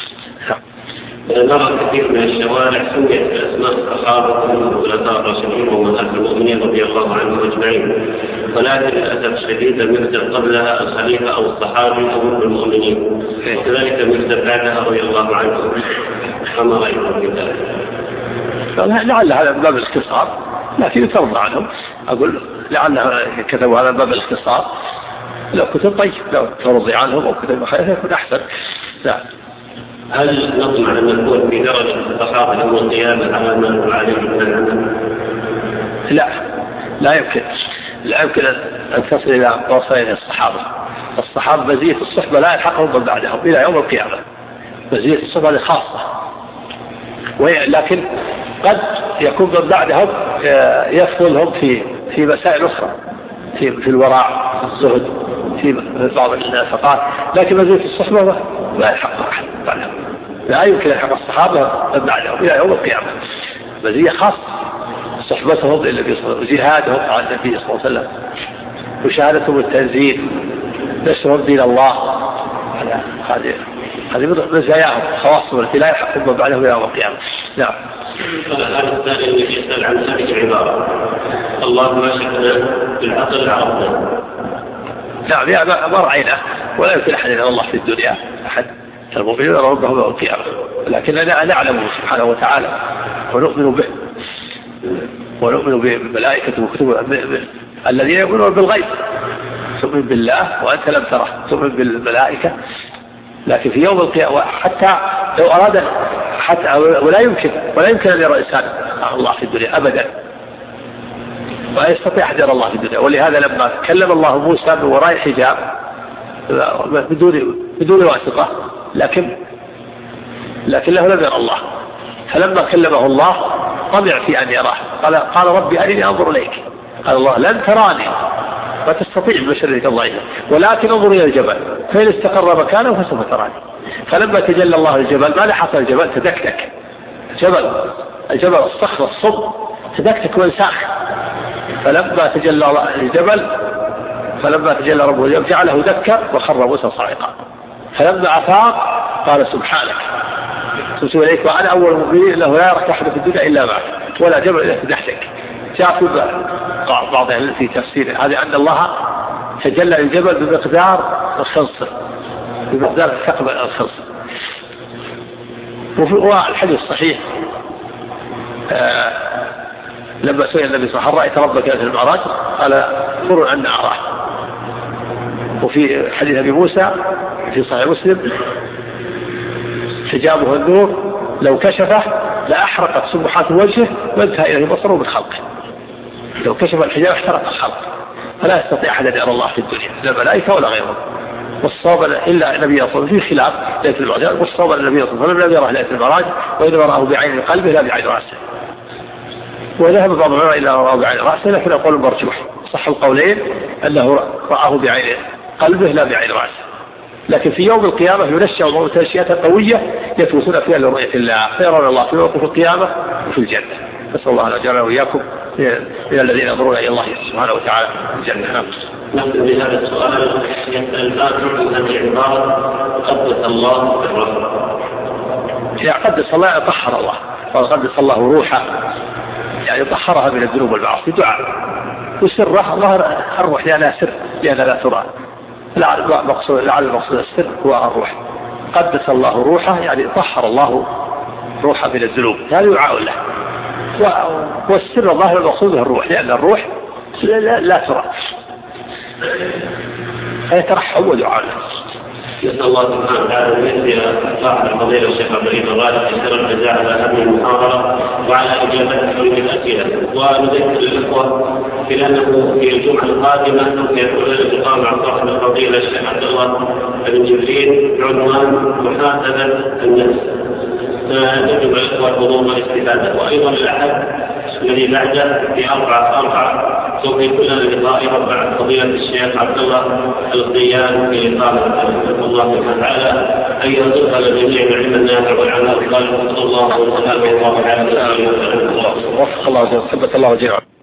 نرى كثير من الشوارع سميت بأسماء الصحابة والخلفاء الراشدين وأمهات المؤمنين رضي الله عنهم أجمعين، ولكن للأسف الشديد لم يكتب قبلها الخليفة أو الصحابي أو ابن المؤمنين، وكذلك لم يكتب بعدها رضي الله عنهم. فما رأيكم في ذلك؟ لعل هذا باب الاختصار، لكن ترضى عنهم. أقول لعل كتبوا هذا باب الاختصار، لو كتب طيب لو ترضي عنهم أو كتب خير يكون أحسن. لا. هل نطمع أن نكون في درجة الصحابة يوم القيامة على ما نقول عليه من العمل؟ لا لا يمكن لا يمكن أن تصل إلى وصل إلى الصحابة. الصحابة مزية الصحبة لا يلحقهم من بعدهم إلى يوم القيامة، مزية الصحبة خاصة، لكن قد يكون من بعدهم يفضلهم في في مسائل أخرى، في في الورع، في الزهد، في بعض النفقات، لكن مزية الصحبة لا يلحقها أحد بعدهم، لا يمكن يلحق الصحابة من بعدهم إلى يوم القيامة. مزية خاصة صحبتهم للنبي صلى الله عليه وسلم، جهادهم مع النبي صلى الله عليه وسلم، مشاهدتهم التنزيل، نشرهم دين الله، هذه هذه مزاياهم خواصهم التي لا يلحقهم من بعدهم إلى يوم القيامة. نعم. هذا الثاني الذي يسأل عن هذه العبارة: الله ما شكنا بالعقل عرضنا. نعم، يا ما رأينا ولا يمكن أحد إلا الله في الدنيا، أحد المؤمنين ربهم يوم القيامة، لكننا نعلمه سبحانه وتعالى ونؤمن به ونؤمن بملائكته وكتبه الذين يؤمنون بالغيب. تؤمن بالله وأنت لم تره، تؤمن بالملائكة، لكن في يوم القيامة حتى لو أراد حتى ولا يمكن ولا يمكن أن يرى إنسان الله في الدنيا أبدا، ولا يستطيع أحد يرى الله في الدنيا. ولهذا لما كلم الله موسى من وراء الحجاب بدون بدون واسطة، لكن لكن له لم يرى الله، فلما كلمه الله طمع في أن يراه، قال قال ربي أرني أنظر إليك. قال الله لن تراني، ما تستطيع بشرك الله، ولكن انظر إلى الجبل فإن استقر مكانه فسوف تراني. فلما تجلى الله الجبل ما حصل الجبل تدكتك، الجبل الجبل الصخر الصب تدكتك وانساخ. فلما تجلى الجبل فلما تجلى ربه الجبل جعله دكا وخر موسى صاعقا. فلما أفاق قال سبحانك تبت إليك وأنا أول المؤمنين أنه لا يرى أحد في الدنيا إلا معك ولا جبل إلا تدحتك. جاء في بعض أهل في تفسير هذا أن الله تجلى الجبل بمقدار الخنصر، بمقدار ثقب الخنصر. وفي الحديث الصحيح آه لما سئل النبي صلى الله عليه وسلم: هل رأيت ربك في المعراج؟ قال: قل أن أراه. وفي حديث أبي موسى في صحيح مسلم: حجابه النور لو كشفه لأحرقت سبحات وجهه وانتهى إليه بصره من خلقه. لو كشف الحجاب احترق الخلق، فلا يستطيع أحد أن يرى الله في الدنيا، لا الملائكة ولا غيرهم. والصواب إلا النبي صلى الله عليه وسلم، في خلاف ليلة المعراج، والصواب النبي صلى الله عليه وسلم لم يرى ليلة المعراج، وإنما رآه بعين قلبه لا بعين رأسه. وذهب بعض العلماء إلى رآه بعين رأسه، لكن القول مرجوح، صح القولين أنه رآه بعين قلبه لا بعين رأسه. لكن في يوم القيامة ينشأ الموت أشياء قوية يتوسون فيها لرؤية الله، فيرون الله في موقف القيامة وفي الجنة. نسأل الله أن يجعلنا وإياكم من الذين ينظرون إلى الله سبحانه وتعالى في الجنة. نبدأ بهذا السؤال. يسأل ما تعني هذه العبارة: قدس الله الروح؟ إذا قدس الله طهر الله، وقدس الله روحه يعني طهرها من الذنوب والمعاصي. دعاء وسرها الله الروح لأنها سر لأنها لا ترى، لعل المقصود لعل المقصود السر هو الروح. قدس الله روحه يعني طهر الله روحه من الذنوب، هذا دعاء له. والسر الله المقصود به الروح، لأن الروح لا, لا, لا ترى، فيترحم ودعاء له. نسأل الله سبحانه وتعالى أن يهدي صاحب الفضيلة الشيخ عبد العزيز الراشد خير الجزاء على هذه المحاضرة وعلى إجابته للأسئلة. ونذكر الإخوة بأنه في الجمعة القادمة سيكون اللقاء مع صاحب الفضيلة الشيخ عبد الله بن جبريل بعنوان محاسبة النفس. نجب الإخوة الحضور والاستفادة. وأيضا الأحد الذي بعده في أربعة أربعة سوف يكون اللقاء مع فضيلة الشيخ عبد الله القيان في لقاء الله سبحانه وتعالى أن يرزقنا الجميع العلم النافع والعمل الصالح. صلى الله وسلم وبارك على سيدنا محمد. وفق الله وسلم. الله جميعا.